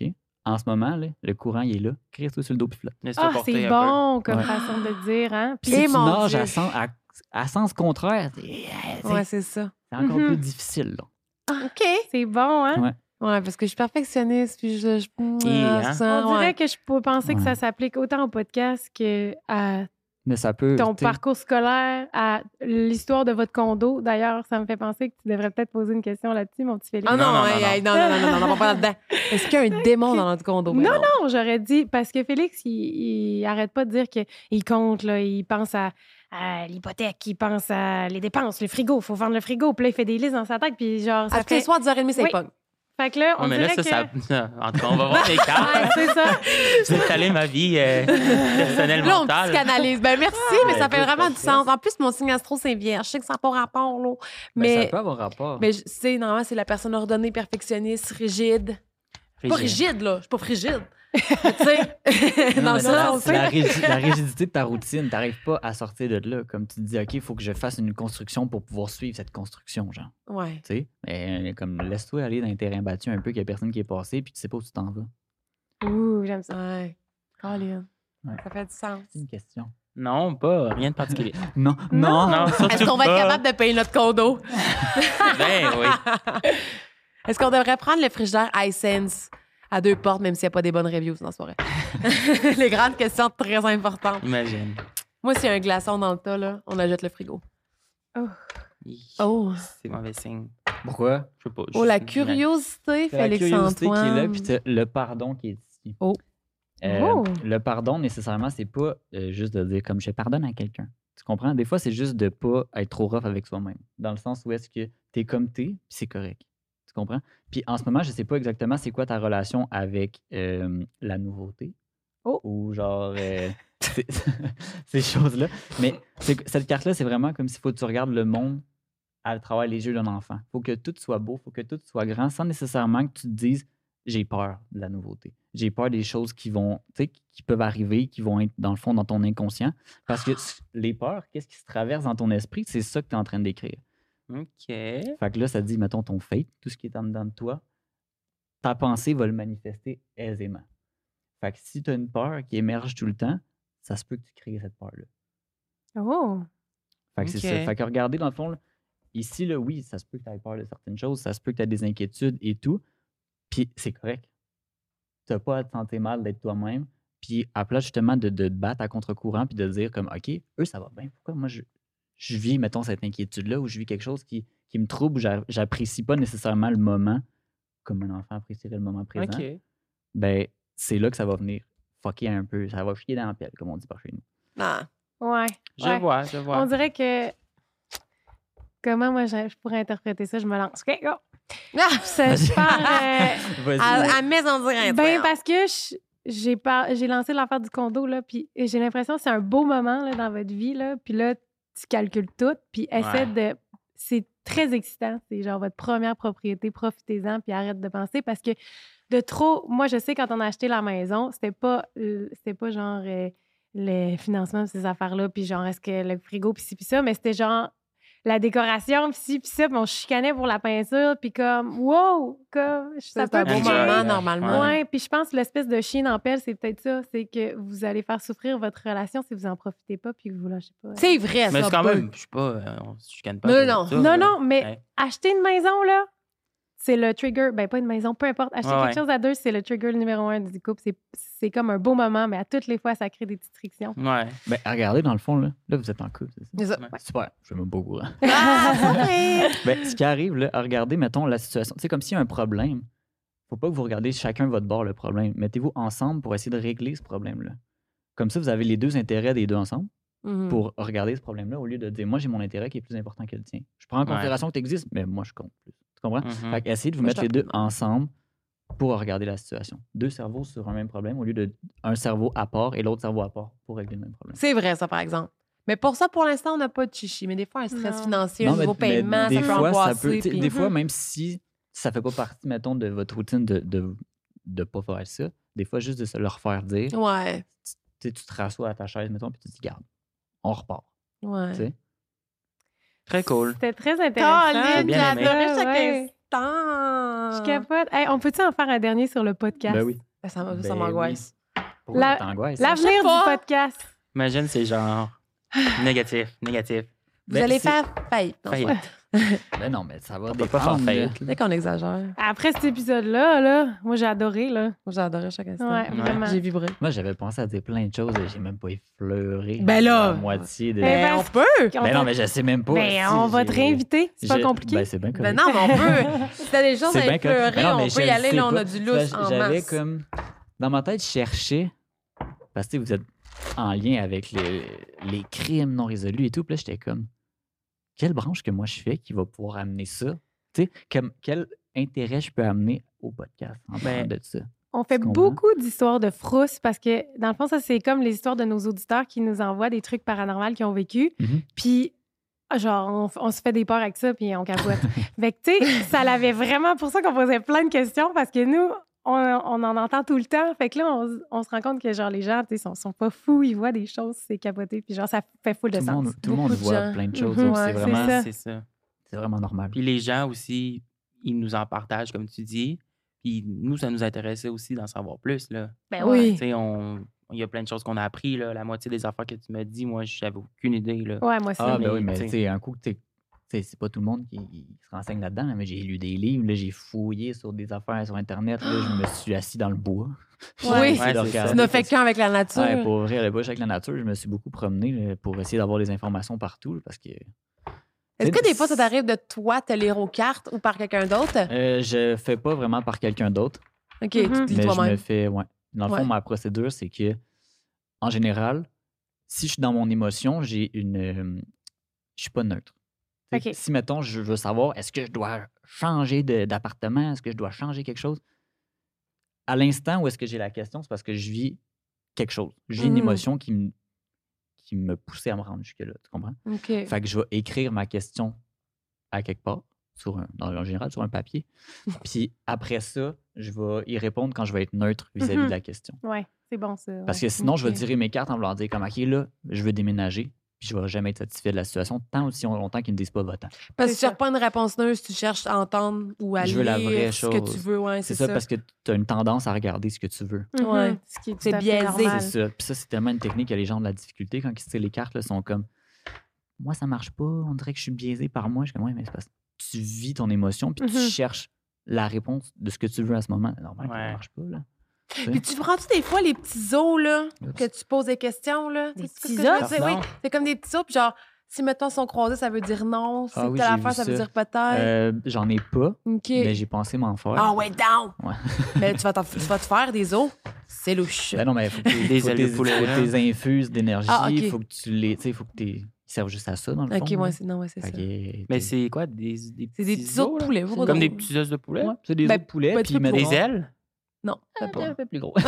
en ce moment, là, le courant, il est là. Crisse-toi sur le dos puis flotte. Laisse-toi Ah, porter c'est un bon comme Ouais. façon de dire, hein? Puis Puis si tu mon nages Dieu. à sens contraire, Ouais, c'est ça. c'est encore Mhm. plus difficile. Là. OK. c'est bon, hein? Ouais. Ouais, parce que je suis perfectionniste, puis hein? ça, On dirait ouais. que je peux penser que Ouais. ça s'applique autant au podcast qu'à Mais ça peut. ton tu sais, parcours scolaire, à l'histoire de votre condo. D'ailleurs, ça me fait penser que tu devrais peut-être poser une question là-dessus, mon petit Félix. Ah non, Non, non, hey, non, hey, non, on va pas là-dedans. Est-ce qu'il y a un démon dans notre condo? Ben Non, non, j'aurais dit, parce que Félix, il arrête pas de dire qu'il compte, là, il pense à l'hypothèque, il pense à les dépenses, le frigo, il faut vendre le frigo, puis là, il fait des listes dans sa tête, puis genre, ça À tous les fait... soirs, 10h30, ça Oui. pogne. Fait que là, on Ouais, mais là, dirait ça, que... ça. En tout cas, on va voir les Ouais, cartes. c'est ça. Vous étalez ma vie personnelle Là, on mentale. psychanalyse. Ben merci, mais ça écoute, fait vraiment ça du fait. sens. En plus, mon signe astro, c'est vierge. Je sais que ça n'a pas rapport, là. ben, ça Mais, peut avoir rapport. mais je sais, normalement, c'est la personne ordonnée, perfectionniste, rigide. Pas rigide, là. Je suis pas frigide. Mais tu sais, Non, dans mais le c'est sens. la rigidité de ta routine, t'arrives pas à sortir de là. Comme tu te dis, OK, il faut que je fasse une construction pour pouvoir suivre cette construction, genre. Ouais. Tu sais? Mais comme laisse-toi aller dans les terrains battus un peu, qu'il y a personne qui est passé, puis tu sais pas où tu t'en vas. Ouh, j'aime ça. Ouais. Colin. Ouais. Ça fait du sens. C'est une question. Non, pas rien de particulier. Non, Non. Non, surtout Est-ce qu'on va être pas. capable de payer notre condo? Ben oui. Est-ce qu'on devrait prendre le frigidaire iSense à 2 portes, même s'il n'y a pas des bonnes reviews dans ce soirée? Les grandes questions très importantes. Imagine. Moi, s'il y a un glaçon dans le tas, là, on achète le frigo. Oh. C'est mauvais signe. Pourquoi? Je sais pas. Oh, la juste- curiosité, C'est la Félix curiosité qui est là, Antoine. puis t'as le pardon qui est ici. Oh. Oh. Le pardon, nécessairement, c'est pas juste de dire comme je pardonne à quelqu'un. Tu comprends? Des fois, c'est juste de pas être trop rough avec soi-même. Dans le sens où est-ce que t'es comme t'es, puis c'est correct. Tu comprends? Puis en ce moment, je sais pas exactement c'est quoi ta relation avec la nouveauté. Oh. Ou genre ces choses-là. Mais cette carte-là, c'est vraiment comme s'il faut que tu regardes le monde à travers les yeux d'un enfant. Il faut que tout soit beau, il faut que tout soit grand, sans nécessairement que tu te dises j'ai peur de la nouveauté. J'ai peur des choses qui vont, tu sais, qui peuvent arriver, qui vont être dans le fond dans ton inconscient. Parce que les peurs, qu'est-ce qui se traverse dans ton esprit, c'est ça que tu es en train d'écrire. OK. Fait que là, ça dit, mettons, ton fate, tout ce qui est en dedans de toi, ta pensée va le manifester aisément. Fait que si tu as une peur qui émerge tout le temps, ça se peut que tu crées cette peur-là. Oh. Fait que c'est Ok. ça. Fait que regardez, dans le fond, là, ici, là, oui, ça se peut que tu aies peur de certaines choses, ça se peut que tu aies des inquiétudes et tout, puis c'est correct. Tu n'as pas à te sentir mal d'être toi-même, puis à place justement de te battre à contre-courant, puis de dire comme, OK, eux, ça va bien, pourquoi moi, je vis, mettons, cette inquiétude-là, ou je vis quelque chose qui me trouble, ou j'apprécie pas nécessairement le moment, comme un enfant apprécierait le moment présent, OK. ben c'est là que ça va venir fucker un peu, ça va chier dans la pelle, comme on dit par chez nous. Ah. Ouais. Je ouais. vois. On dirait que... Comment moi je pourrais interpréter ça? Je me lance. OK, go! Ah! C'est super... Vas-y. À maison direct. Ben, parce que j'ai lancé l'affaire du condo, là, puis j'ai l'impression que c'est un beau moment là, dans votre vie, là, puis là, tu calcules tout, puis essaie de... C'est très excitant. C'est genre votre première propriété, profitez-en, puis arrête de penser, parce que de trop... Moi, je sais, quand on a acheté la maison, c'était pas genre le financement de ces affaires-là, puis genre, est-ce que le frigo, puis ci, puis ça, mais c'était genre la décoration, puis ci, puis ça, puis on chicanait pour la peinture, puis comme, wow! Comme, ça C'est un peut beau Enjoy, moment, là. normalement. Ouais, puis je pense que l'espèce de chien en pelle, c'est peut-être ça. C'est que vous allez faire souffrir votre relation si vous en profitez pas puis que vous lâchez pas. C'est vrai, Mais ça. c'est quand peu. même, je sais pas, on se chicane pas. Non, à cause non. de ça, Non, là. non, mais Ouais. acheter une maison, là, c'est le trigger. Ben, pas une maison, peu importe. Acheter Ouais, quelque chose à deux, c'est le trigger numéro 1 du couple. C'est comme un beau moment, mais à toutes les fois, ça crée des petites frictions. Ouais. Ben, regardez, dans le fond, là, vous êtes en couple, c'est ça? C'est ça. Ouais. Super, je suis même pas au courant. Ah, c'est vrai. Ben, ce qui arrive, là, à regarder, mettons, la situation. C'est comme s'il y a un problème. Faut pas que vous regardez chacun votre bord le problème. Mettez-vous ensemble pour essayer de régler ce problème-là. Comme ça, vous avez les deux intérêts des deux ensemble Mhm. pour regarder ce problème-là au lieu de dire moi, j'ai mon intérêt qui est plus important que le tien. Je prends en considération que tu existes, mais moi, je compte plus. Tu comprends? Mhm. Fait qu'essayez de vous Moi, mettre je les deux t'apprends. ensemble pour regarder la situation. Deux cerveaux sur un même problème au lieu de un cerveau à part et l'autre cerveau à part pour régler le même problème. C'est vrai, ça, par exemple. Mais pour ça, pour l'instant, on n'a pas de chichi. Mais des fois, un stress Non. financier, Non, un nouveau paiement, des ça peut fois, angoisser. tu sais, puis- des fois, même si ça fait pas partie, mettons, de votre routine de pas faire ça, des fois, juste de se le refaire dire, Ouais. tu te rassois à ta chaise, mettons, puis tu te dis, garde, on repart. Ouais. Tu sais? Très cool. C'était très intéressant. Caroline, J'ai bien j'ai aimé. adoré chaque Ouais. instant. Je capote. Hey, on peut-tu en faire un dernier sur le podcast? Ben oui. Ça Ben m'angoisse. Pourquoi La- t'angoisses? L'avenir Je sais pas. du podcast. Imagine, c'est genre négatif. Vous Ben, allez c'est- faire faillite. Non, Faillite. Ben non, mais ça va On peut pas faire dépendre. faillite. là. Dès qu'on exagère. Après cet épisode-là, là, moi, j'ai adoré, là. Moi, j'ai adoré chaque instant. Ouais, vraiment. J'ai vibré. Moi, j'avais pensé à dire plein de choses et j'ai même pas effleuré. Ben là! La moitié de. Ben, On peut! Ben non, mais je sais même pas. Ben, si on va te j'ai- réinviter. C'est pas j'ai- compliqué. Ben, c'est bien Ben correct. non, mais on peut. Si t'as des choses C'est à bien correct. pleurer, Ben non, on mais peut je y aller. sais Là, on pas. a du lousse en J'avais masse. comme. Dans ma tête, je cherchais. Parce que tu sais, vous êtes en lien avec les crimes non résolus et tout. Puis là, j'étais comme. Quelle branche que moi je fais qui va pouvoir amener ça? Tu sais, quel intérêt je peux amener au podcast en parlant de ça? On fait Tu comprends? beaucoup d'histoires de frousse parce que, dans le fond, ça, c'est comme les histoires de nos auditeurs qui nous envoient des trucs paranormaux qu'ils ont vécu. Mhm. Puis, genre, on se fait des peurs avec ça, puis on capote. Fait que, tu sais, ça l'avait vraiment pour ça qu'on posait plein de questions parce que nous, on en entend tout le temps. Fait que là, on se rend compte que, genre, les gens, tu sais, sont pas fous, ils voient des choses, c'est capoté, puis genre, ça fait full de Tout le sens. monde, tout le monde Beaucoup de voit gens. plein de choses. Mhm. là, Ouais, c'est c'est vraiment, ça. C'est ça. c'est vraiment normal. Puis les gens aussi, ils nous en partagent, comme tu dis. Puis nous, ça nous intéressait aussi d'en savoir plus, là. Ben Oui. Tu sais, il y a plein de choses qu'on a appris, là. La moitié des affaires que tu m'as dit, moi, j'avais aucune idée, là. Ouais, moi aussi. Ah, ben oui, mais tu sais. tu sais, un coup, tu sais, c'est pas tout le monde qui se renseigne là-dedans, là, mais j'ai lu des livres, là, j'ai fouillé sur des affaires sur Internet, là, je me suis assis dans le bois. Oui. J'ai essayé Ouais, de c'est regarder ça. Tu n'as fait qu'un avec la nature. Ouais, pour vrai, le bush avec la nature, je me suis beaucoup promené là, pour essayer d'avoir des informations partout, là, parce que Est-ce que des fois, ça t'arrive de toi te lire aux cartes ou par quelqu'un d'autre? je fais pas vraiment par quelqu'un d'autre, OK, tu te lis mais je me toi-même. fais, ouais. Dans le fond, Ouais. ma procédure, c'est que, en général, si je suis dans mon émotion, je suis pas neutre. Tu sais, OK. Si, mettons, je veux savoir, est-ce que je dois changer d'appartement, est-ce que je dois changer quelque chose, à l'instant où est-ce que j'ai la question, c'est parce que je vis quelque chose. J'ai une Mhm. émotion qui me poussait à me rendre jusque-là, tu comprends? OK. Fait que je vais écrire ma question à quelque part, en général sur un papier. Puis après ça, je vais y répondre quand je vais être neutre vis-à-vis Mhm. de la question. Ouais, c'est bon, ça. Parce ouais. que sinon, je vais OK. tirer mes cartes en leur dire comme, OK, là, je veux déménager, puis je vais jamais être satisfait de la situation tant aussi longtemps qu'ils ne disent pas votant. Parce que C'est tu cherches ça. pas une réponse neutre, tu cherches à entendre ou à Je lire veux la vraie ce que chose. tu veux. Ouais, C'est ça, parce que tu as une tendance à regarder ce que tu veux. Mhm. Ouais. Ce qui est C'est tout à fait biaisé. normal. C'est ça. Puis ça, c'est tellement une technique que les gens ont de la difficulté quand ils se tirent les cartes, là, sont comme, moi, ça marche pas, on dirait que je suis biaisé par moi. Je suis comme, ouais, mais c'est parce que tu vis ton émotion, puis tu Mhm. cherches la réponse de ce que tu veux à ce moment. C'est normal que ça Ouais. marche pas, là. Puis tu prends-tu des fois les petits os, là, Oups. que tu poses des questions, là? Des Tu sais ce petits que je veux os? dire? Oui, Non. c'est comme des petits os, puis genre, si, mettons, sont croisés, ça veut dire non. Si Ah oui, t'as j'ai l'affaire, vu ça veut ça. dire peut-être. J'en ai pas, OK. mais j'ai pensé m'en faire. Ah ouais, down! Ouais. Mais tu vas te faire des os. C'est louche. Ben non, mais il faut que tu Des ailes de poulet, là. les infuses d'énergie. Ah, ok. Il faut que tu les. Tu sais, il faut que ils servent juste à ça, dans le fond. OK, là. ouais, c'est Fait ça. que, Mais t'es- c'est quoi? Des C'est des petits os de là? poulet. C'est gros Comme dos. des petits os de poulet? Ouais, c'est des Ben, œufs de poulet. pas Puis de mettons- Des ailes? Non, peut Un pas. peu plus gros.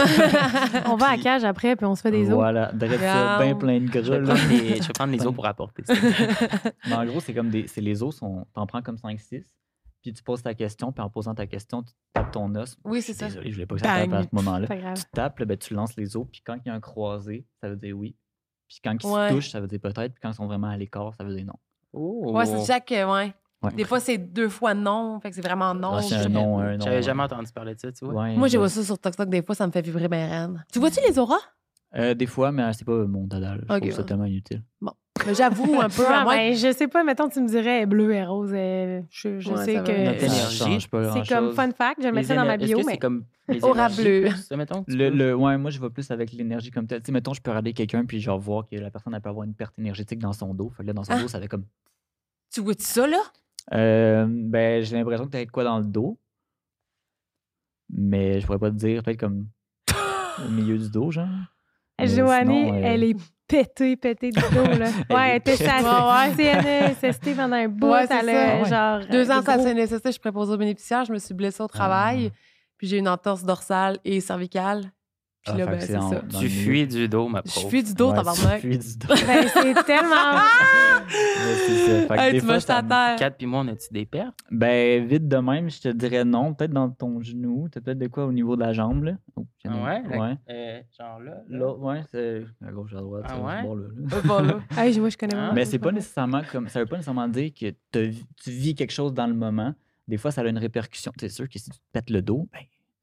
On va à la cage après, puis on se fait des os. Voilà, dresse ça, Wow. bien plein de Je gras. vais là. prendre les os pour apporter ça. Mais en gros, c'est comme des. C'est les os, t'en prends comme 5-6. Puis tu poses ta question, puis en posant ta question, tu tapes ton os. Oui, Je suis c'est ça. Désolé, je voulais pas que ça tape Bang. à ce moment-là. Pas grave. Tu tapes, là, ben, tu lances les os, puis quand il y a un croisé, ça veut dire oui. Puis quand ils Ouais. se touchent, ça veut dire peut-être, puis quand ils sont vraiment à l'écart, ça veut dire non. Oh! Ouais, c'est chaque. Ouais. Ouais. Des fois, c'est 2 fois non. Fait que c'est vraiment non. Ah, c'est un jamais. non, un non. J'avais jamais entendu parler de ça, tu vois. Ouais, Moi, j'ai ben, vu ça sur TikTok. Des fois, ça me fait vibrer bien raide. Tu vois-tu les auras? Des fois, mais c'est pas mon dada. là. Je Ok, trouve ça ouais. tellement inutile. Mais j'avoue, un peu. à Ouais, moins ben, je sais pas, mettons, tu me dirais elle est bleue, elle est rose. Je Ouais, sais ça va. que Notre énergie. Ça change pas c'est comme grand-chose. fun fact. Je vais le mettre ça dans ma Est-ce bio, que mais c'est comme les Aura énergies bleue. plus, ça, mettons? que tu peux- Ouais, moi, je vais plus avec l'énergie comme telle. Tu sais, mettons, je peux regarder quelqu'un, puis genre voir que la personne, elle peut avoir une perte énergétique dans son dos. Fait que là, dans son Ah. dos, ça fait comme. Tu vois-tu ça, là? Ben, j'ai l'impression que t'as de quoi dans le dos. Mais je pourrais pas te dire, peut-être comme au milieu du dos, genre. Mais Joanie, sinon, elle est pétée du dos, là. Elle Ouais, est elle était sa Ouais, CNSST pendant un bout. Ouais, c'est elle ça. a, Ouais. genre... 2 ans des sans gros- CNSST, je suis préposée aux bénéficiaires. Je me suis blessée au travail. Puis j'ai une entorse dorsale et cervicale. Puis Ah, là, fait ben, que c'est dans- ça. dans Tu le milieu. fuis du dos, ma Je pauvre. fuis du dos, Ouais, tabarnak. tu fuis du dos. Ben, c'est tellement... Ouais, c'est ça. Fait que Hey, des tu fois, m'as jeté à ça me- terre. 4 puis moi, on a-tu des pertes? Ben, vite de même, je te dirais non. Peut-être dans ton genou. T'as peut-être de quoi au niveau de la jambe, là. Oh, il y en a- Ouais? Ouais. Genre là? Là, ouais, c'est à gauche, à droite. Ah ça, ce ouais? bord-là, là. Bon, là. Hey, moi, je connais Ah. pas. Mais c'est pas nécessairement comme. Ça veut pas nécessairement dire que tu vis quelque chose dans le moment. Des fois, ça a une répercussion. C'est sûr que si tu te pètes le dos, ben,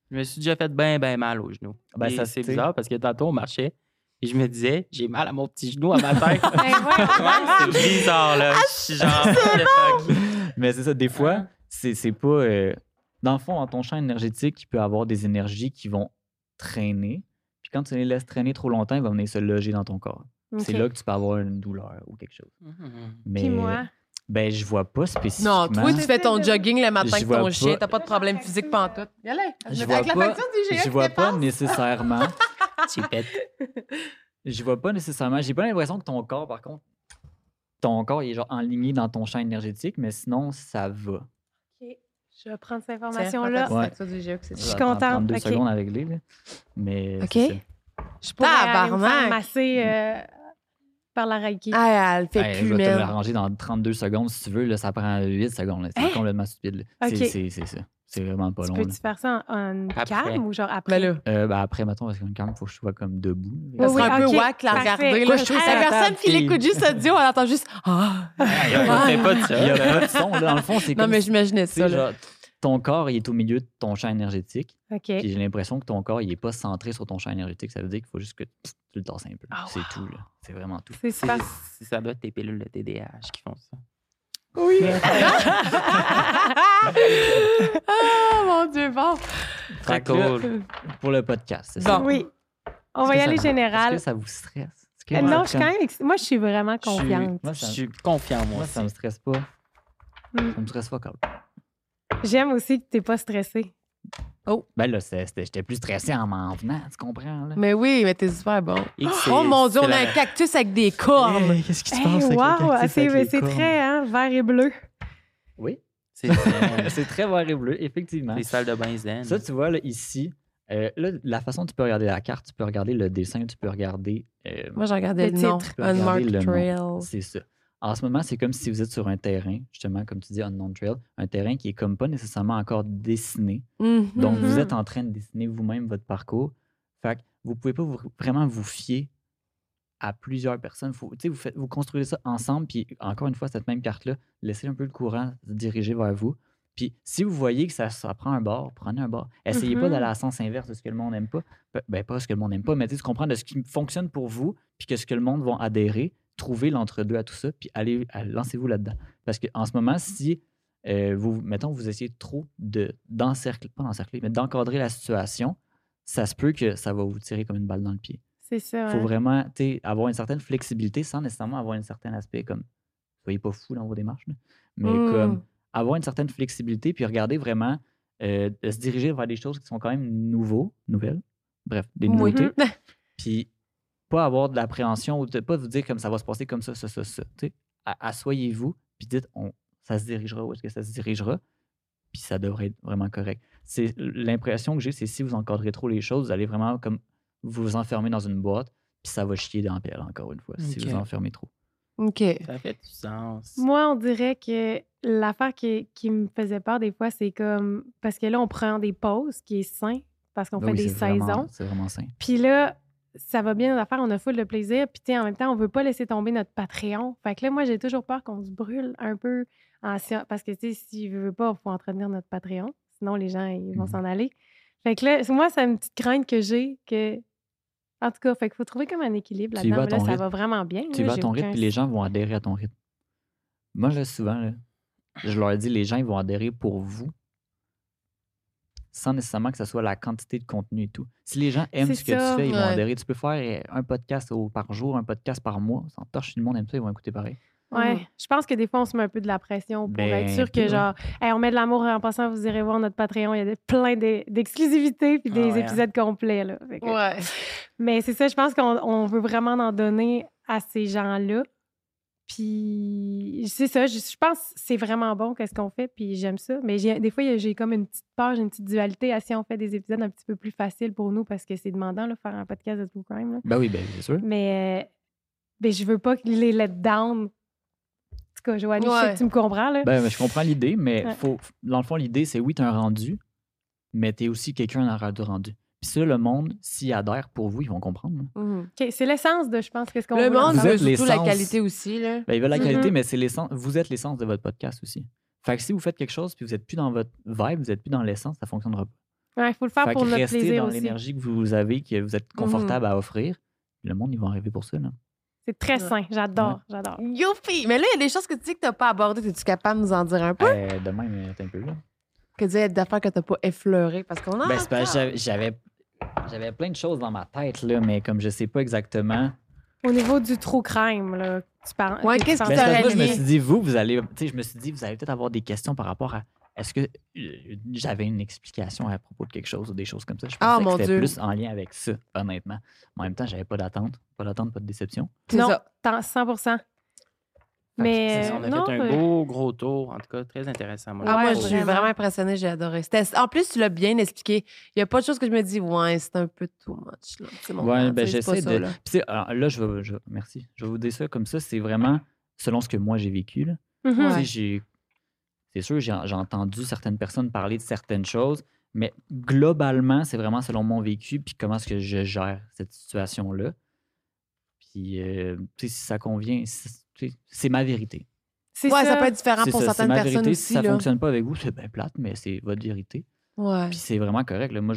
Je me suis déjà fait bien, bien mal au genou. Ben, Et ça, c'est tu sais. bizarre parce que tantôt, on marchait et je me disais, j'ai mal à mon petit genou à ma tête. Ben ouais. C'est bizarre, là. Je suis genre, what the fuck? Mais c'est ça, des fois, Hein? c'est pas. Dans le fond, dans ton champ énergétique, il peut y avoir des énergies qui vont traîner. Puis quand tu les laisses traîner trop longtemps, ils vont venir se loger dans ton corps. C'est Ok. là que tu peux avoir une douleur ou quelque chose. Mais Puis moi, ben, je vois pas spécifiquement. Non, toi, tu fais ton jogging le matin Je avec vois ton pas. chien. T'as pas de problème physique pantoute. Y allez, Je avec vois la pas- facture du GA Je qui vois pas dépasse. nécessairement. Chipette. Je vois pas nécessairement. J'ai pas l'impression que ton corps, par contre, ton corps il est genre enligné dans ton champ énergétique, mais sinon, ça va. je vais prendre cette Tiens, information-là. prends ta Ouais. facture du GA, c'est Je suis ça. Ça va prendre contente, 32 ok. secondes à régler. Là. Mais OK. c'est ça. Je pourrais aller me faire Tabarnak! masser par la Reiki. Ah, elle fait Hey, plus, je vais te man. l'arranger dans 32 secondes si tu veux. Là, ça prend 8 secondes. là. C'est Hein? complètement stupide. Là. Ok. C'est ça. C'est vraiment pas Tu long. peux-tu là. faire ça en Après. calme ou genre après? Ben là, Ben après, mettons, parce qu'un calme, il faut que je sois comme debout. ça Oui, serait un peu ok, wack la parfait. regarder. Là. Couche-toi sur La la personne table, qui fille. l'écoute juste audio, elle entend juste « Ah! Il y a pas de ça. Il n'y a pas de son. Là. Dans le fond, c'est » Non, comme mais si, j'imaginais tu sais, ça. là. genre, ton corps, il est au milieu de ton champ énergétique. OK. Puis j'ai l'impression que ton corps, il n'est pas centré sur ton champ énergétique. Ça veut dire qu'il faut juste que tu le tasses un peu. Ah, C'est tout. Là. C'est vraiment tout. C'est super. Ça doit être tes pilules de TDAH qui font ça. Oui. Ah, mon Dieu, bon. Très Fait que là, cool. pour le podcast, c'est ça. Bon. Oui. On va y Est-ce que aller ça- général. Est-ce que ça vous stresse? Est-ce que- Non, je suis quand même. Moi, je suis vraiment Je suis- confiante. Moi, Je ça, suis confiant, moi moi, aussi. ça me stresse pas. Mm. Ça me stresse pas, Carl. J'aime aussi que t'es pas stressé. Ben là, j'étais plus stressé en m'en venant, tu comprends? Là? Mais oui, mais t'es super bon. Et que c'est- Oh mon Dieu, c'est on a la- un cactus avec des cornes. Hey, qu'est-ce qui se Hey, passe avec le wow! cactus avec les C'est cornes? très hein, vert et bleu. Oui, C'est c'est très vert et bleu, effectivement. les salles de bain zen. Ça, tu vois, là, ici, là, la façon dont tu peux regarder la carte, tu peux regarder le dessin, tu peux regarder... Moi, j'ai regardé Le le nom. titre. tu peux regarder Unmarked le nom. Trail. C'est ça. En ce moment, c'est comme si vous êtes sur un terrain, justement, comme tu dis, Unknown Trail, un terrain qui est comme pas nécessairement encore dessiné. Mhm. Donc, vous Mhm. êtes en train de dessiner vous-même votre parcours. Fait que vous pouvez pas vraiment vous fier à plusieurs personnes. Tu sais, vous construisez ça ensemble, puis encore une fois, cette même carte-là, laissez un peu le courant se diriger vers vous. Puis si vous voyez que ça prend un bord, prenez un bord. Essayez pas Mhm. d'aller à sens inverse de ce que le monde n'aime pas. Ben, pas ce que le monde n'aime pas, mais tu sais, comprendre de ce qui fonctionne pour vous, puis que ce que le monde va adhérer, trouver l'entre-deux à tout ça, puis lancez-vous là-dedans. Parce qu'en ce moment, si vous essayez trop d'encercler, pas d'encercler, mais d'encadrer la situation, ça se peut que ça va vous tirer comme une balle dans le pied. C'est ça. Il faut hein. vraiment tu sais, avoir une certaine flexibilité sans nécessairement avoir un certain aspect comme, soyez pas fou dans vos démarches, là, mais Mm. comme avoir une certaine flexibilité, puis regarder vraiment, de se diriger vers des choses qui sont quand même nouvelles, bref, des Oui. nouveautés, puis pas avoir de l'appréhension ou pas vous dire comme ça va se passer comme ça. Tu sais, asseyez-vous, puis dites, ça se dirigera où est-ce que ça se dirigera, puis ça devrait être vraiment correct. C'est l'impression que j'ai, c'est si vous encadrez trop les choses, vous allez vraiment comme vous enfermer dans une boîte, puis ça va chier dans la pelle, encore une fois, si Ok. vous enfermez trop. OK. Ça fait du sens. Moi, on dirait que l'affaire qui me faisait peur des fois, c'est comme. Parce que là, on prend des pauses, qui est sain, parce qu'on Ben fait oui, des c'est vraiment- saisons. C'est vraiment simple. Puis là, ça va bien nos affaires, on a full de plaisir. Puis tu sais, en même temps, on veut pas laisser tomber notre Patreon. Fait que là, moi, j'ai toujours peur qu'on se brûle un peu parce que tu sais, si je veux pas, il faut entretenir notre Patreon. Sinon, les gens, ils vont Mhm. s'en aller. Fait que là, moi, c'est une petite crainte que j'ai que. En tout cas, fait qu'il faut trouver comme un équilibre Tu y vas là-dedans. à Mais là, ton ça rythme. va vraiment bien. Tu là, vas à j'ai ton rythme, aucun- puis les gens vont adhérer à ton rythme. Moi, là, souvent, là, je leur dis, les gens, ils vont adhérer pour vous, sans nécessairement que ce soit la quantité de contenu et tout. Si les gens aiment C'est ce que ça, tu fais, ils vont ouais. adhérer. Tu peux faire un podcast par jour, un podcast par mois. Sans torche, si le monde aime ça, ils vont écouter pareil. Ouais, Mhm. je pense que des fois, on se met un peu de la pression pour Ben, être sûr un que, peu, ouais. genre, hey, on met de l'amour en passant, vous irez voir notre Patreon, il y a plein d'exclusivités puis Ah des ouais, hein. épisodes complets. Là. Fait que- Ouais. Mais c'est ça, je pense qu'on veut vraiment en donner à ces gens-là. Puis c'est ça, je pense que c'est vraiment bon qu'est-ce qu'on fait, puis j'aime ça. Mais des fois, j'ai comme une petite peur, j'ai une petite dualité à si on fait des épisodes un petit peu plus faciles pour nous parce que c'est demandant, là, faire un podcast de True Crime. Là. Ben oui, ben c'est sûr. Mais je veux pas les let down. En tout cas, Joanie, je sais Ouais. que tu me comprends, là. Ben, je comprends l'idée, mais Ouais. dans le fond, l'idée, c'est oui, tu as un rendu, mais tu es aussi quelqu'un dans le rendu. Puis ça, le monde, s'il adhère pour vous, ils vont comprendre. là. Mhm. OK, c'est l'essence de, je pense, qu'est-ce qu'on Le veut monde Vous ensemble. êtes veut surtout la l'essence. qualité aussi. Là. Ben, ils veulent la qualité, Mhm. mais c'est l'essence. Vous êtes l'essence de votre podcast aussi. Fait que si vous faites quelque chose puis vous n'êtes plus dans votre vibe, vous n'êtes plus dans l'essence, ça ne fonctionnera pas. Ouais, il faut le faire Fait pour que notre restez plaisir dans aussi. l'énergie que vous avez, que vous êtes confortable à offrir. Le monde, ils vont arriver pour ça. Là. C'est très Ouais. sain. J'adore. Youpi! Mais là, il y a des choses que tu dis que t'as pas abordées. Es-tu capable de nous en dire un peu? De même, attends un peu. Là. Que tu dis d'affaires que t'as pas effleurées? Parce qu'on a Ben, c'est parce encore. que j'avais plein de choses dans ma tête, là, mais comme je sais pas exactement. Au niveau du true crime, là, tu parles. Ouais, que tu qu'est-ce penses- qui Ben, c'est parce que moi, je me lié. suis dit, vous allez. Tu sais, je me suis dit, vous allez peut-être avoir des questions par rapport à. Est-ce que j'avais une explication à propos de quelque chose ou des choses comme ça? Je Ah, pensais mon que c'était Dieu. plus en lien avec ça, honnêtement. Mais en même temps, j'avais pas d'attente. Pas d'attente, pas de déception. C'est Non, ça. 100%. Mais On a non, fait un beau gros tour, en tout cas, très intéressant. Moi, Ah, Ouais, moi, trouve. je suis vraiment impressionnée, j'ai adoré. En plus, tu l'as bien expliqué. Il n'y a pas de chose que je me dis, ouais, c'est un peu too much. Là. C'est mon Ouais, temps, ben tu sais, c'est j'essaie pas ça, de. là. Puis alors, là, merci. Je vais vous dire ça comme ça. C'est vraiment selon ce que moi j'ai vécu. Là. Mhm. Ouais. Tu sais, c'est sûr, j'ai entendu certaines personnes parler de certaines choses, mais globalement, c'est vraiment selon mon vécu puis comment est-ce que je gère cette situation-là. Puis, tu sais, si ça convient, tu sais, c'est ma vérité. C'est Ouais, ça. ça peut être différent C'est pour ça, c'est certaines ma personnes vérité. aussi. Si ça là. fonctionne pas avec vous, c'est bien plate, mais c'est votre vérité. Ouais. Puis c'est vraiment correct. Là. Moi,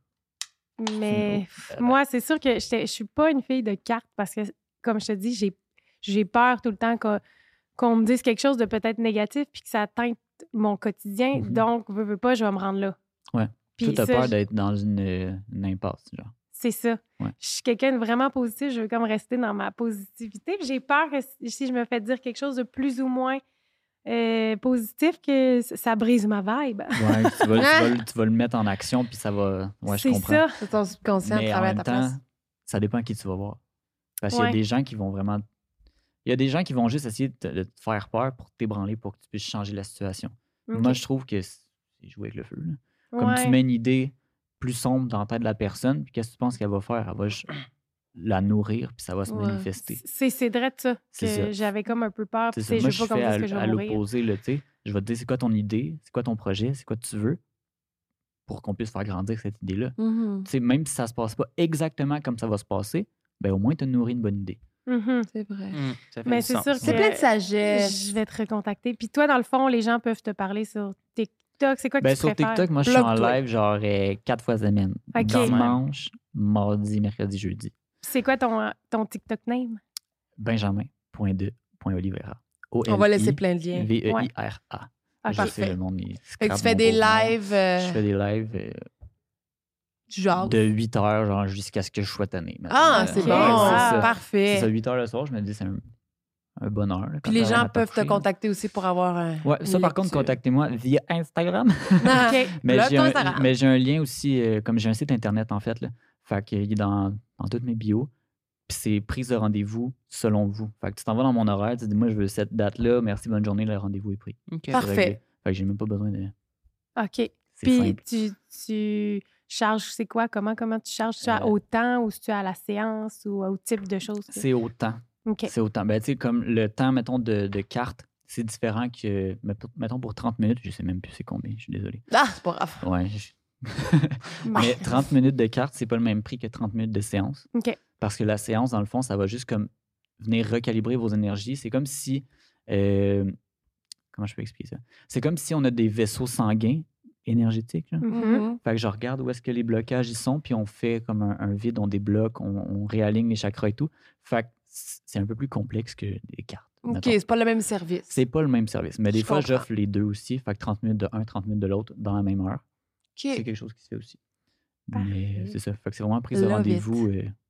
Mais moi, c'est sûr que je suis pas une fille de cartes parce que, comme je te dis, j'ai peur tout le temps qu'on me dise quelque chose de peut-être négatif puis que ça teinte mon quotidien. Mhm. Donc, veux pas, je vais me rendre là. Ouais. Puis Toi, t'as ça, peur d'être dans une impasse, genre. c'est ça. Ouais. Je suis quelqu'un de vraiment positif. Je veux comme rester dans ma positivité. Puis j'ai peur que si je me fais dire quelque chose de plus ou moins positif, que ça brise ma vibe. Ouais, tu vas le mettre en action, puis ça va. Ouais, je c'est comprends. ça. C'est ton subconscient Mais en travaille à même ta temps, place. ça dépend qui tu vas voir. Parce qu'il y Ouais. a des gens qui vont vraiment. Il y a des gens qui vont juste essayer de te faire peur pour t'ébranler, pour que tu puisses changer la situation. OK. Moi, je trouve que c'est jouer avec le feu. Là. Comme Ouais. tu mets une idée plus sombre dans la tête de la personne, puis qu'est-ce que tu penses qu'elle va faire? Elle va juste la nourrir, puis ça va se Ouais. manifester. C'est vrai de ça C'est que ça. j'avais comme un peu peur. C'est Puis ça. je Moi, veux je pas qu'on me fais dise que je à vais mourir. l'opposé. Là, tu sais. Je vais te dire c'est quoi ton idée, c'est quoi ton projet, c'est quoi tu veux, pour qu'on puisse faire grandir cette idée-là. Mhm. Tu sais, même si ça se passe pas exactement comme ça va se passer, ben au moins tu as nourri une bonne idée. Mhm. C'est vrai. Ça fait Mais du c'est sens. sûr C'est que- plein de sagesse. Je vais te recontacter. Puis toi, dans le fond, les gens peuvent te parler sur TikTok. C'est quoi que Ben, tu sur préfères? TikTok, moi, je suis en Plug-toi. live genre 4 fois semaine. Ok. Dimanche, mardi, mercredi, jeudi. C'est quoi ton TikTok name? Benjamin.de.olivera. On va laisser plein de liens. Vieira. Ok. Je sais, Parfait. le monde, il Fait que scrape tu fais mon des pauvre nom. lives Je fais des lives du genre. de 8 heures genre, jusqu'à ce que je sois tanné. mettons. Ah, c'est Ok. bon. Wow. C'est ça. Parfait. C'est ça, 8 heures le soir, je me dis, c'est un bonheur. là, quand Puis les t'arrives gens à peuvent te coucher, là. contacter aussi pour avoir un. Ouais, ça, une par contre, lecture. contactez-moi via Instagram. Ah, OK. Mais Plug j'ai ton un, Instagram. mais j'ai un lien aussi, comme j'ai un site internet en fait, là. Fait qu'il est dans toutes mes bios. Puis c'est prise de rendez-vous selon vous. Fait que tu t'en vas dans mon horaire, tu dis moi je veux cette date-là, merci, bonne journée, le rendez-vous est pris. OK. C'est Parfait. réglé. Fait que j'ai même pas besoin de. OK. C'est Puis simple. tu charges, c'est quoi? Comment tu charges? Tu as au temps ou tu as à la séance ou au type de choses? C'est autant. OK. C'est autant. Ben, tu sais, comme le temps, mettons, de carte, c'est différent que, mettons, pour 30 minutes, je sais même plus c'est combien, je suis désolé. Ah, c'est pas grave. Ouais. Mais 30 minutes de carte, c'est pas le même prix que 30 minutes de séance. OK. Parce que la séance, dans le fond, ça va juste comme venir recalibrer vos énergies. C'est comme si. Comment je peux expliquer ça? C'est comme si on a des vaisseaux sanguins énergétiques. Là. Mhm. Fait que je regarde où est-ce que les blocages y sont, puis on fait comme un vide, on débloque, on réaligne les chakras et tout. Fait que c'est un peu plus complexe que des cartes. OK, mettons. c'est pas le même service. C'est pas le même service. Mais des Je fois, comprends. j'offre les deux aussi. Fait que 30 minutes de un, 30 minutes de l'autre dans la même heure. C'est OK. quelque chose qui se fait aussi. Parfait. Mais c'est ça. Fait que c'est vraiment prise de Love rendez-vous.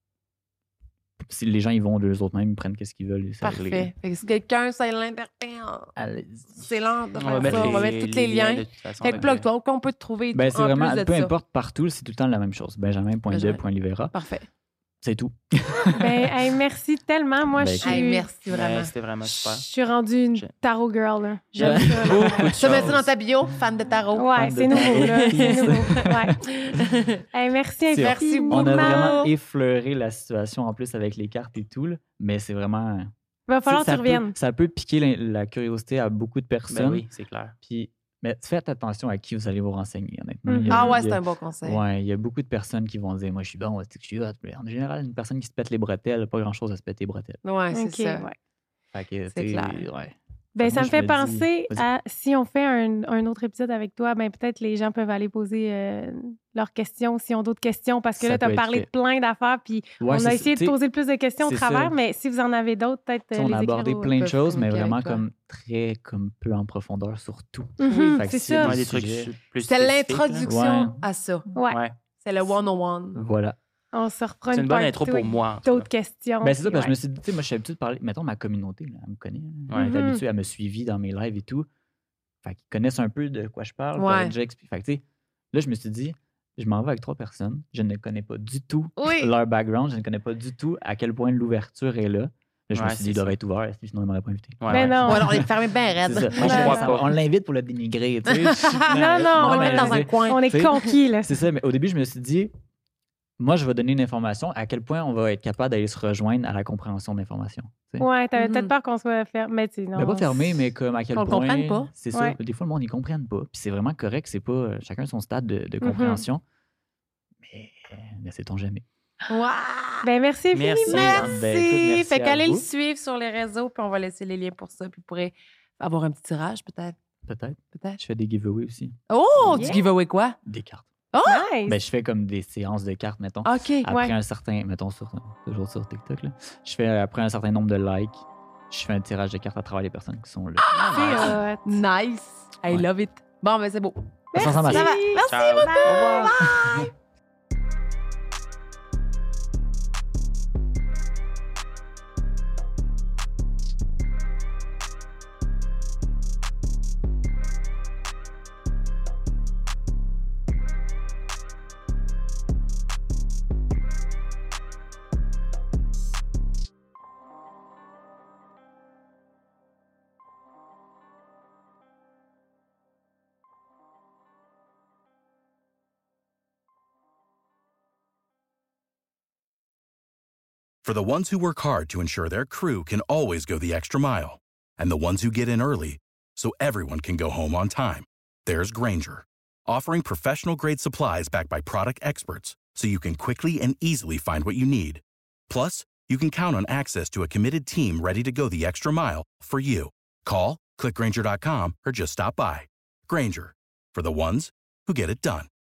Si les gens ils vont d'eux autres mêmes, ils prennent qu'est-ce qu'ils veulent. C'est réglé. Parfait. Fait que si quelqu'un, ça l'interpelle, Allez-y. c'est lent de On faire va mettre ça. On va mettre tous les liens. de toute façon. Fait que plug-toi, qu'on peut te trouver Ben, c'est en vraiment, plus de peu ça. importe partout, c'est tout le temps la même chose. Benjamin.de.olivera. Parfait. C'est tout. Ben, hey, merci tellement. Moi, Ben, je suis. Hey, merci vraiment. Ouais, c'était vraiment super. Je suis rendue une Je- tarot girl. Là. J'aime ça. là. Beaucoup de Tu te mets ça choses. dans ta bio, fan de tarot. Ouais, Fan de c'est nouveau. tarot. Là. C'est nouveau. Ouais. Hey, merci C'est- Merci infiniment. On a beaucoup. vraiment effleuré la situation en plus avec les cartes et tout, là. Mais c'est vraiment. Va falloir que tu ça reviennes. ça peut piquer la curiosité à beaucoup de personnes. Ben oui, c'est clair. Puis, mais faites attention à qui vous allez vous renseigner, honnêtement. Mhm. Il y a- Ah ouais, il y c'est a- un bon conseil. Ouais, il y a beaucoup de personnes qui vont dire moi je suis bon, c'est que je suis hot. Mais en général, une personne qui se pète les bretelles, pas grand chose à se péter les bretelles. Ouais, c'est OK, ça. ouais. Fait que, C'est tu sais, clair. ouais. Ben, Fait que ça moi, me fait je me dis- penser vas-y. à si on fait un autre épisode avec toi, ben peut-être les gens peuvent aller poser leurs questions s'ils ont d'autres questions parce que Ça là, tu as peut être parlé de fait. plein d'affaires puis Ouais, on c'est a ça. essayé de Tu sais, poser le plus de questions au c'est travers, ça. mais si vous en avez d'autres, peut-être Tu sais, on les a écrire abordé au- plein de peuvent choses, mais communiquer avec vraiment toi. comme très comme peu en profondeur sur tout. Mhm, Fait que c'est s'il y a ça. des Ouais, des trucs sujets- plus C'était spécifiques, là. l'introduction Ouais. à ça. Ouais. Ouais. C'est le one-on-one. Voilà. On se reprend C'est une bonne part intro two pour avec moi, en tout d'autres cas. questions. Ben, c'est ça, puis parce que je ouais. me suis dit, tu sais, moi, je suis habitué de parler. Mettons, ma communauté, là, elle me connaît. Elle est Mhm. habituée, elle me suivi dans mes lives et tout. Fait qu'ils connaissent un peu de quoi je parle. Ouais. J'aurais déjà expliqué. Fait que, tu sais, là, je me suis dit, je m'en vais avec 3 personnes. Je ne connais pas du tout Oui. leur background. Je ne connais pas du tout à quel point l'ouverture est là. Là, je me Ouais, suis dit, c'est ils doivent ça. être ouverts, sinon ils ne m'auraient pas invité. Ouais, Ben ouais. non. Ou alors, on est fermé bien C'est raide. ça. Moi, je Non, pense, non. on l'invite pour le dénigrer. Tu sais. Non, non, On va le mais mettre dans c'est- un coin. On est Tu sais, conquis, là. C'est ça, mais au début, je me suis dit, moi, je vais donner une information, à quel point on va être capable d'aller se rejoindre à la compréhension de l'information. tu sais. Ouais, t'avais Mhm. peut-être peur qu'on soit fermé, mais tu sais, non. Ben, pas fermé, mais comme à quel Qu'on le point. comprenne pas. C'est ça. Ouais. Des fois, le monde, ils comprennent pas. Puis c'est vraiment correct. C'est pas chacun son stade de Mm-hmm. compréhension. Mais sait-on jamais. Wow! Ben, merci infiniment. Merci. Merci! Ben, écoute, merci Fait à qu'allez le vous. suivre sur les réseaux, puis on va laisser les liens pour ça, puis vous pourrez avoir un petit tirage, peut-être. Peut-être. Peut-être. Je fais des giveaways aussi. Oh! Yeah. Du giveaway quoi? Des cartes. Nice. Ben, je fais comme des séances de cartes, mettons. OK. Après ouais. un certain, mettons, toujours sur TikTok, là. Je fais après un certain nombre de likes, je fais un tirage de cartes à travers les personnes qui sont là. C'est hot. Nice. I Ouais. love it. Bon, ben c'est beau. On s'en va. Merci. Ça va. Merci Ciao. beaucoup. Au revoir. Bye. For the ones who work hard to ensure their crew can always go the extra mile, and the ones who get in early so everyone can go home on time, there's Grainger, offering professional-grade supplies backed by product experts so you can quickly and easily find what you need. Plus, you can count on access to a committed team ready to go the extra mile for you. Call, click Grainger.com, or just stop by. Grainger, for the ones who get it done.